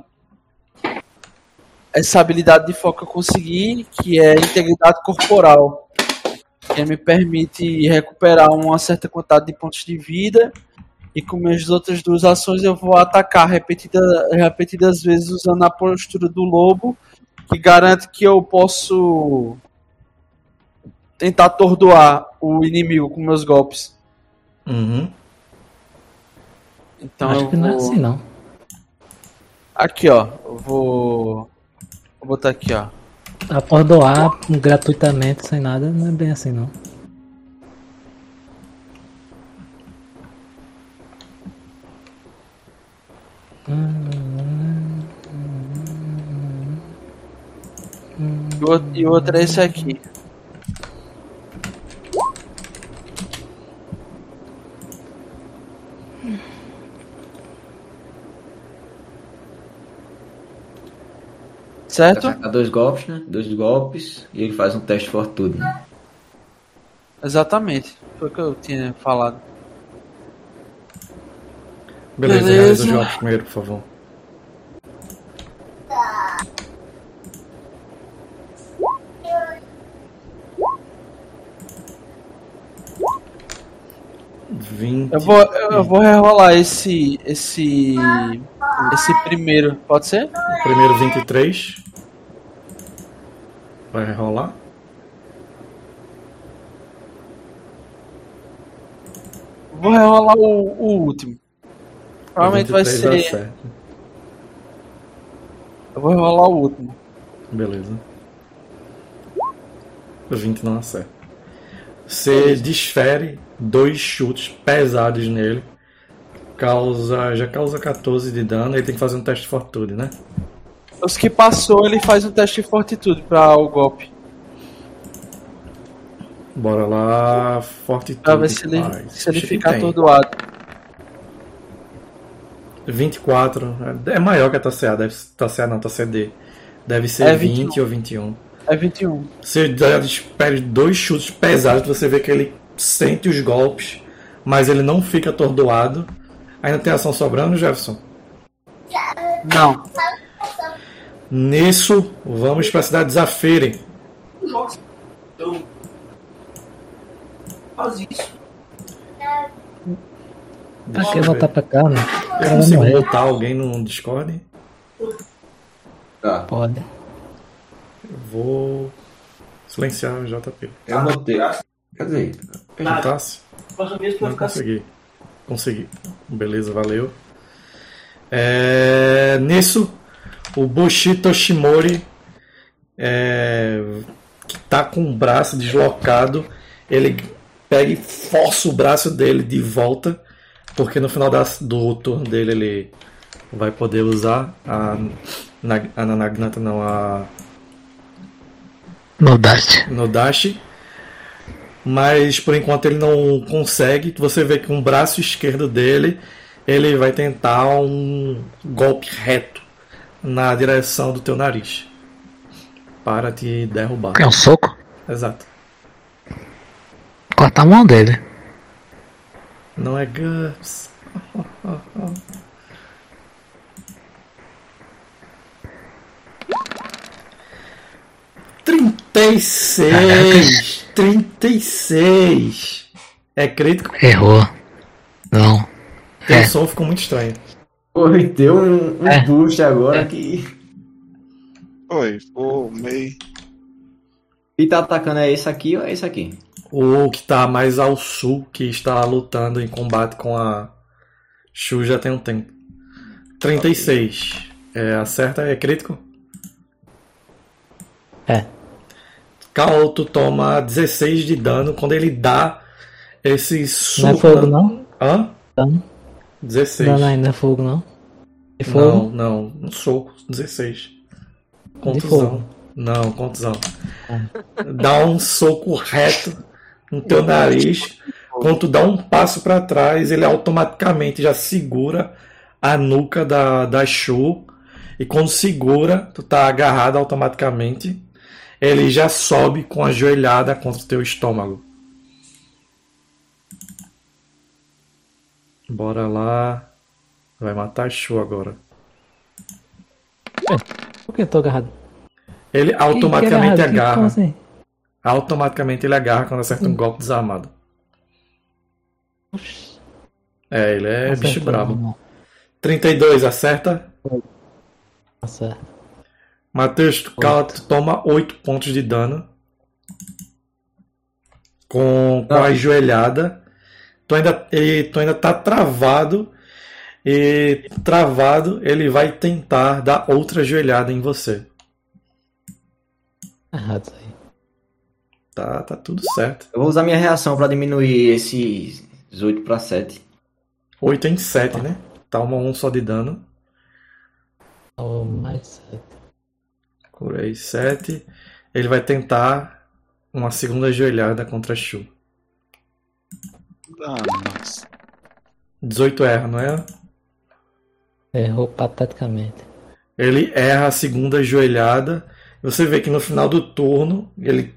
essa habilidade de foco que eu consegui, que é integridade corporal. Que me permite recuperar uma certa quantidade de pontos de vida. E com minhas outras 2 ações eu vou atacar repetidas vezes usando a postura do lobo, que garante que eu posso tentar atordoar o inimigo com meus golpes. Então Acho que não é assim, não. Aqui, ó. Vou botar aqui, ó. Atordoar gratuitamente, sem nada, não é bem assim, não. E outra é esse aqui. Certo? Vai sacar 2 golpes, né? 2 golpes. E ele faz um teste de fortuna. Exatamente. Foi o que eu tinha falado. Beleza, realiza os golpes primeiro, por favor. Eu vou rerolar esse primeiro, pode ser? O primeiro 23. Vai rerolar. Vou rerolar o último. Provavelmente vai ser. Eu vou rerolar o último. Beleza. O 20 não acerta. Você desfere 2 chutes pesados nele. Já causa 14 de dano. Ele tem que fazer um teste de fortitude, né? Os que passou, ele faz um teste de fortitude para o golpe. Bora lá, fortitude. Pra ver se ele ficar atordoado. 24. É maior que a tua CA. Tua CD. Deve ser 20 21. ou 21. É 21. Você espera 2 chutes pesados. Você vê que ele sente os golpes, mas ele não fica atordoado. Ainda tem ação sobrando, Jefferson? Não. Nisso, vamos para a cidade de Zafire. Pra que voltar pra cá, né? Eu consigo botar alguém no Discord? Tá. Pode. Eu vou silenciar o JP. Eu botei. Quer dizer, Perguntasse? Não consegui. Beleza, valeu. Nisso, o Bushi Toshimori, que tá com o braço deslocado, ele pega e força o braço dele de volta, porque no final do turno dele ele vai poder usar a Nanagnata, não, a Nodashi. Mas por enquanto ele não consegue. Você vê que com o braço esquerdo dele ele vai tentar um golpe reto na direção do teu nariz para te derrubar. É um soco? Exato. Corta a mão dele. Não é Gus. 36. É crítico? Errou. Não. O som ficou muito estranho. Oi, deu um boost agora que. Oi, meio. E tá atacando é esse aqui ou é esse aqui? O que tá mais ao sul, que está lutando em combate com a Shu já tem um tempo. 36. Acerta, é crítico? Cal, tu toma 16 de dano quando ele dá esse soco. Não é fogo, não? Hã? Não. 16. Não, ainda é fogo, não? É fogo? Não. Um soco. 16. Contusão. Fogo. Não, contusão. Dá um soco reto no teu nariz. Quando tu dá um passo para trás, ele automaticamente já segura a nuca da Shu. E quando segura, tu tá agarrado automaticamente. Ele já sobe com a joelhada contra o teu estômago. Bora lá. Vai matar a Shu agora. Por que eu tô agarrado? Ele automaticamente agarra. Como assim? Automaticamente ele agarra quando acerta um golpe desarmado. Ele é Acerta, bicho brabo. não. 32, acerta? Acerta. Matheus, tu toma 8 pontos de dano. Com a joelhada. Tu ainda tá travado. E travado, ele vai tentar dar outra joelhada em você. Errado isso aí. Tá tudo certo. Eu vou usar minha reação pra diminuir esses 8 pra 7. 8 em 7, né? Toma 1 só de dano. Oh, mais 7. Curei 7. Ele vai tentar uma segunda joelhada contra a Shu. Nossa. 18 erra, não é? Errou pateticamente. Ele erra a segunda joelhada. Você vê que no final do turno ele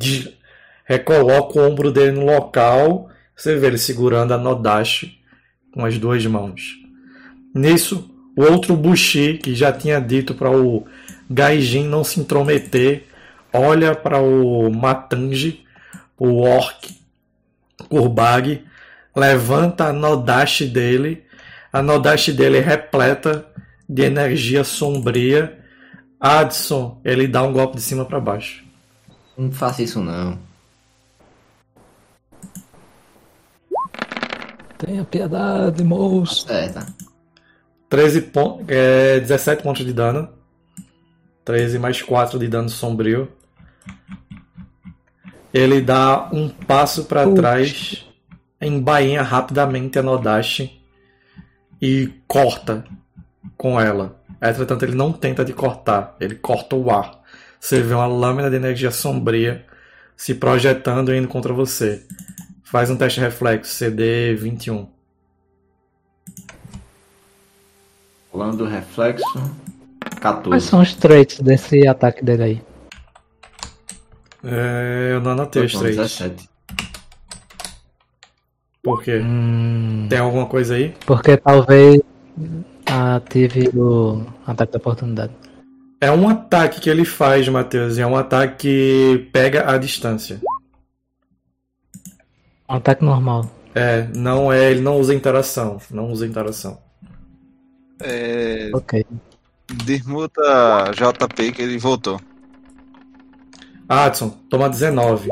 recoloca o ombro dele no local. Você vê ele segurando a Nodashi com as 2 mãos. Nisso, o outro Bushi, que já tinha dito para o Gaijin não se intrometer, olha para o Matangi, o Orc Kurbag, levanta a Nodashi dele. A Nodashi dele é repleta de energia sombria. Adson, ele dá um golpe de cima para baixo. Não faça isso não. Tenha piedade, moço. Certa. 17 pontos de dano. 13 mais 4 de dano sombrio. Ele dá um passo para trás, embainha rapidamente a Nodashi e corta com ela. Entretanto, ele não tenta de cortar, ele corta o ar. Você vê uma lâmina de energia sombria se projetando e indo contra você. Faz um teste reflexo, CD 21. Rolando do reflexo. 14. Quais são os traits desse ataque dele aí? Eu não anotei os três. 17. Por quê? Tem alguma coisa aí? Porque talvez ative o ataque da oportunidade. É um ataque que ele faz, Matheus, e é um ataque que pega a distância. Um ataque normal. Não é, ele não usa interação. Não usa interação. Ok. Desmuta JP que ele voltou. Adson, toma 19.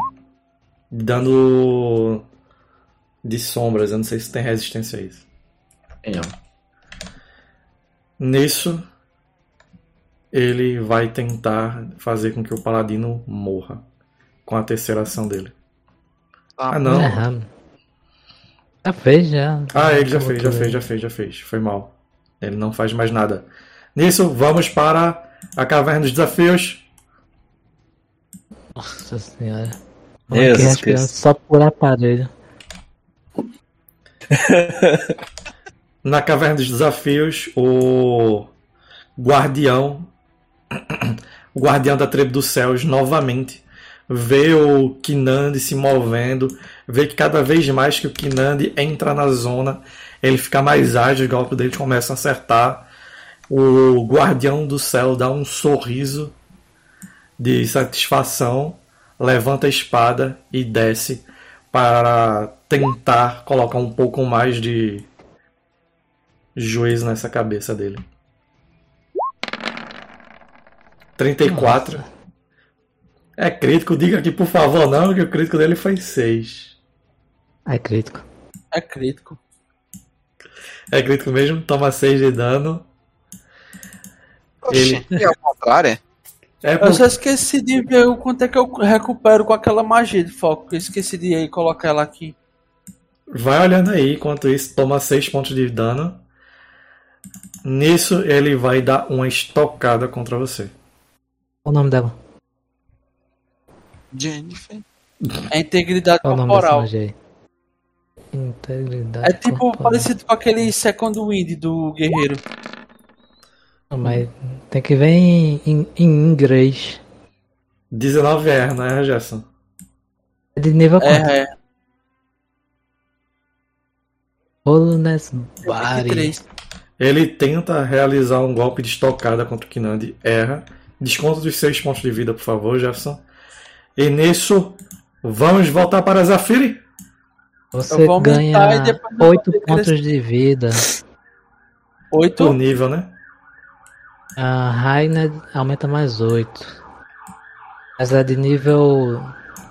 Dano de sombras. Eu não sei se tem resistência a isso. Não. Nisso, ele vai tentar fazer com que o paladino morra. Com a terceira ação dele. Não. Errado. Já fez, já. Ele já fez. Foi mal. Ele não faz mais nada. Nisso, vamos para a Caverna dos Desafios. Nossa senhora. Jesus Aqui respirando Cristo. só por aparelho. Na Caverna dos Desafios, o guardião da tribo dos céus novamente vê o Kinandi se movendo, vê que cada vez mais que o Kinandi entra na zona, ele fica mais ágil, os golpes dele começam a acertar. O guardião do céu dá um sorriso de satisfação, levanta a espada e desce para tentar colocar um pouco mais de juízo nessa cabeça dele. 34. Nossa. É crítico, diga aqui por favor não, que o crítico dele foi 6. É crítico. É crítico. É crítico mesmo, toma 6 de dano. Ele é ao contrário, Eu só esqueci de ver o quanto é que eu recupero com aquela magia de foco. Eu esqueci de colocar ela aqui. Vai olhando aí, enquanto isso, toma 6 pontos de dano. Nisso, ele vai dar uma estocada contra você. Qual o nome dela? Jennifer. É integridade Qual o nome corporal. dessa magia aí? Integridade É tipo corporal. parecido com aquele Second Wind do guerreiro. Não, mas tem que ver em inglês. 19 R, né, Gerson? É de nível quanto? É. Holiness Body. 23. Ele tenta realizar um golpe de estocada contra o Kinandi, erra. Desconto dos 6 pontos de vida, por favor, Jefferson. E nisso, vamos voltar para Zafiri. Você ganha 8 pontos de vida. 8? Por nível, né? A Rainer aumenta mais 8. Mas é de nível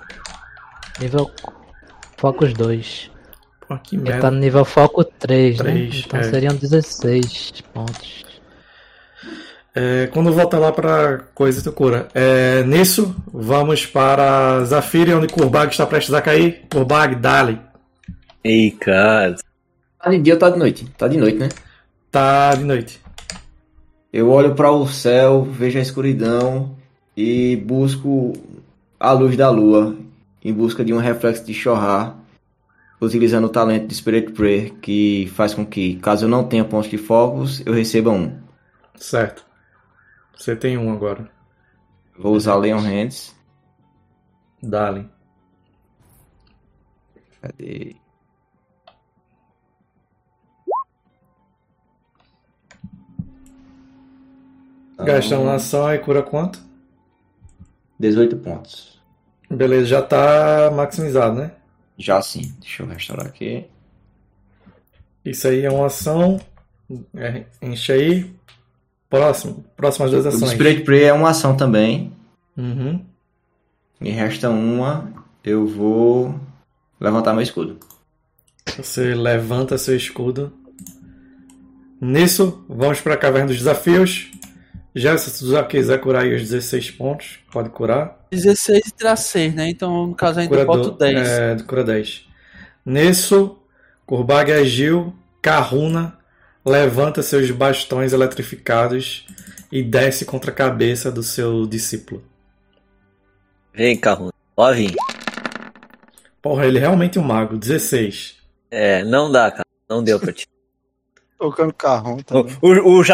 Focus 2. Pô, que Ele merda. tá no nível Foco 3, né? 3, Então seriam 16 pontos. Quando voltar lá para coisa tu cura. Nisso, vamos para Zafiri, onde Kurbag está prestes a cair. Kurbag, dale. Ei, cara. Tá de dia ou tá de noite? Tá de noite, né? Tá de noite. Eu olho para o céu, vejo a escuridão e busco a luz da lua em busca de um reflexo de Shohar, utilizando o talento de Spirit Prayer, que faz com que, caso eu não tenha pontos de focos, eu receba um. Certo. Você tem um agora. Vou usar Leon Hands. Dale. Cadê? Gasta uma ação e cura quanto? 18 pontos. Beleza, já tá maximizado, né? Já sim. Deixa eu restaurar aqui. Isso aí é uma ação. Enche aí. Próximas duas O ações. Spirit Prey é uma ação também. Uhum. Me resta uma. Eu vou levantar meu escudo. Você levanta seu escudo. Nisso, vamos para a Caverna dos Desafios. Já se tu já quiser curar aí os 16 pontos, pode curar. 16 e tirar 6, né? Então, no caso, ainda Curador, boto 10. Cura 10. Nisso, Kurbag agiu, Kahuna levanta seus bastões eletrificados e desce contra a cabeça do seu discípulo. Vem, Carruna. Ó, vim. Porra, ele é realmente um mago. 16. Não dá, cara. Não deu pra ti. Tocando carrão também. O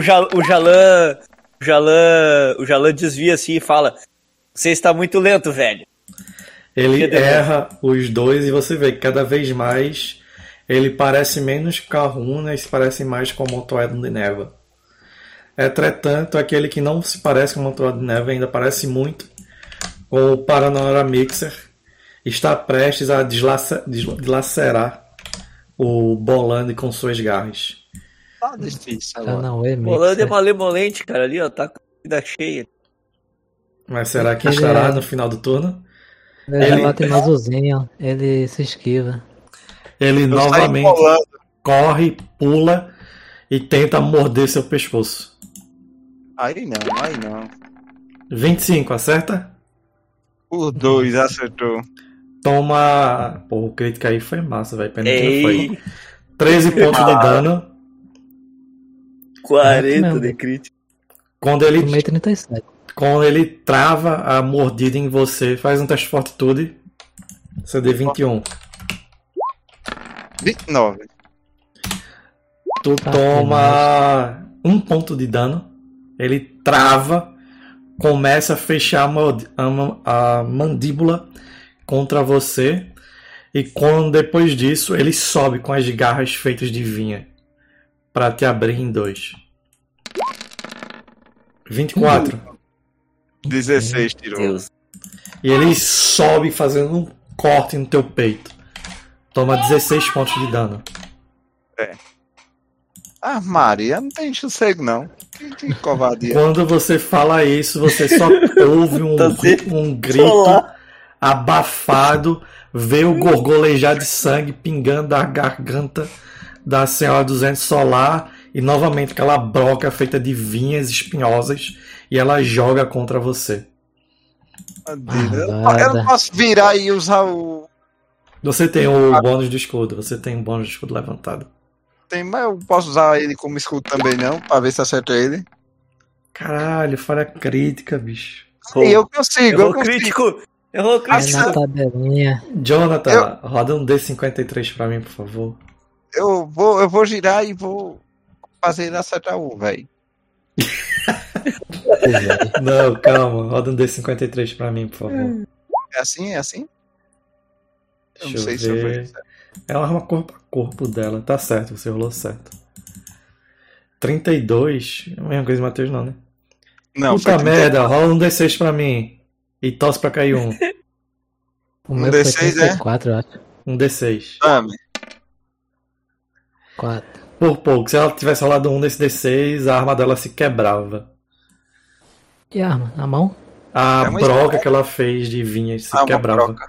Jalan desvia assim e fala: você está muito lento, velho. Ele erra os dois e você vê que cada vez mais ele parece menos Kahuna e se parece mais com o Amontoado de Neva. Entretanto, aquele que não se parece com o Amontoado de Neva ainda parece muito com o Paranora Mixer. Está prestes a dilacerar o Bolande com suas garras. Tá difícil Ah, agora. não, é Rolando é mixer. malemolente, cara, ali, ó, tá com a vida cheia. Mas será que Ele estará é- no final do turno? Ele é latinosozinho, ele se esquiva. Ele Eu saí novamente bolando. corre, pula e tenta morder seu pescoço. Aí não. 25, acerta? O 2 acertou. Toma. Pô, o crítico aí foi massa, velho. Pena que não foi. Ei, 13 pontos de dano. 40 Não. de crítico. Quando ele, Tomei 37. quando ele trava a mordida em você, faz um teste de fortitude. CD 21. 29. Tu Tá, toma um ponto de dano. Ele trava, começa a fechar a mandíbula contra você. E depois disso, ele sobe com as garras feitas de vinha para te abrir em 2. 24. 16 tirou. Deus. E ele sobe fazendo um corte no teu peito. Toma 16 pontos de dano. Ah, Maria, não tem sossego não. Que covardia. Quando você fala isso, você só ouve um grito Olá. abafado, vê o gorgolejar de sangue pingando da garganta da Senhora dos Ventos Solar e novamente aquela broca feita de vinhas espinhosas e ela joga contra você. Eu não posso virar e usar o... Você tem o bônus do escudo, você tem um bônus de escudo levantado. Mas eu posso usar ele como escudo também não, pra ver se acerta ele. Caralho, falha crítica, bicho. E eu consigo, Errou crítico. Errou É crítico. na tabelinha. Jonathan, roda um D53 pra mim, por favor. Eu vou girar e vou fazer ele acertar o velho. Não, calma, roda um D53 pra mim, por favor. É assim? É assim? Eu Deixa não sei eu se eu ver. vou. É uma arma corpo a corpo dela. Tá certo, você rolou certo. 32? É a mesma coisa do Matheus, não, né? Não, Puta foi merda, rola um D6 pra mim. E tosse pra cair um. O meu D6 foi 34, eu acho. Um D6. Dame. 4. Por pouco, se ela tivesse rolado um desse D6, a arma dela se quebrava. Que arma? Na mão? A É uma broca espada. que ela fez de vinhas se Ah, uma quebrava. broca.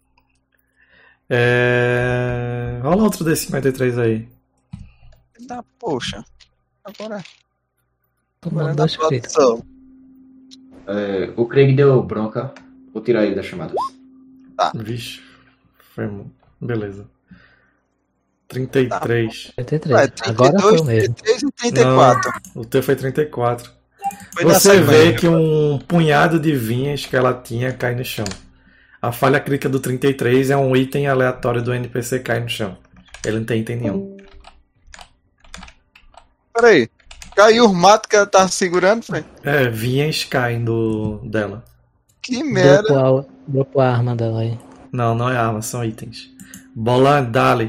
Rola outro D53 aí. Poxa. Agora Tomando na 2 críticos. produção. O Craig deu bronca. Vou tirar ele das chamadas. Vixe. Beleza. 33. 33. Agora foi o mesmo. 33 e 34. Não, o teu foi 34. Foi na Você vê sequência. que um punhado de vinhas que ela tinha cai no chão. A falha crítica do 33 é um item aleatório do NPC cai no chão. Ele não tem item nenhum. Peraí. Caiu o mato que ela tava segurando, Frank? Vinhas caem dela. Que merda. Dropou a arma dela aí. Não é arma, são itens. Bola, dali.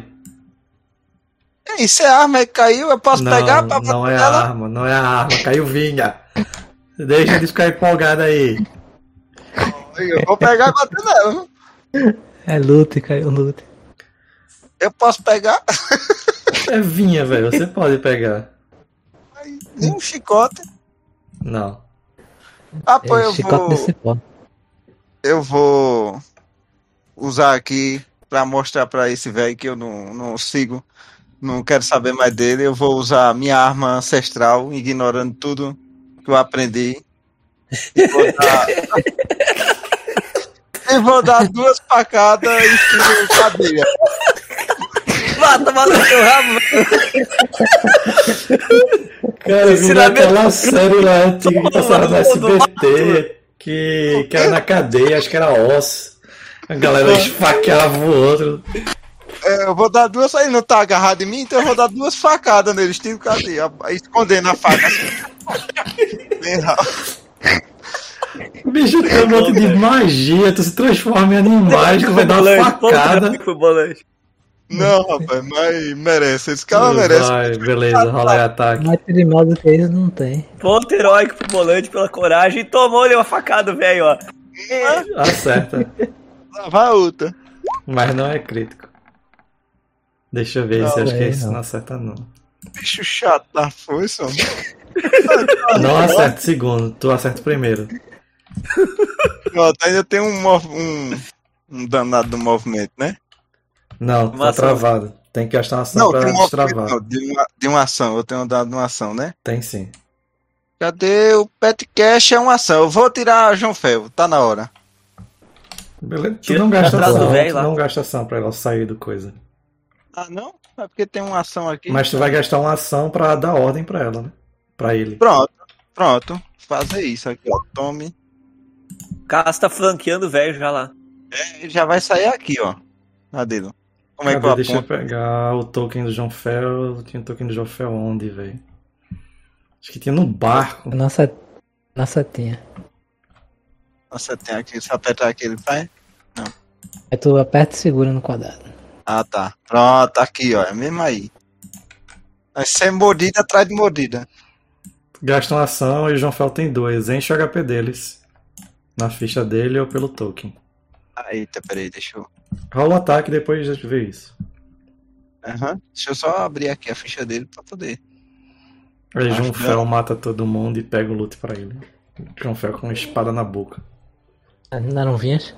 Isso é arma que caiu, eu posso pegar pra Não é ela? arma, não é arma. Caiu vinha. Deixa de ficar empolgado aí. Eu vou pegar e bater nela. É lute, caiu lute. Eu posso pegar? É vinha, velho. Você pode pegar. Nem um chicote. Não. Ah, pô, Chicote desse pó. eu vou usar aqui pra mostrar pra esse velho que eu não sigo. Não quero saber mais dele. Eu vou usar minha arma ancestral, ignorando tudo que eu aprendi. E vou dar 2 facadas e estilo cadeia. Mata no seu rabo. Cara, eu vi naquela série lá antiga que passava no SBT, que era na cadeia, acho que era Osso. A galera esfaqueava o outro. Eu vou dar 2, aí não tá agarrado em mim, então eu vou dar 2 facadas nele, estilo cadeia, escondendo a faca assim. Bem rápido. Bicho, tem um monte de magia, tu se transforma em animais, tu vai dar uma facada. Não, rapaz, mas merece. Esse cara merece. Vai, beleza, rola aí ataque. Mais perigoso que isso não tem. Ponto heróico pro Bolante pela coragem e tomou-lhe uma facada, velho, ó. Acerta. Lá vai outra. Mas não é crítico. Deixa eu ver Não, se acho que é, esse não. não acerta não. Bicho chato da força, mano. Não acerta o segundo, tu acerta o primeiro. Pronto, ainda tem um danado do movimento, né? Não, Uma tá ação. travado. Tem que gastar uma ação Não, pra tem um movimento, destravar. não, de uma ação. Eu tenho um dado de uma ação, né? Tem sim. Cadê o Pet Cash? É uma ação. Eu vou tirar João Fel, tá na hora. Beleza. Tu Tira não gasta atrás do ação, velho tu lá. não gasta ação pra ela sair do coisa. Ah, não? É porque tem uma ação aqui. Mas tu vai gastar uma ação pra dar ordem pra ela, né? Pra ele. Pronto. Fazer isso aqui, ó. Tome. O cara tá flanqueando o velho já lá. Ele já vai sair aqui, ó. Cadê? Como é que eu Deixa eu aponto? pegar o token do João Fel. Tinha o token do João Fel onde, velho? Acho que tinha no barco. Na setinha. Você tem aqui, se apertar aqui, ele vai? Aí tu aperta e segura no quadrado. Ah, tá. Pronto, aqui, ó. É mesmo aí. Vai ser mordida atrás de mordida. Gasta uma ação e o João Fel tem 2. Enche o HP deles. Na ficha dele ou pelo token. Eita, peraí, deixa eu. Rola o ataque e depois deixa eu ver isso. Deixa eu só abrir aqui a ficha dele pra poder. Aí Acho João que Fel mata todo mundo e pega o loot pra ele. João Fel com uma espada na boca. Ainda não vinhas?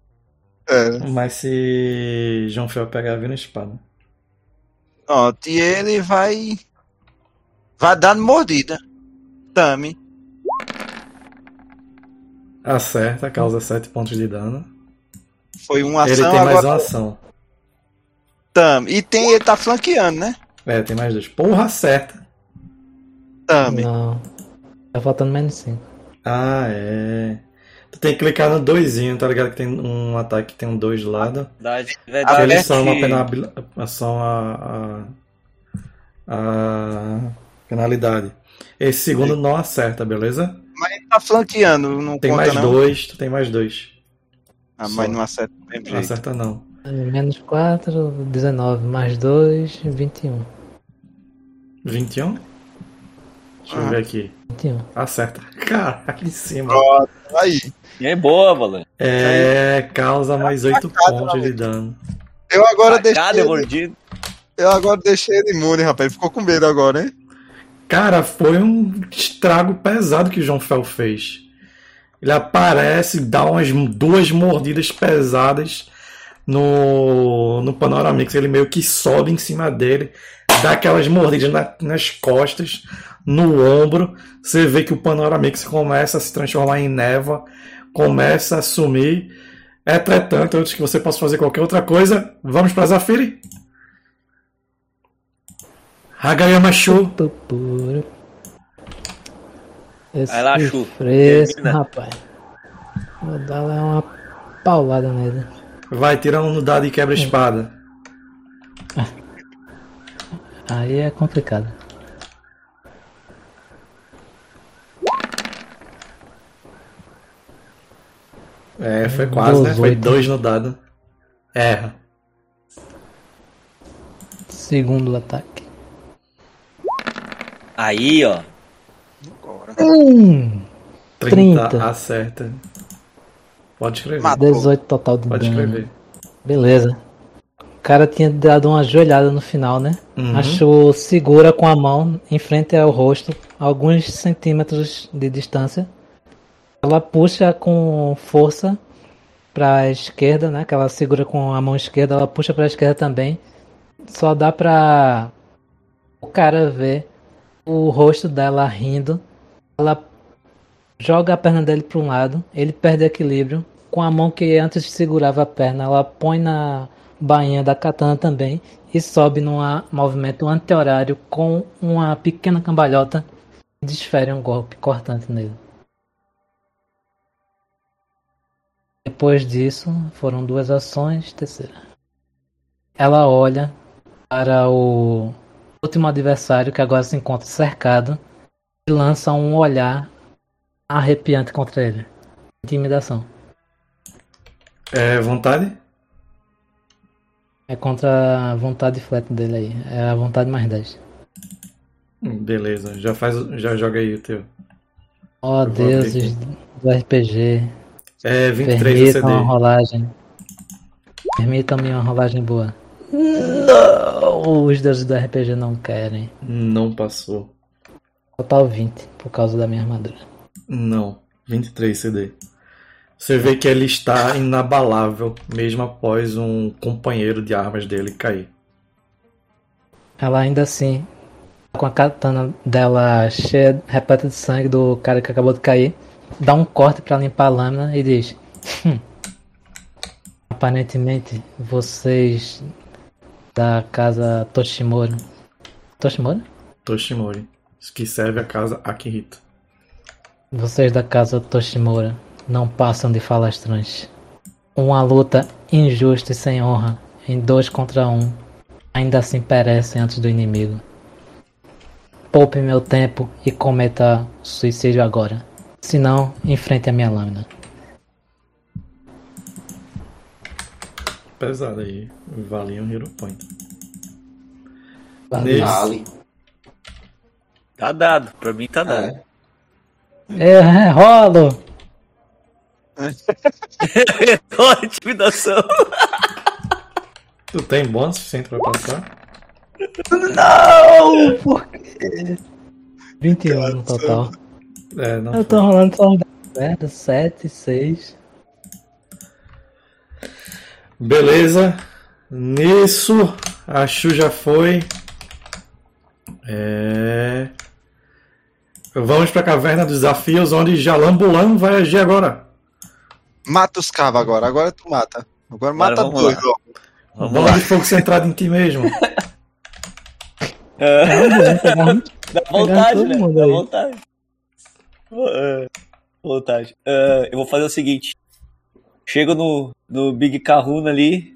É. Mas se João Fel pegar, vira uma espada. Pronto, e ele vai. Vai dando mordida. Tame. Acerta, causa 7 pontos de dano. Foi uma Ele ação, tem mais agora uma ação. tame. E ele tá flanqueando, né? É, tem mais 2. Porra, acerta. Tame. Não. Tá faltando menos 5. Ah, é. Tu tem que clicar no 2zinho, tá ligado? Que tem um ataque que tem um 2 do lado. Verdade. Eles são uma são a penalidade. Esse segundo não acerta, beleza? Mas ele tá flanqueando, não Tem conta mais não. 2, tu tem mais 2. Ah, mas não acerta do mesmo Não jeito. acerta não. Menos 4, 19. Mais 2, 21. 21? Deixa eu ver aqui. 21. Acerta. Caraca, em cima. Pronto, aí. E é boa, Bolante. É, causa mais 8 facada, pontos de amigo. dano. Eu agora Facada, deixei. mordido. Eu agora deixei ele imune, rapaz. Ele ficou com medo agora, hein? Cara, foi um estrago pesado que o João Fel fez. Ele aparece, dá umas 2 mordidas pesadas no Panoramix. Ele meio que sobe em cima dele, dá aquelas mordidas nas costas, no ombro. Você vê que o Panoramix começa a se transformar em névoa, começa a sumir. Entretanto, antes que você possa fazer qualquer outra coisa, vamos para Zafiri. Hagayama Shu. Puro. Esse Vai lá, Chu. fresco, Termina. rapaz. Vou dar lá uma paulada nele. Vai, tira um no dado e quebra a espada. Aí é complicado. É, foi quase, né? Foi 18. 2 no dado. Erra. Segundo ataque. Aí, ó. Agora. 30 acerta. Pode escrever. Matou. 18 total de Pode dano. escrever. Beleza. O cara tinha dado uma joelhada no final, né? Uhum. Achou segura com a mão em frente ao rosto, alguns centímetros de distância. Ela puxa com força pra esquerda, né? Que ela segura com a mão esquerda, ela puxa pra esquerda também. Só dá pra o cara ver o rosto dela rindo. Ela joga a perna dele para um lado, ele perde equilíbrio. Com a mão que antes segurava a perna, ela põe na bainha da katana também e sobe num movimento anti-horário com uma pequena cambalhota e desfere um golpe cortante nele. Depois disso, foram 2 ações, terceira. Ela olha para o último adversário que agora se encontra cercado e lança um olhar arrepiante contra ele. Intimidação. É vontade? É contra a vontade flat dele aí. É a vontade mais 10. Beleza, já joga aí o teu. Ó, Eu vou deuses do RPG. É 23 Permitam uma ACD. rolagem. Permitam-me uma rolagem boa. Não! Os deuses do RPG não querem. Não passou. Total 20, por causa da minha armadura. Não, 23 CD. Você vê que ele está inabalável, mesmo após um companheiro de armas dele cair. Ela ainda assim, com a katana dela cheia, repleta de sangue do cara que acabou de cair, dá um corte pra limpar a lâmina e diz: aparentemente, vocês da casa Toshimura. Toshimura? Toshimori, que serve a casa Akihito. Vocês da casa Toshimura não passam de falastrantes. Uma luta injusta e sem honra, em 2 contra 1, ainda assim perecem antes do inimigo. Poupe meu tempo e cometa suicídio agora. Se não, enfrente a minha lâmina. Pesado aí, vale um Hero Point. Vale. Vale. Tá dado, pra mim tá dado. Rolo! Olha a intimidação. Tu tem bônus suficiente pra passar? Não! Por quê? 21 no total. É, não Eu tô rolando só uns 10, 7, 6. Beleza. Nisso, a Shu já foi. Vamos pra Caverna dos Desafios, onde Jalambulan vai agir agora. Mata os cabos agora. Agora tu mata. Agora mata vamos dois, lá. ó. Vamos Bola lá. de fogo centrado em ti mesmo. Dá vontade, todo né? mundo Dá aí. vontade. Vontade. Eu vou fazer o seguinte. Chego no Big Kahuna ali.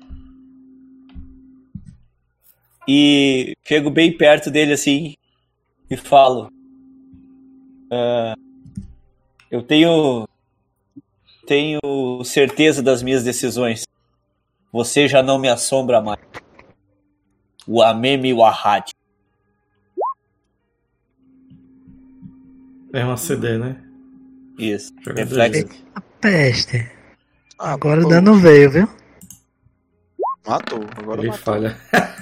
E chego bem perto dele assim. E falo. Eu tenho certeza das minhas decisões. Você já não me assombra mais. O Amemi Wahad. É uma CD, né? Isso. Joga Reflexo. dois. Peste. Ah, Agora o pô, dano veio, viu? Matou. Agora Ele matou. falha.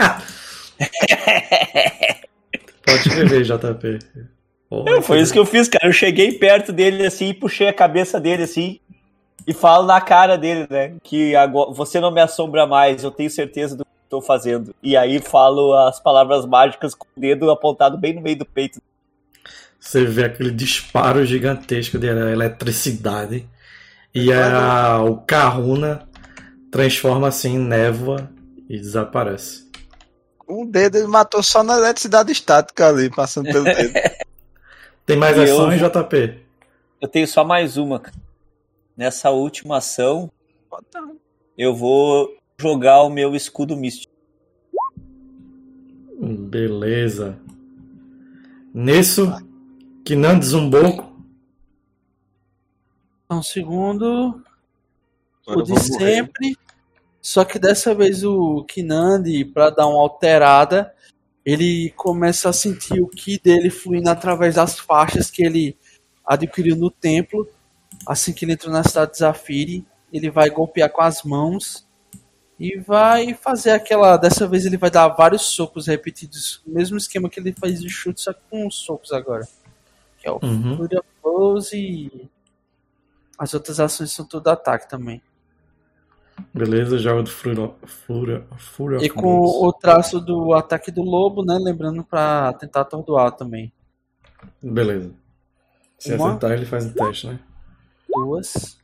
Pode escrever, JP. Foi isso que eu fiz, cara. Eu cheguei perto dele assim e puxei a cabeça dele assim e falo na cara dele, né? Que agora você não me assombra mais, eu tenho certeza do que estou fazendo. E aí falo as palavras mágicas com o dedo apontado bem no meio do peito. Você vê aquele disparo gigantesco de eletricidade e o Kahuna transforma assim em névoa e desaparece. Um dedo ele matou só na eletricidade estática ali, passando pelo dedo. Tem mais E eu ações, vou- JP? Eu tenho só mais uma, cara. Nessa última ação, eu vou jogar o meu escudo místico. Beleza. Nisso, Kinan Zumboco. Um segundo. Agora O eu de vou morrer. sempre. Só que dessa vez o Kinandi, pra dar uma alterada, ele começa a sentir o ki dele fluindo através das faixas que ele adquiriu no templo. Assim que ele entrou na cidade de Zafiri, ele vai golpear com as mãos e vai fazer aquela... Dessa vez ele vai dar vários socos repetidos, o mesmo esquema que ele faz de chute, só que com socos agora. Que é o Fury of Blows, e as outras ações são tudo ataque também. Beleza, joga do Fury of E com Blows. o traço do ataque do lobo, né? Lembrando pra tentar atordoar também. Beleza. Se Uma. acertar, ele faz o teste, né? 2,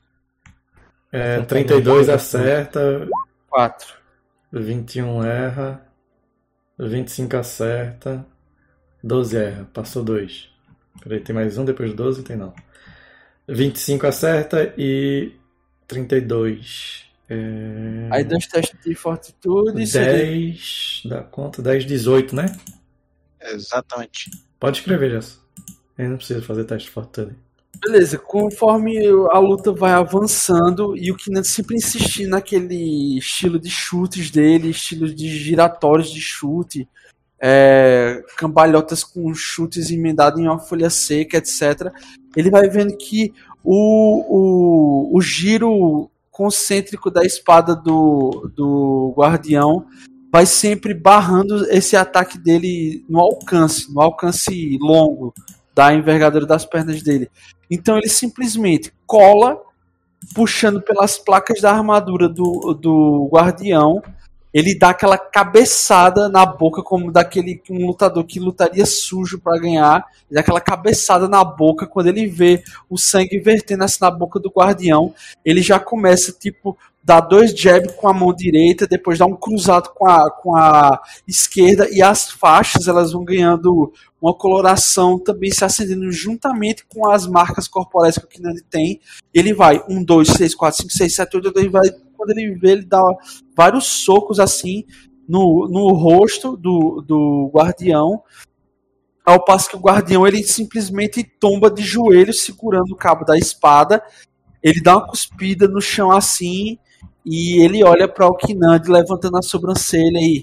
32 acerta, 4. 21 erra, 25 acerta, 12 erra, passou 2. Peraí, tem mais um depois do 12? Tem não. 25 acerta e 32. Aí 2 testes de fortitude. 10, dá conta? 10, 18, né? Exatamente. Pode escrever, Jess. Ele não precisa fazer teste de fortitude. Beleza, conforme a luta vai avançando e o Kinan sempre insistir naquele estilo de chutes dele, estilo de giratórios de chute, cambalhotas com chutes emendados em uma folha seca, etc. Ele vai vendo que o giro concêntrico da espada do guardião vai sempre barrando esse ataque dele no alcance longo da envergadura das pernas dele. Então ele simplesmente cola, puxando pelas placas da armadura do guardião. Ele dá aquela cabeçada na boca, como daquele um lutador que lutaria sujo para ganhar. Ele dá aquela cabeçada na boca. Quando ele vê o sangue vertendo assim na boca do guardião, ele já começa, dar 2 jabs com a mão direita, depois dá um cruzado com a esquerda, e as faixas elas vão ganhando uma coloração, também se acendendo juntamente com as marcas corporais que o Kinan tem. Ele vai 1, 2, 3, 4, 5, 6, 7, 8, 9, vai... Quando ele vê, ele dá vários socos assim no rosto do guardião, ao passo que o guardião ele simplesmente tomba de joelhos segurando o cabo da espada. Ele dá uma cuspida no chão assim e ele olha para o Kinan levantando a sobrancelha e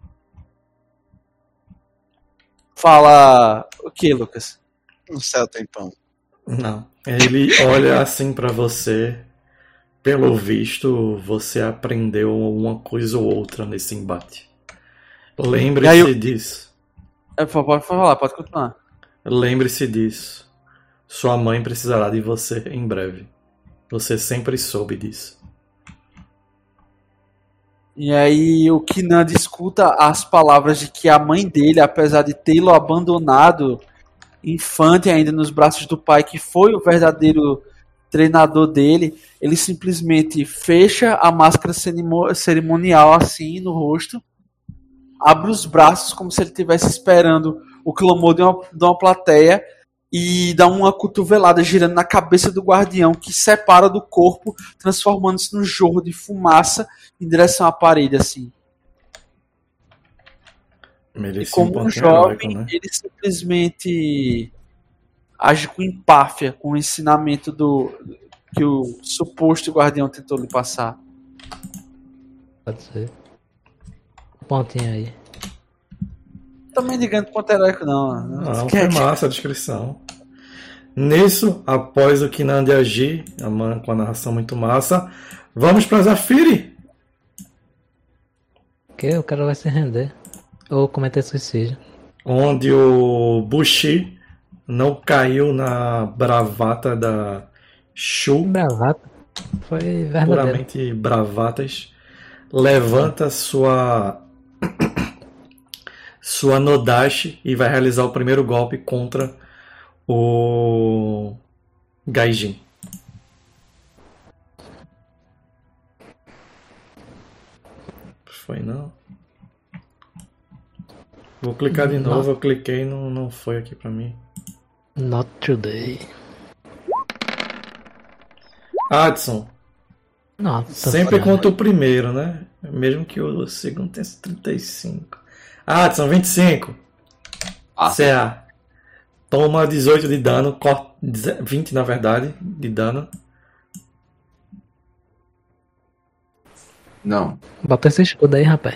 fala: o que, Lucas? No céu tem pão. Não. Ele olha assim pra você. Pelo visto, você aprendeu uma coisa ou outra nesse embate. Lembre-se disso. Pode falar, pode continuar. Lembre-se disso. Sua mãe precisará de você em breve. Você sempre soube disso. E aí o Kinan escuta as palavras de que a mãe dele, apesar de tê-lo abandonado, infante ainda nos braços do pai, que foi o verdadeiro treinador dele, ele simplesmente fecha a máscara cerimonial assim no rosto, abre os braços como se ele estivesse esperando o clamor de uma plateia e dá uma cotovelada girando na cabeça do guardião, que separa do corpo, transformando-se num jorro de fumaça em direção à parede assim. E como um jovem, né? Ele simplesmente age com empáfia com o ensinamento que o suposto guardião tentou lhe passar. Pode ser. Pontinho aí. Também ligando ponto heróico não. Não, foi massa a descrição. Nisso, após o Kinan de agir, com a narração muito massa, vamos pra Zafiri. Que o cara vai se render. Ou cometer suicídio. Onde o Bushi não caiu na bravata da Shu. Bravata? Foi verdadeiro. Puramente bravatas. Levanta sua Nodashi e vai realizar o primeiro golpe contra o Gaijin. Foi não? Vou clicar de novo, eu cliquei e não foi aqui pra mim. Not today. Adson. Nossa, sempre conta o primeiro, né? Mesmo que o segundo tenha 35. Adson, 25. CA. Toma 18 de dano, 20 na verdade, de dano. Não. Bota esse escudo aí, rapaz.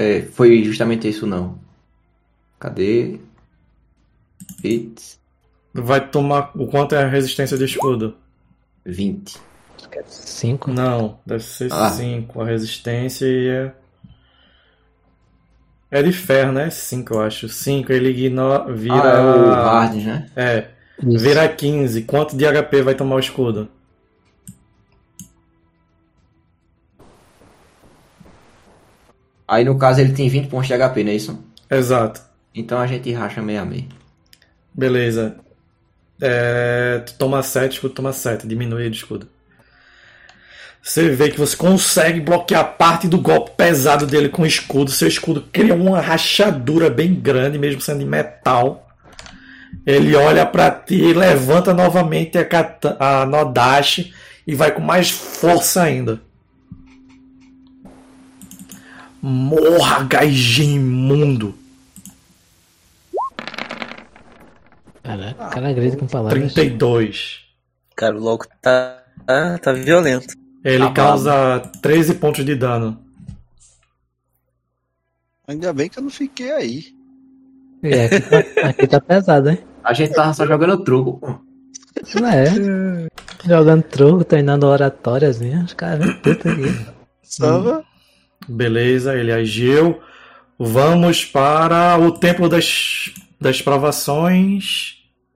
Foi justamente isso não. Cadê? Hits. Vai tomar. O quanto é a resistência de escudo? 20. 5. Não, deve ser Ah. 5. A resistência é. É de ferro, né? 5, eu acho. 5, ele ignora. Vira. É o Hard, né? É. Vira 15. Quanto de HP vai tomar o escudo? Aí no caso ele tem 20 pontos de HP, não é isso? Exato. Então a gente racha meio a meio. Beleza. Tu toma 7, escudo toma 7. Diminui de escudo. Você vê que você consegue bloquear parte do golpe pesado dele com o escudo. Seu escudo cria uma rachadura bem grande, mesmo sendo de metal. Ele olha pra ti, levanta novamente a Nodashi e vai com mais força ainda. Morra, gaijin imundo. Caraca, cara grita com palavras. 32. Cara, o louco tá violento. Ele Tá causa 13 pontos de dano. Ainda bem que eu não fiquei aí. É, aqui tá pesado, hein? A gente tava só jogando truco, pô. Não é? Jogando truco, treinando oratóriazinha. Os caras vêm tudo aqui. Samba. Beleza, ele agiu. Vamos para o Templo das Provações.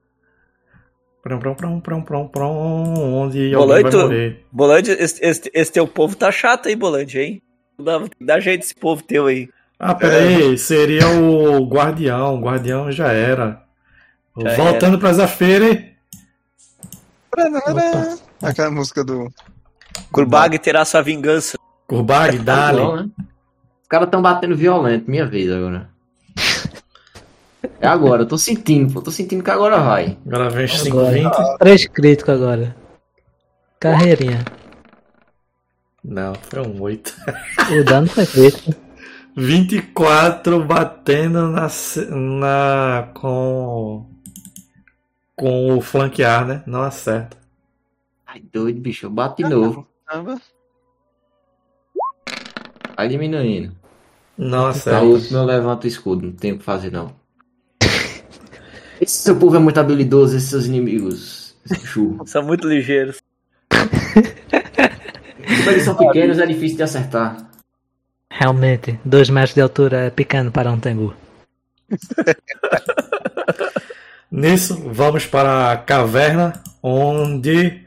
Onde alguém vai morrer. Bolande, esse teu povo tá chato aí, Bolande, hein? Dá jeito esse povo teu aí. Ah, peraí, seria o Guardião. O Guardião já era. Voltando para Zafiri. Aquela música do... Kurbag terá sua vingança. Kurbag, dale. Não, né? Os caras tão batendo violento, minha vez agora. É agora, eu tô sentindo, pô. Tô sentindo que agora vai. Agora vem os Agora. 520. 3 críticos agora. Carreirinha. Não, foi um 8. O dano foi crítico. 24 batendo com o flanquear, né? Não acerta. Ai, doido, bicho. Eu bato de novo. Samba. Vai diminuindo. Não Na acerta. última eu levanto o escudo. Não tem o que fazer, não. Esse seu povo é muito habilidoso, esses seus inimigos. Esse churro. São muito ligeiros. Como eles são pequenos, é difícil de acertar. Realmente, 2 metros de altura é pequeno para um tengu. Nisso, vamos para a caverna, onde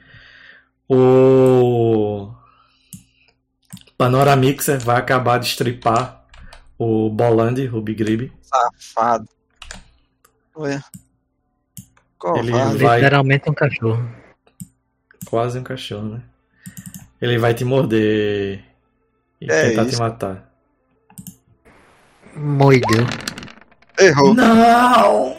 o Panoramixer vai acabar de estripar o Bolandi, o Bigrib. Safado. Olha. Ele Covarde. vai Literalmente um cachorro. quase um cachorro, né? Ele vai te morder e tentar te isso. matar. Moideu. Errou. Não!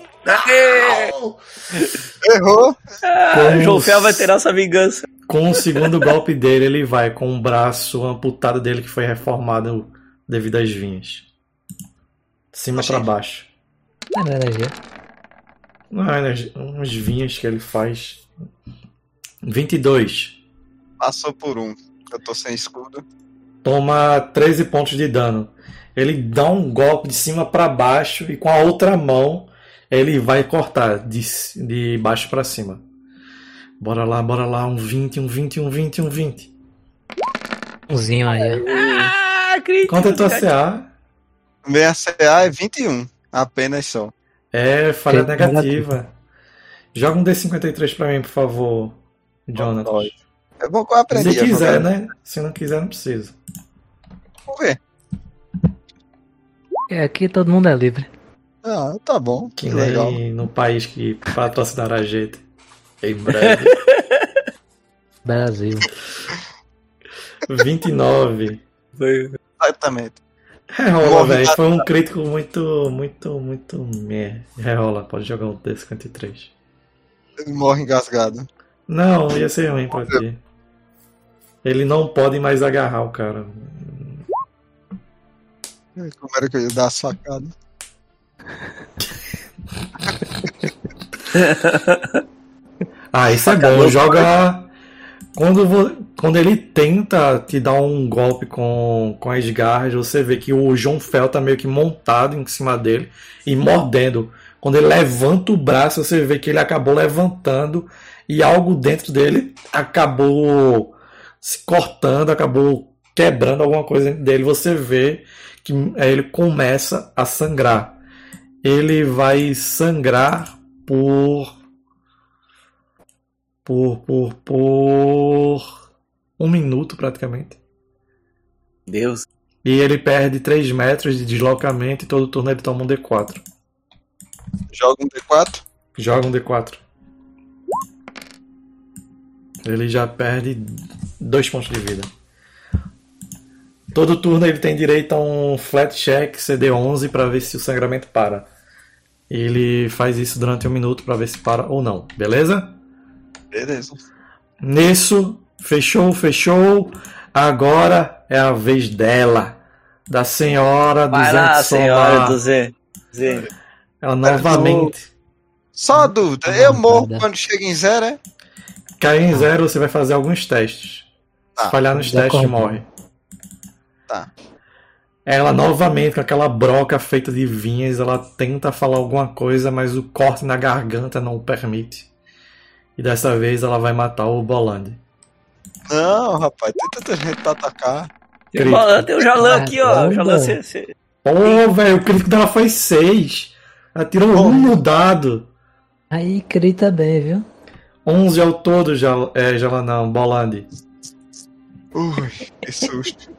Errou. João Fel vai terá sua vingança. Com o segundo golpe dele, ele vai com o braço amputado dele que foi reformado devido às vinhas. De cima pra baixo. Era energia. Não, umas vinhas que ele faz. 22. Passou por um. Eu tô sem escudo. Toma 13 pontos de dano. Ele dá um golpe de cima pra baixo e com a outra mão ele vai cortar de baixo pra cima. Bora lá. Um 20, um 20, um 20, um 20. Umzinho aí. Crítico. Quanto é tua CA? Minha CA é 21. Apenas só. É, falha Sim, negativa. Joga um D53 pra mim, por favor, Jonathan. É bom que eu aprendi Se a quiser, jogar. né? Se não quiser, não precisa. Vamos ver. Aqui todo mundo é livre. Ah, tá bom. Que Que nem legal. no país que patrocinar a gente. Em breve. Brasil. 29. Exatamente. Rerola, Morre velho. nada. Foi um crítico muito meh. Rerola, pode jogar um D53. Ele morre engasgado. Não, ia ser ruim pra ti. Ele não pode mais agarrar o cara. Como era que eu ia dar a facada? Ah, isso é bom. Joga. Quando ele tenta te dar um golpe com as garras, você vê que o João Fel tá meio que montado em cima dele e mordendo Quando ele levanta o braço, você vê que ele acabou levantando e algo dentro dele acabou se cortando, acabou quebrando alguma coisa dentro dele. Você vê que ele começa a sangrar. Ele vai sangrar por 1 minuto praticamente. Deus. E ele perde 3 metros de deslocamento e todo turno ele toma um D4. Joga um D4. Joga um D4. Ele já perde 2 pontos de vida. Todo turno ele tem direito a um flat check CD11 para ver se o sangramento para. Ele faz isso durante 1 minuto para ver se para ou não. Beleza? Beleza. Nisso, fechou. Agora é a vez dela. Da senhora do Vai lá, Zé senhora Solar. do Zé. Ela novamente Só a dúvida, eu morro quando chega em 0, é? cai em 0, você vai fazer alguns testes. Se Tá. falhar nos De testes, acordo. morre. Tá. Ela novamente, com aquela broca feita de vinhas, ela tenta falar alguma coisa, mas o corte na garganta não o permite. E dessa vez ela vai matar o Bolandi. Não, rapaz, tem tanta gente pra atacar. Tem o Jalan aqui, ó. O Jalan, você... Pô, velho, o crítico dela foi 6. Ela tirou 1 no dado. Aí grita bem, viu? 11 ao todo, já não, Bolandi. Ui, que susto.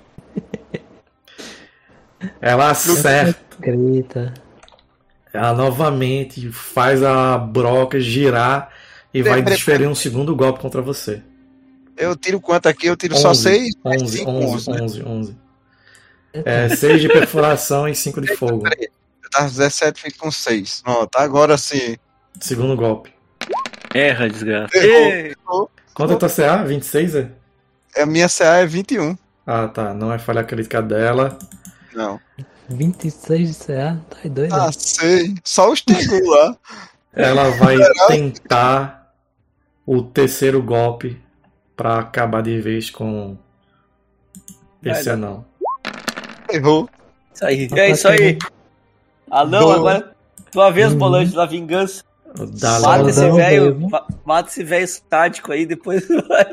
Ela acerta. Grita. Ela novamente faz a broca girar e vai desferir um segundo golpe contra você. Eu tiro quanto aqui? Eu tiro só 6? 11. É 6 de perfuração e 5 de fogo. Peraí, eu tava 17, fico com 6. Pronto, agora sim. Segundo golpe. Erra, desgraça. Errou. Quanto é a tua CA? 26, é? A minha CA é 21. Ah, tá. Não é falha crítica dela. Não. 26 de CA, tá doido? Ah, sei. Só os Tengu lá. Ela vai tentar o terceiro golpe pra acabar de vez com esse anão. Errou. Isso aí. É isso aí. Alão, agora tua vez, Bolante, da vingança. O Dalão. Mata esse Não, velho. mesmo. Mata esse velho estático aí, depois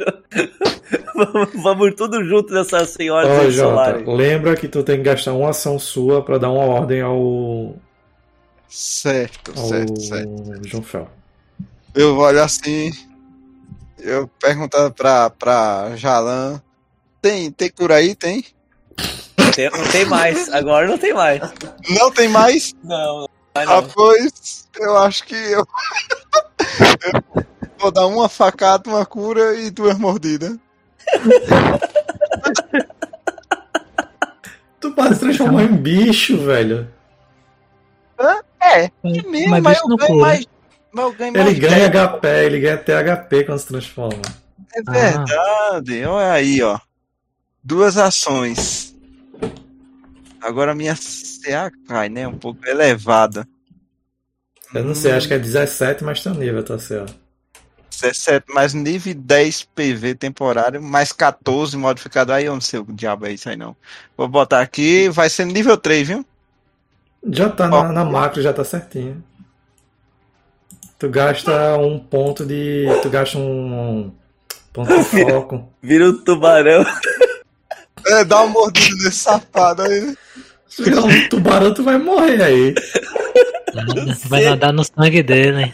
vamos tudo junto nessa senhora Ó, do solar. Jota, lembra que tu tem que gastar uma ação sua pra dar uma ordem ao Certo. João Fel. Eu vou olhar assim. Eu perguntar pra Jalan. Tem cura aí? Tem? Não tem mais. Agora não tem mais. Não tem mais? Não. Ah, pois eu acho que eu vou dar uma facada, uma cura e 2 mordidas. Tu pode se transformar em bicho, velho. É mesmo, Mas mas bicho eu não ganho cura. mais. Mas eu ganho mais Ele ganha 10. HP, ele ganha até HP quando se transforma. É verdade. Olha aí, ó. 2 ações. Agora minha CA cai, né? Um pouco elevada. Eu não sei, acho que é 17, mas teu nível, tá certo. 17 mais nível 10 PV temporário, mais 14 modificador. Aí eu não sei o diabo é isso aí não. Vou botar aqui, vai ser nível 3, viu? Já tá na macro, já tá certinho. Tu gasta um ponto de. Tu gasta um ponto de foco. Vira um tubarão. É, dá uma mordida nesse safado aí. Se virar um tubarão, tu vai morrer aí. Vai nadar no sangue dele.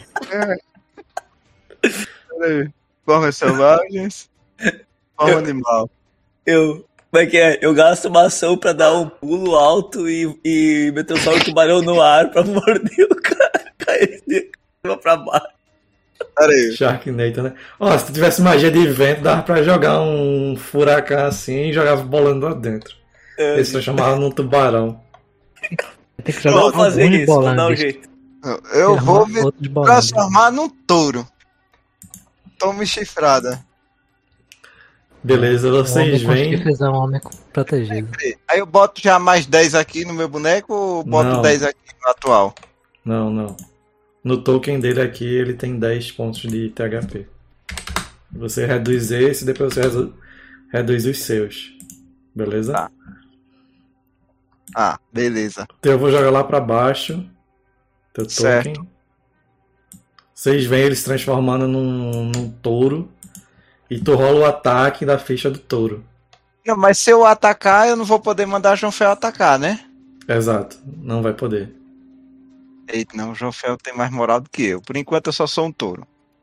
Peraí. Formas selvagens. Forma animal. Como é que é? Eu gasto uma ação pra dar um pulo alto e meter só o tubarão no ar pra morder o cara. Cair de cima pra baixo. Peraí. Sharknado, né? Ó, se tu tivesse magia de vento, dava pra jogar um furacão assim e jogava bolando lá dentro. Eles só chamavam num tubarão. Tem que Eu jogar vou fazer algum de isso, vou dar um bolando. jeito. Eu vou me Outro de bolando. transformar num touro. Tome chifrada. Beleza, vocês Um homem com veem. chifres é um homem protegido. Aí eu boto já mais 10 aqui no meu boneco ou boto Não. 10 aqui no atual? Não. No token dele aqui, ele tem 10 pontos de THP. Você reduz esse, depois você reduz os seus. Beleza? Tá. Ah, beleza. Então eu vou jogar lá pra baixo. Teu Certo. token. Vocês veem ele se transformando num touro. E tu rola o ataque da ficha do touro. Não, mas se eu atacar, eu não vou poder mandar João Fel atacar, né? Exato. Não vai poder. Eita, não, o João Fel tem mais moral do que eu. Por enquanto eu só sou um touro.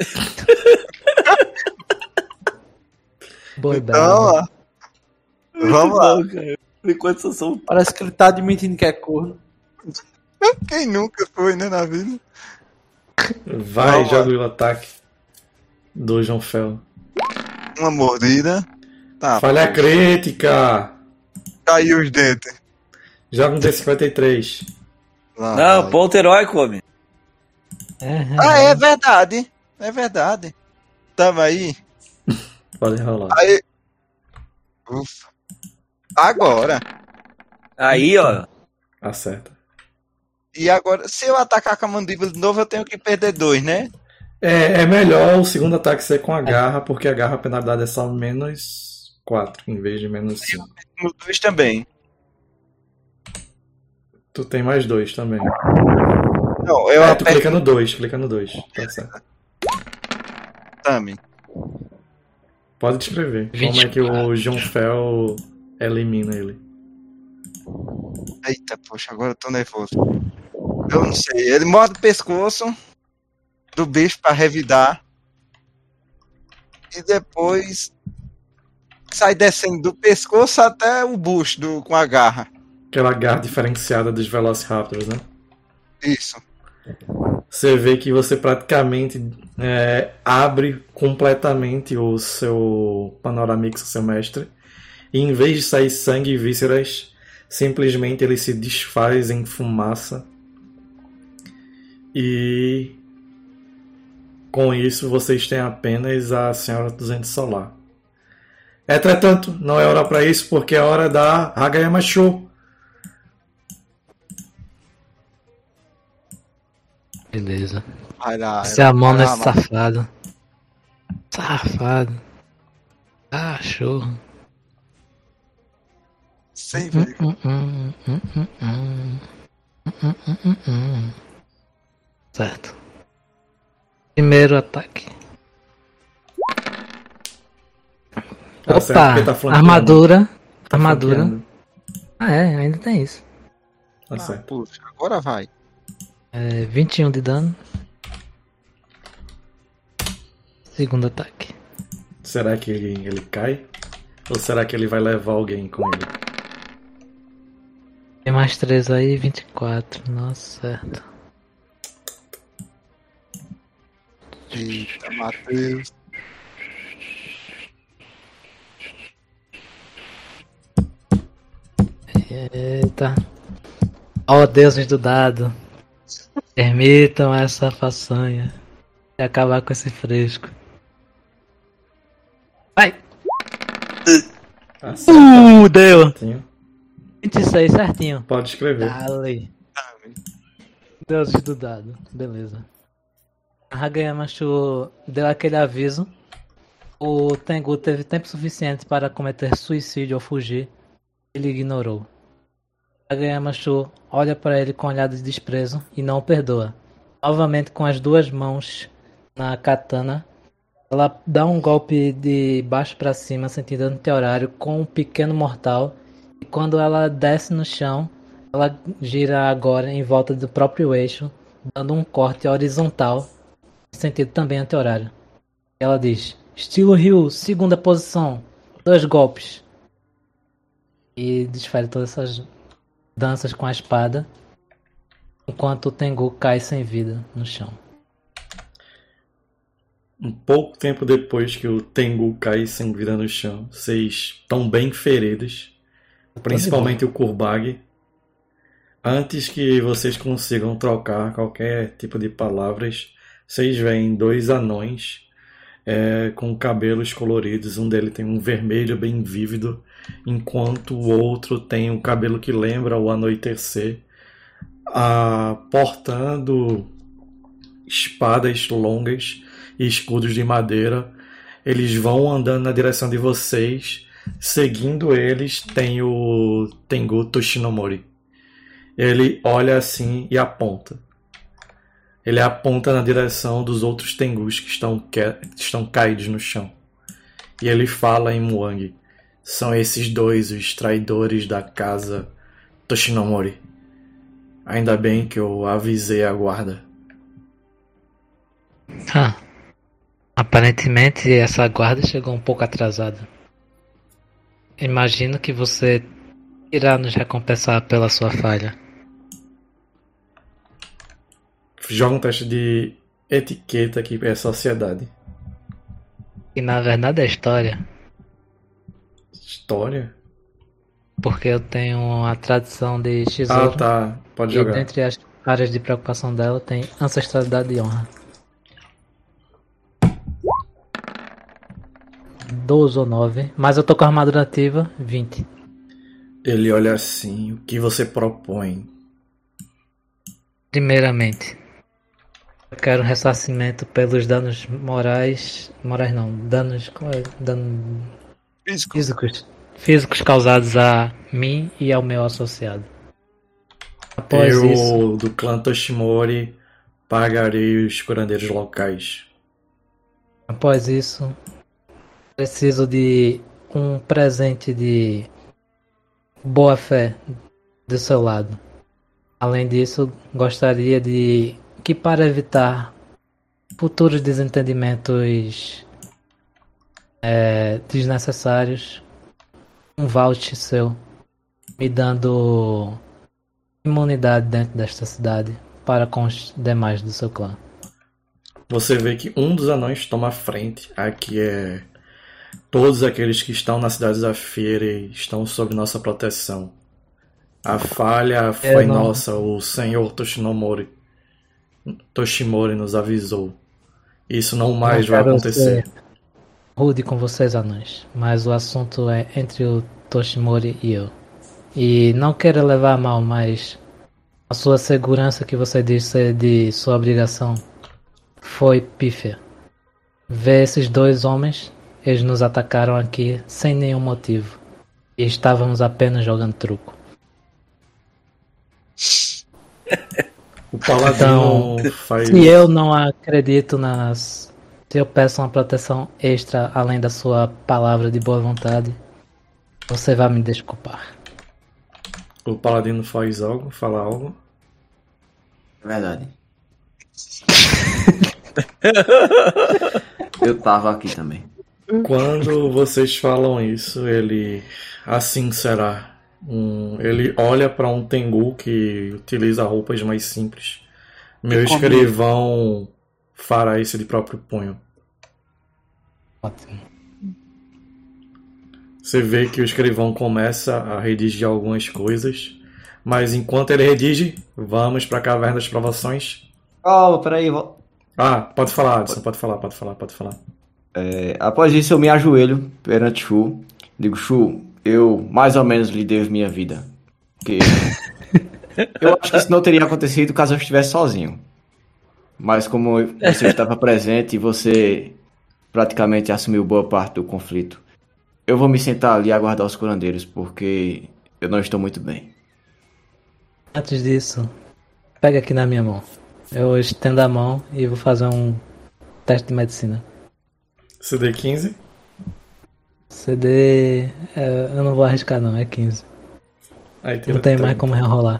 Boi Então, bravo. ó, vamos lá. Não, cara. Por enquanto só sou um. Parece que ele tá admitindo que é corno. Quem nunca foi, né, na vida? Vai, Vamos joga o ataque do João Fel. Uma mordida. Tá, Falha crítica! caiu os dentes. Joga um D53. Lá Não, vai. ponto heróico, homem. Ah, é verdade. É verdade. Tamo aí. Pode rolar. Aí. Ufa. Agora. Aí, ó. Acerta. E agora, se eu atacar com a mandíbula de novo, eu tenho que perder 2, né? É melhor o segundo ataque ser com a garra, porque a garra a penalidade é só menos 4, em vez de menos 5. No 2 também. Tu tem mais 2 também. Não, eu Tu aperto clica no 2. Tá certo. também. Pode descrever. Como é que o João Fel elimina ele? Eita, poxa, agora eu tô nervoso. Eu não sei. Ele morde o pescoço do bicho pra revidar. E depois sai descendo do pescoço até o bucho com a garra. Aquela garra diferenciada dos Velociraptors, né? Isso. Você vê que você praticamente abre completamente o seu Panoramix, o seu mestre. E em vez de sair sangue e vísceras, simplesmente ele se desfaz em fumaça. E com isso vocês têm apenas a Senhora do Vento Solar. Entretanto, não é hora para isso, porque é hora da Hagayama Show. Beleza. Vai lá. Se a mão vai nesse lá, mano. safado. Safado. Cachorro. Sem ver. Certo. Primeiro ataque. Tá certo, Opa! porque tá flanqueando. Armadura. Tá Armadura. flanqueando. Ah, é, ainda tem isso. Tá Ah, certo. puxa, agora vai. 21 de dano. Segundo ataque. Será que ele cai? Ou será que ele vai levar alguém com ele? Tem mais 3 aí, 24. Nossa, certo. Eita, Matheus. Eita. Ó, deuses do dado. Permitam essa façanha. E acabar com esse fresco. Vai! Acerta. Deu! Certinho. 26 certinho. Pode escrever. Dale. Deuses do dado. Beleza. A Hagayama-Shu deu aquele aviso. O Tengu teve tempo suficiente para cometer suicídio ou fugir. Ele ignorou. Hagayama-Shu olha para ele com um olhar de desprezo e não o perdoa. Novamente com as duas mãos na katana, ela dá um golpe de baixo para cima, sentido anti-horário, com um pequeno mortal. E quando ela desce no chão, ela gira agora em volta do próprio eixo, dando um corte horizontal, em sentido também anti-horário. Ela diz: estilo Ryu, segunda posição, 2 golpes. E desfere todas essas danças com a espada, enquanto o Tengu cai sem vida no chão. Um pouco tempo depois que o Tengu cai sem vida no chão, vocês estão bem feridos, principalmente o Kurbag. Antes que vocês consigam trocar qualquer tipo de palavras, vocês veem 2 anões com cabelos coloridos. Um deles tem um vermelho bem vívido, enquanto o outro tem um cabelo que lembra o anoitecer, portando espadas longas e escudos de madeira. Eles vão andando na direção de vocês. Seguindo eles tem o Tengu Toshinomori. Ele olha assim e aponta. Ele aponta na direção dos outros Tengus que estão caídos no chão. E ele fala em Muang. São esses dois os traidores da casa Toshinomori. Ainda bem que eu avisei a guarda. Aparentemente essa guarda chegou um pouco atrasada. Imagino que você irá nos recompensar pela sua falha. Joga um teste de etiqueta aqui pra sociedade. E na verdade é história. História? Porque eu tenho a tradição de Shizuru. Ah, tá. Pode E jogar. dentre as áreas de preocupação dela tem ancestralidade e honra. 12 ou 9. Mas eu tô com a armadura ativa, 20. Ele olha assim. O que você propõe? Primeiramente, eu quero ressarcimento pelos danos morais. Morais não, danos. Físico. Físicos causados a mim e ao meu associado. Após isso, Eu, do clã Toshimori, pagarei os curandeiros locais. preciso de um presente de boa fé do seu lado. Além disso, gostaria de que, para evitar futuros desentendimentos desnecessários, um voucher seu me dando imunidade dentro desta cidade para com os demais do seu clã. Você vê que um dos anões toma a frente. Aqui é... Todos aqueles que estão na cidade da feira estão sob nossa proteção. A falha foi nossa, o senhor Toshimori nos avisou. Isso não mais vai acontecer. Rude com vocês, anões, mas o assunto é entre o Toshimori e eu. E não quero levar a mal, mas a sua segurança que você disse ser de sua obrigação foi pífia. Ver esses dois homens, eles nos atacaram aqui sem nenhum motivo. E estávamos apenas jogando truco. O paladino faz... Se eu não acredito nas... Se eu peço uma proteção extra além da sua palavra de boa vontade, você vai me desculpar. O paladino faz algo, fala algo. Verdade. Eu tava aqui também. Quando vocês falam isso, ele... Assim será. Ele olha para um Tengu que utiliza roupas mais simples. Meu escrivão fará isso de próprio punho. Ótimo. Você vê que o escrivão começa a redigir algumas coisas, mas enquanto ele redige, vamos para a Caverna das Provações. Oh, peraí. Pode falar, Adson, pode falar. Após isso eu me ajoelho perante Shu. Digo, Shu, eu mais ou menos lhe devo minha vida. Porque eu acho que isso não teria acontecido caso eu estivesse sozinho. Mas como você estava presente e você praticamente assumiu boa parte do conflito, eu vou me sentar ali e aguardar os curandeiros, porque eu não estou muito bem. Antes disso, pega aqui na minha mão. Eu estendo a mão e vou fazer um teste de medicina. CD 15. CD... eu não vou arriscar não, é 15. Aí Não tem mais como enrolar.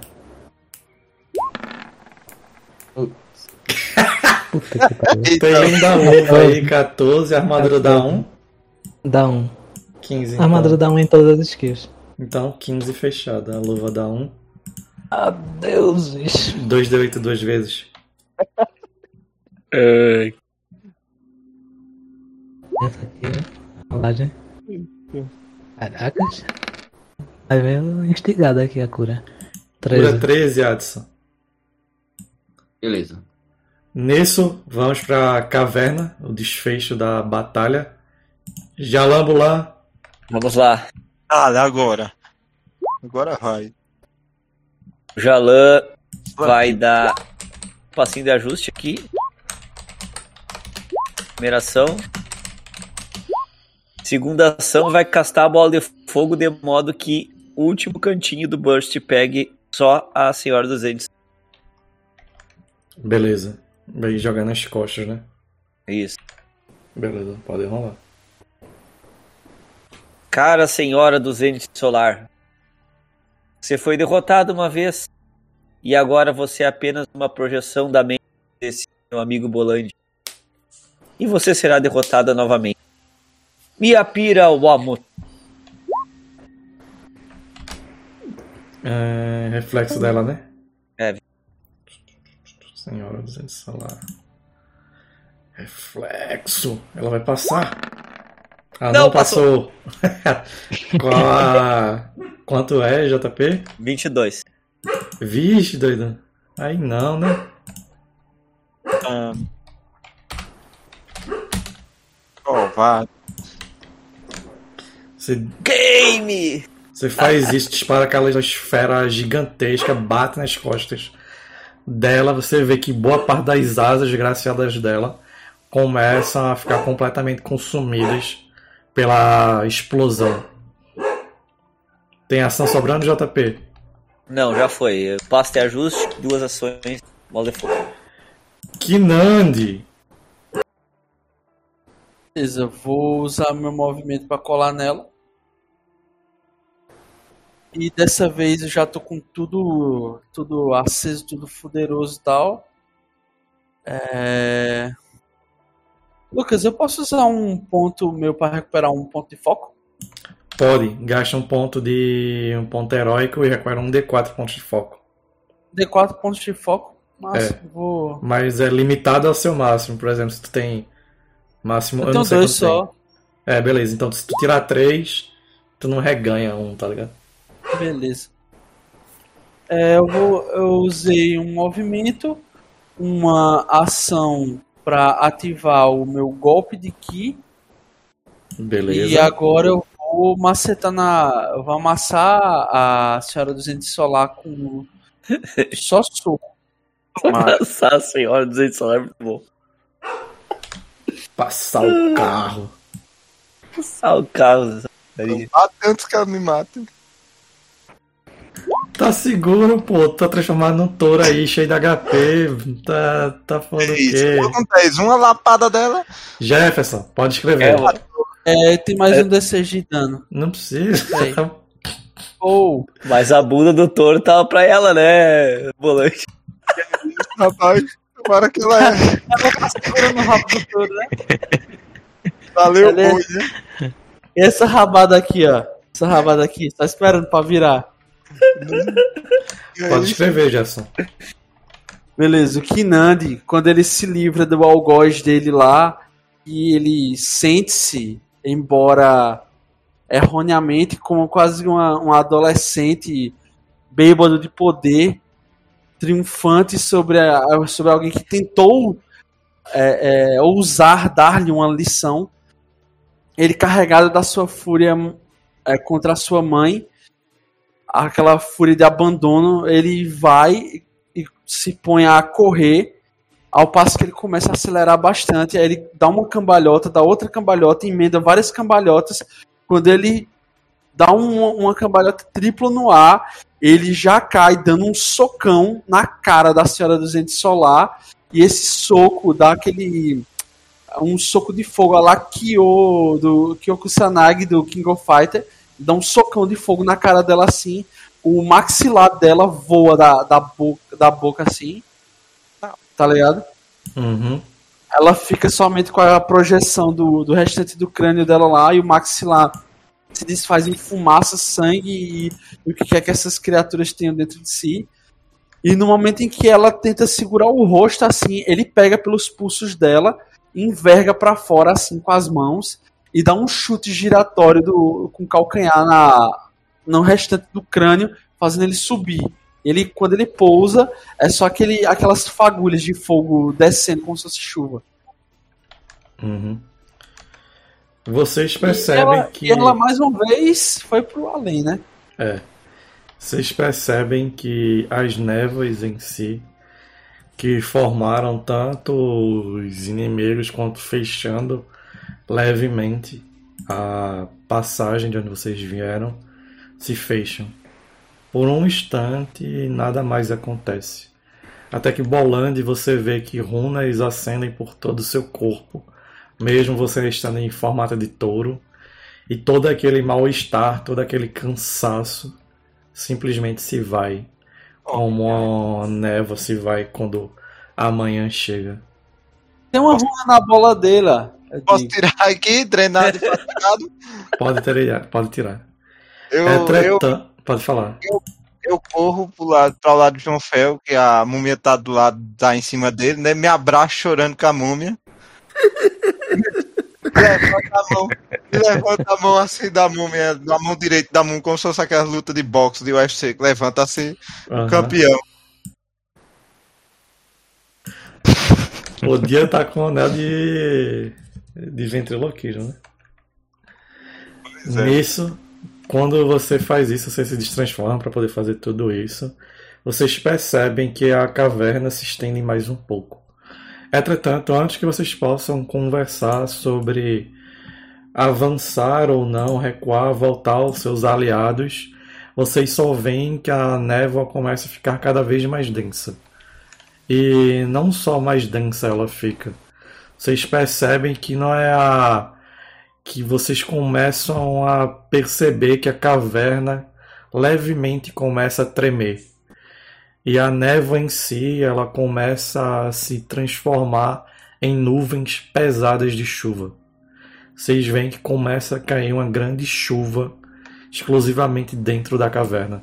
Puta que pariu. Tem um da 1 aí, 14, a armadura dá 1. Dá 1. 15. A armadura dá 1 em todas as skills. Então 15 fechada. A luva dá 1. Adeus, bicho. 2d8 duas vezes. Essa aqui, né? Rolagem. Caracas. Vai ver instigada aqui a cura. 13. Cura 13, Adson. Beleza. Nisso, vamos pra caverna, o desfecho da batalha. Jalambulan. Vamos lá. Agora vai. O Jalan vai dar um passinho de ajuste aqui. Primeira ação. Segunda ação, vai castar a bola de fogo de modo que o último cantinho do burst pegue só a Senhora dos Entes. Beleza. Vai jogar nas costas, né? Isso. Beleza, pode rolar. Cara senhora do Zênite Solar, você foi derrotado uma vez e agora você é apenas uma projeção da mente desse meu amigo Bolandi. E você será derrotada novamente. Miapira Wamut. Reflexo dela, né? É. Senhora do Zênite Solar. Reflexo. Ela vai passar. Ah, não passou. Quanto é, JP? 22. Vixe, doido. Aí não, né? Vai. Game! Você faz isso, dispara aquela esfera gigantesca, bate nas costas dela. Você vê que boa parte das asas desgraciadas dela começam a ficar completamente consumidas pela explosão. Tem ação sobrando, JP? Não, já foi. Passo de ajuste, 2 ações, bola de fogo. Kinandi. Beleza, vou usar meu movimento pra colar nela. E dessa vez eu já tô com tudo aceso, tudo fuderoso e tal. Lucas, eu posso usar um ponto meu pra recuperar um ponto de foco? Pode, gasta um ponto heróico e requer um D4 pontos de foco. D4 pontos de foco? Mas vou... Mas é limitado ao seu máximo. Por exemplo, se tu tem máximo... Eu tenho 2 só. Beleza. Então se tu tirar 3, tu não reganha um, tá ligado? Beleza. Eu usei um movimento, uma ação pra ativar o meu golpe de ki. Beleza. E agora eu vou macetar eu vou amassar a Senhora do Zênite Solar com só soco. Amassar a senhora do Zênite Solar é muito bom. Passar o carro. Passar o carro. Mata antes que ela me mate. Tá seguro, pô. Tá transformado num touro aí, cheio de HP. Tá falando o quê? Acontece, uma lapada dela. Jefferson, pode escrever. Tem mais um D6 de dano. Não precisa. Mas a bunda do touro tava pra ela, né, Bolante? Rapaz, tomara que ela é. Ela tá segurando o rabo do touro, né? Valeu, boi, né? E essa rabada aqui, ó. Essa rabada aqui, tá esperando pra virar. Pode escrever, Jefferson. Beleza, o Kinandi, quando ele se livra do algoz dele lá, e ele sente-se, embora erroneamente, como quase um adolescente bêbado de poder, triunfante sobre alguém que tentou ousar dar-lhe uma lição. Ele, carregado da sua fúria contra a sua mãe, aquela fúria de abandono, ele vai e se põe a correr, ao passo que ele começa a acelerar bastante. Aí ele dá uma cambalhota, dá outra cambalhota, emenda várias cambalhotas. Quando ele dá uma cambalhota tripla no ar, ele já cai dando um socão na cara da Senhora do Zênite Solar, e esse soco dá um soco de fogo a la Kyo, do Kyo Kusanagi do King of Fighter, dá um socão de fogo na cara dela assim, o maxilar dela voa da boca assim, tá ligado? Uhum. Ela fica somente com a projeção do restante do crânio dela lá, e o maxilar se desfaz em fumaça, sangue e o que quer que essas criaturas tenham dentro de si. E no momento em que ela tenta segurar o rosto assim, ele pega pelos pulsos dela, enverga pra fora assim com as mãos e dá um chute giratório com o calcanhar no restante do crânio, fazendo ele subir. Quando ele pousa, é só aquelas fagulhas de fogo descendo como se fosse chuva. Uhum. Vocês percebem que... E ela, mais uma vez, foi pro além, né? Vocês percebem que as névoas em si, que formaram tanto os inimigos quanto fechando levemente a passagem de onde vocês vieram, se fecham. Por um instante, nada mais acontece. Até que Bolande você vê que runas acendem por todo o seu corpo, mesmo você estando em formato de touro, e todo aquele mal-estar, todo aquele cansaço simplesmente se vai, como a névoa se vai quando a manhã chega. Tem uma runa na bola dele, ó. Posso tirar aqui, drenado e fatigado? Pode tirar. Pode falar. Eu corro pra lado de João Fel, que a múmia tá em cima dele, né? Me abraço chorando com a múmia. Levanta a mão assim da múmia, na mão direita da múmia, como se fosse aquela luta de boxe de UFC, que levanta assim, campeão. Podia estar com o anel de ventriloquismo, né? Nisso, quando você faz isso, você se destransforma para poder fazer tudo isso. Vocês percebem que a caverna se estende mais um pouco. Entretanto, antes que vocês possam conversar sobre avançar ou não, recuar, voltar aos seus aliados, vocês só veem que a névoa começa a ficar cada vez mais densa. E não só mais densa ela fica. Vocês percebem que não é que vocês começam a perceber que a caverna levemente começa a tremer. E a névoa em si, ela começa a se transformar em nuvens pesadas de chuva. Vocês veem que começa a cair uma grande chuva exclusivamente dentro da caverna.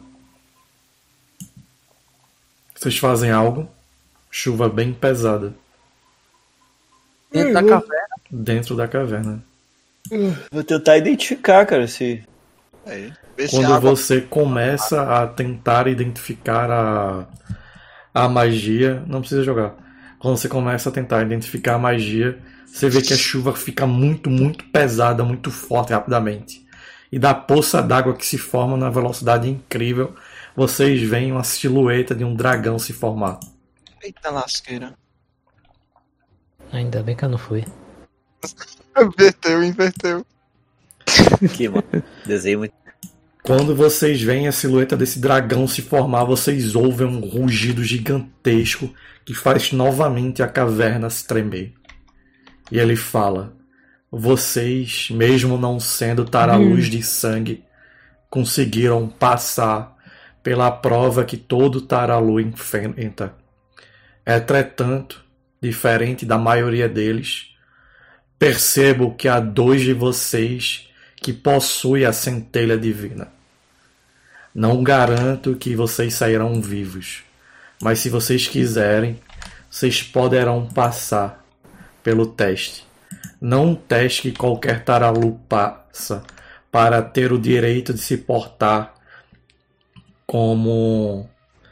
Vocês fazem algo? Chuva bem pesada. Dentro da caverna? Dentro da caverna. Vou tentar identificar, cara, se... Quando você começa a tentar identificar a magia, não precisa jogar. Quando você começa a tentar identificar a magia, você vê que a chuva fica muito, muito pesada, muito forte rapidamente. E da poça d'água que se forma na velocidade incrível, vocês veem uma silhueta de um dragão se formar. Eita lasqueira. Ainda bem que eu não fui. Inverteu. Aqui, mano. Desenho muito. Quando vocês veem a silhueta desse dragão se formar, vocês ouvem um rugido gigantesco que faz novamente a caverna se tremer. E ele fala: vocês, mesmo não sendo taralus de sangue, conseguiram passar pela prova que todo taralu enfrenta. Entretanto, diferente da maioria deles, percebo que há 2 de vocês que possuem a centelha divina. Não garanto que vocês sairão vivos, mas se vocês quiserem, vocês poderão passar pelo teste. Não um teste que qualquer taralu passa para ter o direito de se portar como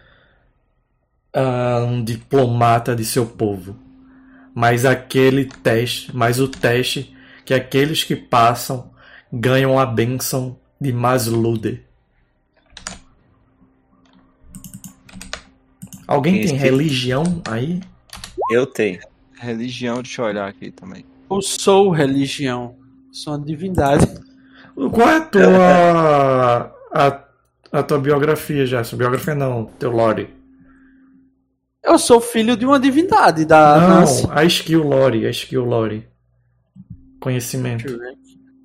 um diplomata de seu povo, mas o teste que aqueles que passam ganham a bênção de Maslude. Alguém tem religião aí? Eu tenho. Religião, deixa eu olhar aqui também. Eu sou religião. Sou uma divindade. Qual é a tua biografia, Gerson? Biografia não, teu lore. Eu sou filho de uma divindade da Nancy. Não, a skill lore. Conhecimento. Deixa eu ver.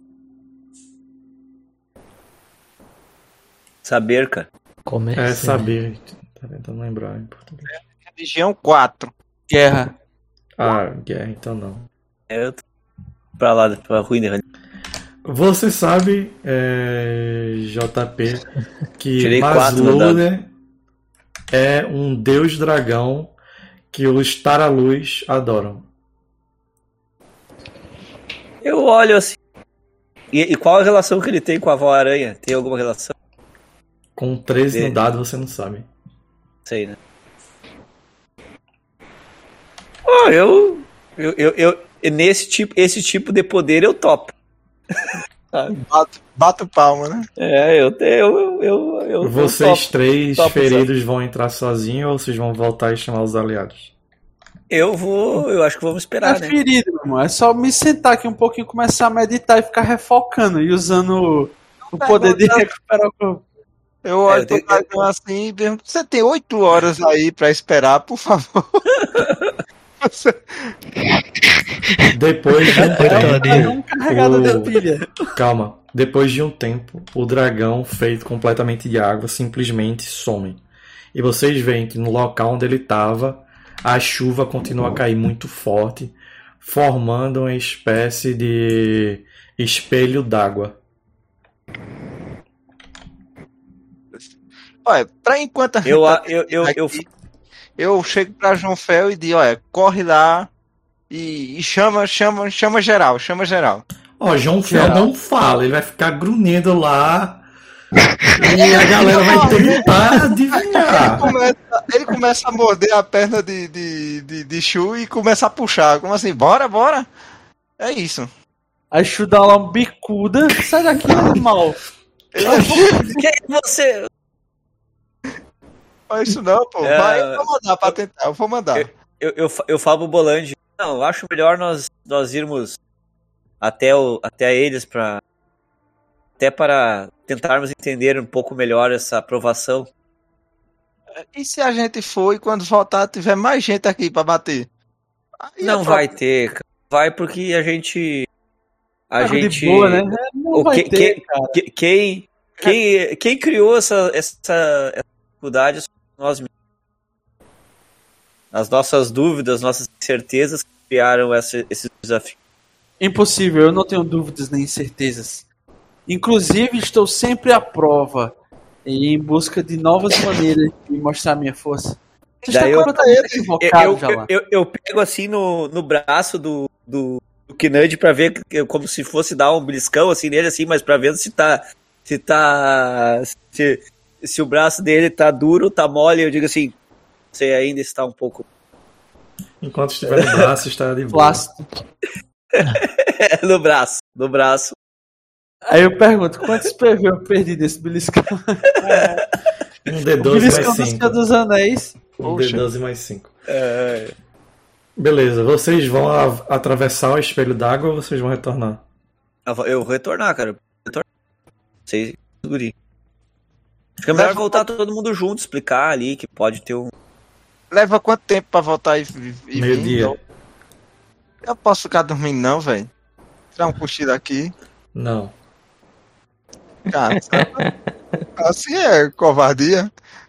Saber, cara. Comer. Saber. Tá tentando lembrar em português. Religião 4. Guerra. Guerra, então não. Eu tô pra lá, pra ruim, né? Você sabe, JP, que Tirei 4 no dado. Maslude é um deus dragão que os taralus adoram. Eu olho assim. E qual a relação que ele tem com a avó aranha? Tem alguma relação? Com 13 no dado você não sabe. Sei, né? Esse tipo de poder eu topo. Bato palma, né? Eu Vocês topo, 3 topo, feridos vão entrar sozinhos ou vocês vão voltar e chamar os aliados? Eu acho que vamos esperar, né? Ferido, meu irmão. É só me sentar aqui um pouquinho, começar a meditar e ficar refocando e usando o poder de recuperar o corpo. Eu olho pro dragão assim e pergunto, você tem 8 horas aí pra esperar, por favor. Depois de um tempo, carregado de pilha. calma. Depois de um tempo, o dragão, feito completamente de água, simplesmente some. E vocês veem que no local onde ele estava, a chuva continua a cair muito forte, formando uma espécie de espelho d'água. Olha, pra enquanto a gente eu chego pra João Fel e digo, olha, corre lá e chama geral. Ó, João Fel não fala, ele vai ficar grunhindo lá e a galera vai tentar adivinhar. Ele começa a morder a perna de Shu e começa a puxar. Como assim? Bora? É isso. Aí Shu dá lá uma bicuda, sai daqui, animal. Quem é você? Não é isso não, pô. Vai, eu vou mandar pra tentar, eu vou mandar. Eu falo pro Bolandi. Não, eu acho melhor nós irmos até eles para tentarmos entender um pouco melhor essa aprovação. E se a gente for e quando voltar tiver mais gente aqui pra bater? Aí não vai ter, cara. Vai porque a gente de boa, né? Não vai ter, cara. Quem criou essa dificuldade somos nós mesmos. As nossas dúvidas, nossas incertezas que criaram esse desafio. Impossível, eu não tenho dúvidas nem incertezas. Inclusive, estou sempre à prova e em busca de novas maneiras de mostrar minha força. Você Daí está completamente equivocado, Jalan. Eu pego assim no braço do Kinand pra ver, como se fosse dar um beliscão assim nele, assim, mas pra ver se o braço dele tá duro, tá mole. Eu digo assim, você ainda está um pouco... Enquanto estiver no braço, está de boa. No braço. Aí eu pergunto, quantos PV eu perdi desse beliscão? Um D12 o beliscão mais do 5. Senhor dos Anéis. Um D12 mais 5. Beleza, vocês vão atravessar o espelho d'água ou vocês vão retornar? Eu vou retornar, cara. Sei, guri. Acho que é melhor voltar todo mundo junto, explicar ali que pode ter um... Leva quanto tempo pra voltar e meio-dia. Eu posso ficar dormindo não, velho? Tirar um cochilo aqui. Não. Cara, assim é covardia.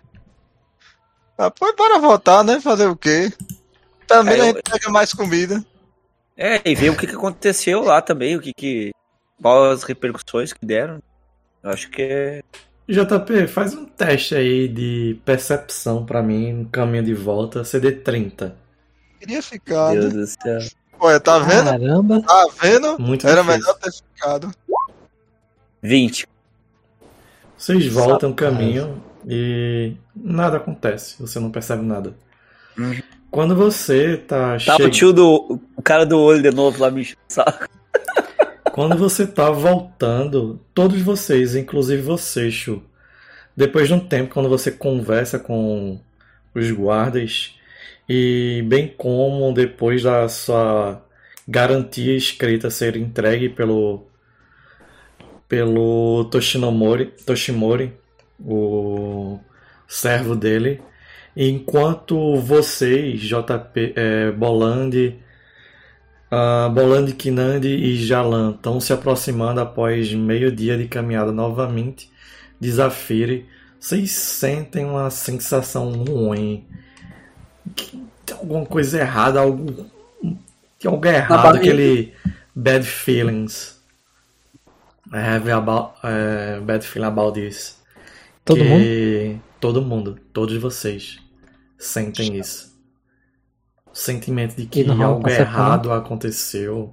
Pois bora voltar, né? Fazer o quê? Pelo menos a gente pega mais comida. E ver o que aconteceu lá também, qual as repercussões que deram. Eu acho que é... JP, faz um teste aí de percepção pra mim no caminho de volta, CD 30. Queria ficar. Deus do céu. Olha, tá vendo? Caramba. Tá vendo? Muito Era difícil. melhor ter ficado. 20. Vocês voltam o caminho e nada acontece, você não percebe nada. Quando você tá o cara do olho de novo lá me enchendo o saco. Quando você tá voltando, todos vocês, inclusive você, Shu, depois de um tempo, quando você conversa com os guardas, e bem como depois da sua garantia escrita ser entregue pelo Toshimori, o servo dele, enquanto vocês, JP, Bolandi, Kinand e Jalan estão se aproximando após meio-dia de caminhada novamente de Zafire, vocês sentem uma sensação ruim, que tem alguma coisa errada, algo errado, aquele bad feelings. I have bad feeling about this. Todo mundo? Todo mundo, todos vocês sentem isso. O sentimento de que algo errado aconteceu.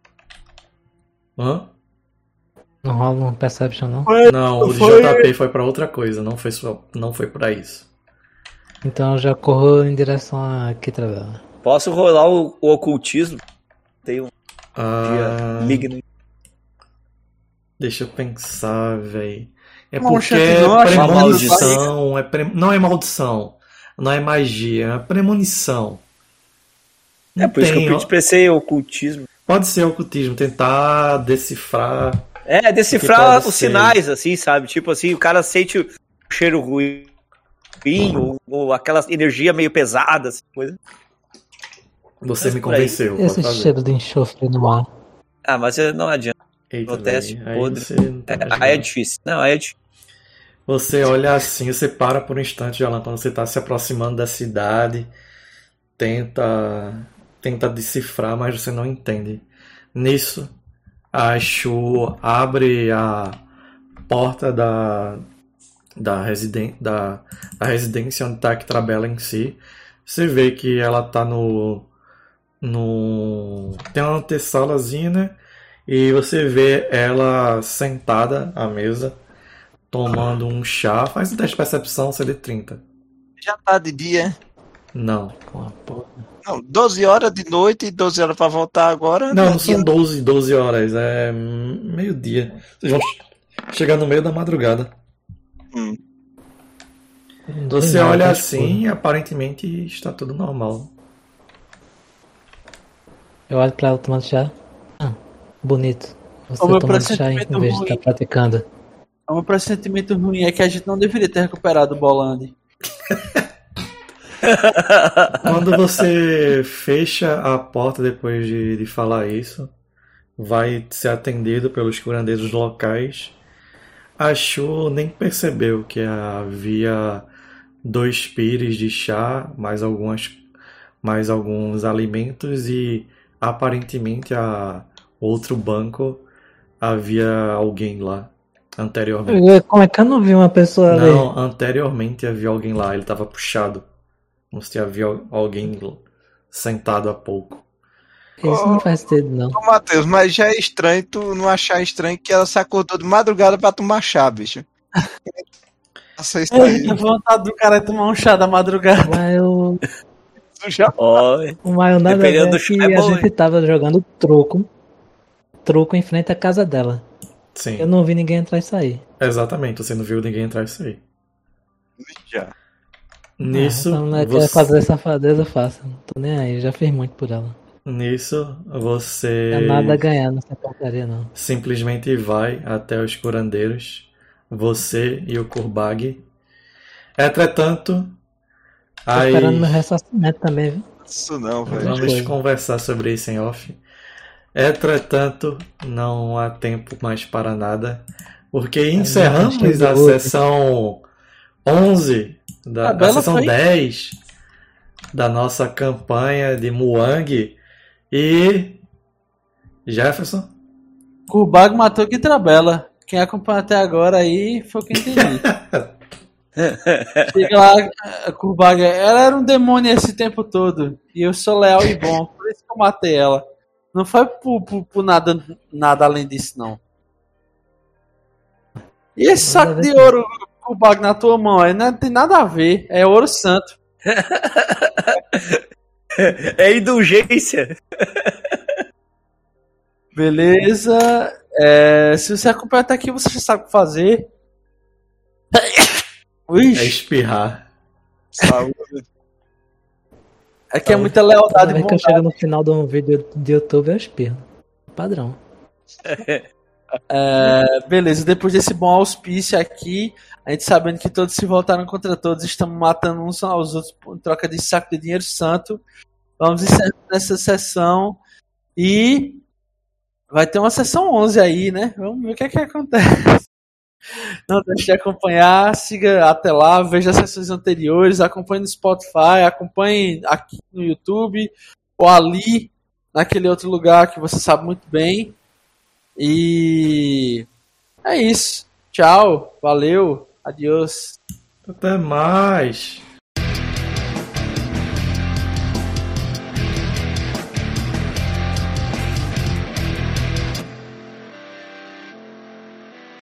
Hã? Não rola um Perception, não? Não, o JP foi pra outra coisa, não foi pra isso. Então eu já corro em direção a Kitravela. Posso rolar o ocultismo? Tem um dia ligno. Deixa eu pensar, velho. É Não, porque chefe, é não acho premonição, não é maldição, não é magia, é premonição. É por isso que eu pensei em ocultismo. Pode ser ocultismo, tentar decifrar. Decifrar os ser. sinais, assim, sabe? Tipo assim, o cara sente cheiro ruim ou aquela energia meio pesada, assim, coisa. Você me convenceu. Esse pode fazer. cheiro de enxofre no ar. Ah, mas não adianta. Eita, No teste velho, aí podre. você não tá mais Aí é jogando. difícil. Não, aí é difícil. Você olha assim, você para por um instante, Jalan, quando você está se aproximando da cidade, tenta decifrar, mas você não entende. Nisso, a Shu abre a porta da residência onde está a Trabela em si. Você vê que ela está tem uma antessalazinha, né? E você vê ela sentada à mesa, tomando um chá. Faz um teste de percepção, CD 30. Já tá de dia. Não. Uma porra. Não, 12 horas de noite e 12 horas pra voltar agora. Não, é não dia. são 12 horas, é meio-dia. Vocês vão chegar no meio da madrugada. Você Não, olha tá assim e aparentemente está tudo normal. Eu olho pra ela tomando chá. Ah, bonito. Você O meu tomando chá em pressentimento vez de ruim. estar praticando. O meu pressentimento ruim é que a gente não deveria ter recuperado o Bolandi. Quando você fecha a porta depois de falar isso, vai ser atendido pelos curandeiros locais. A Shu nem percebeu que havia 2 pires de chá, mais alguns alimentos e aparentemente a outro banco havia alguém lá anteriormente. Como é que eu não vi uma pessoa ali? Não, anteriormente havia alguém lá, ele estava puxado. Como se havia alguém sentado há pouco. Isso não faz sentido, não. Ô, Matheus, mas já é estranho tu não achar estranho que ela se acordou de madrugada pra tomar chá, bicho. Nossa, isso aí. A vontade do cara é tomar um chá da madrugada. Mas eu... Tu já Ó, O maior nada a ver Dependendo é do chá, que é a bom, gente tava jogando truco em frente à casa dela. Sim, Eu não vi ninguém entrar e sair. exatamente, você não viu ninguém entrar isso aí. já. Nisso, Então, né, quer você, fazer safadeza, faça. Não tô nem aí, já fiz muito por ela. nisso Não você é nada a ganhar nessa porcaria, não. simplesmente vai até os curandeiros, você e o Kurbag. Entretanto, Tô esperando meu as... ressarcimento também, viu? Isso não, velho. vamos coisa. conversar sobre isso em off. Entretanto, não há tempo mais para nada, porque encerramos cheio a de hoje. sessão 11, A a Bela sessão foi? 10 da nossa campanha de Muang. E Jefferson, Kurbag matou Kitrabela. Quem acompanha até agora aí foi o que entendi. Chega lá, a Kurbag, ela era um demônio esse tempo todo. E eu sou leal e bom, por isso que eu matei ela. Não foi por nada além disso, não. E esse saco de ouro, Kurbag, na tua mão, aí não tem nada a ver. É ouro santo. é indulgência. Beleza. Se você acompanhar até aqui, você já sabe o que fazer. é Ixi, espirrar. Saúde. é que é muita lealdade Toda e vez que eu bondade. chego no final de um vídeo de YouTube, eu espirro. Padrão. Beleza, depois desse bom auspício aqui, a gente sabendo que todos se voltaram contra todos, estamos matando uns aos outros em troca de saco de dinheiro santo. Vamos encerrar essa sessão e vai ter uma sessão 11 aí, né? Vamos ver o que é que acontece. Não deixe de acompanhar, siga até lá, veja as sessões anteriores, acompanhe no Spotify, acompanhe aqui no YouTube ou ali, naquele outro lugar que você sabe muito bem. E é isso. Tchau, valeu, adiós. Até mais.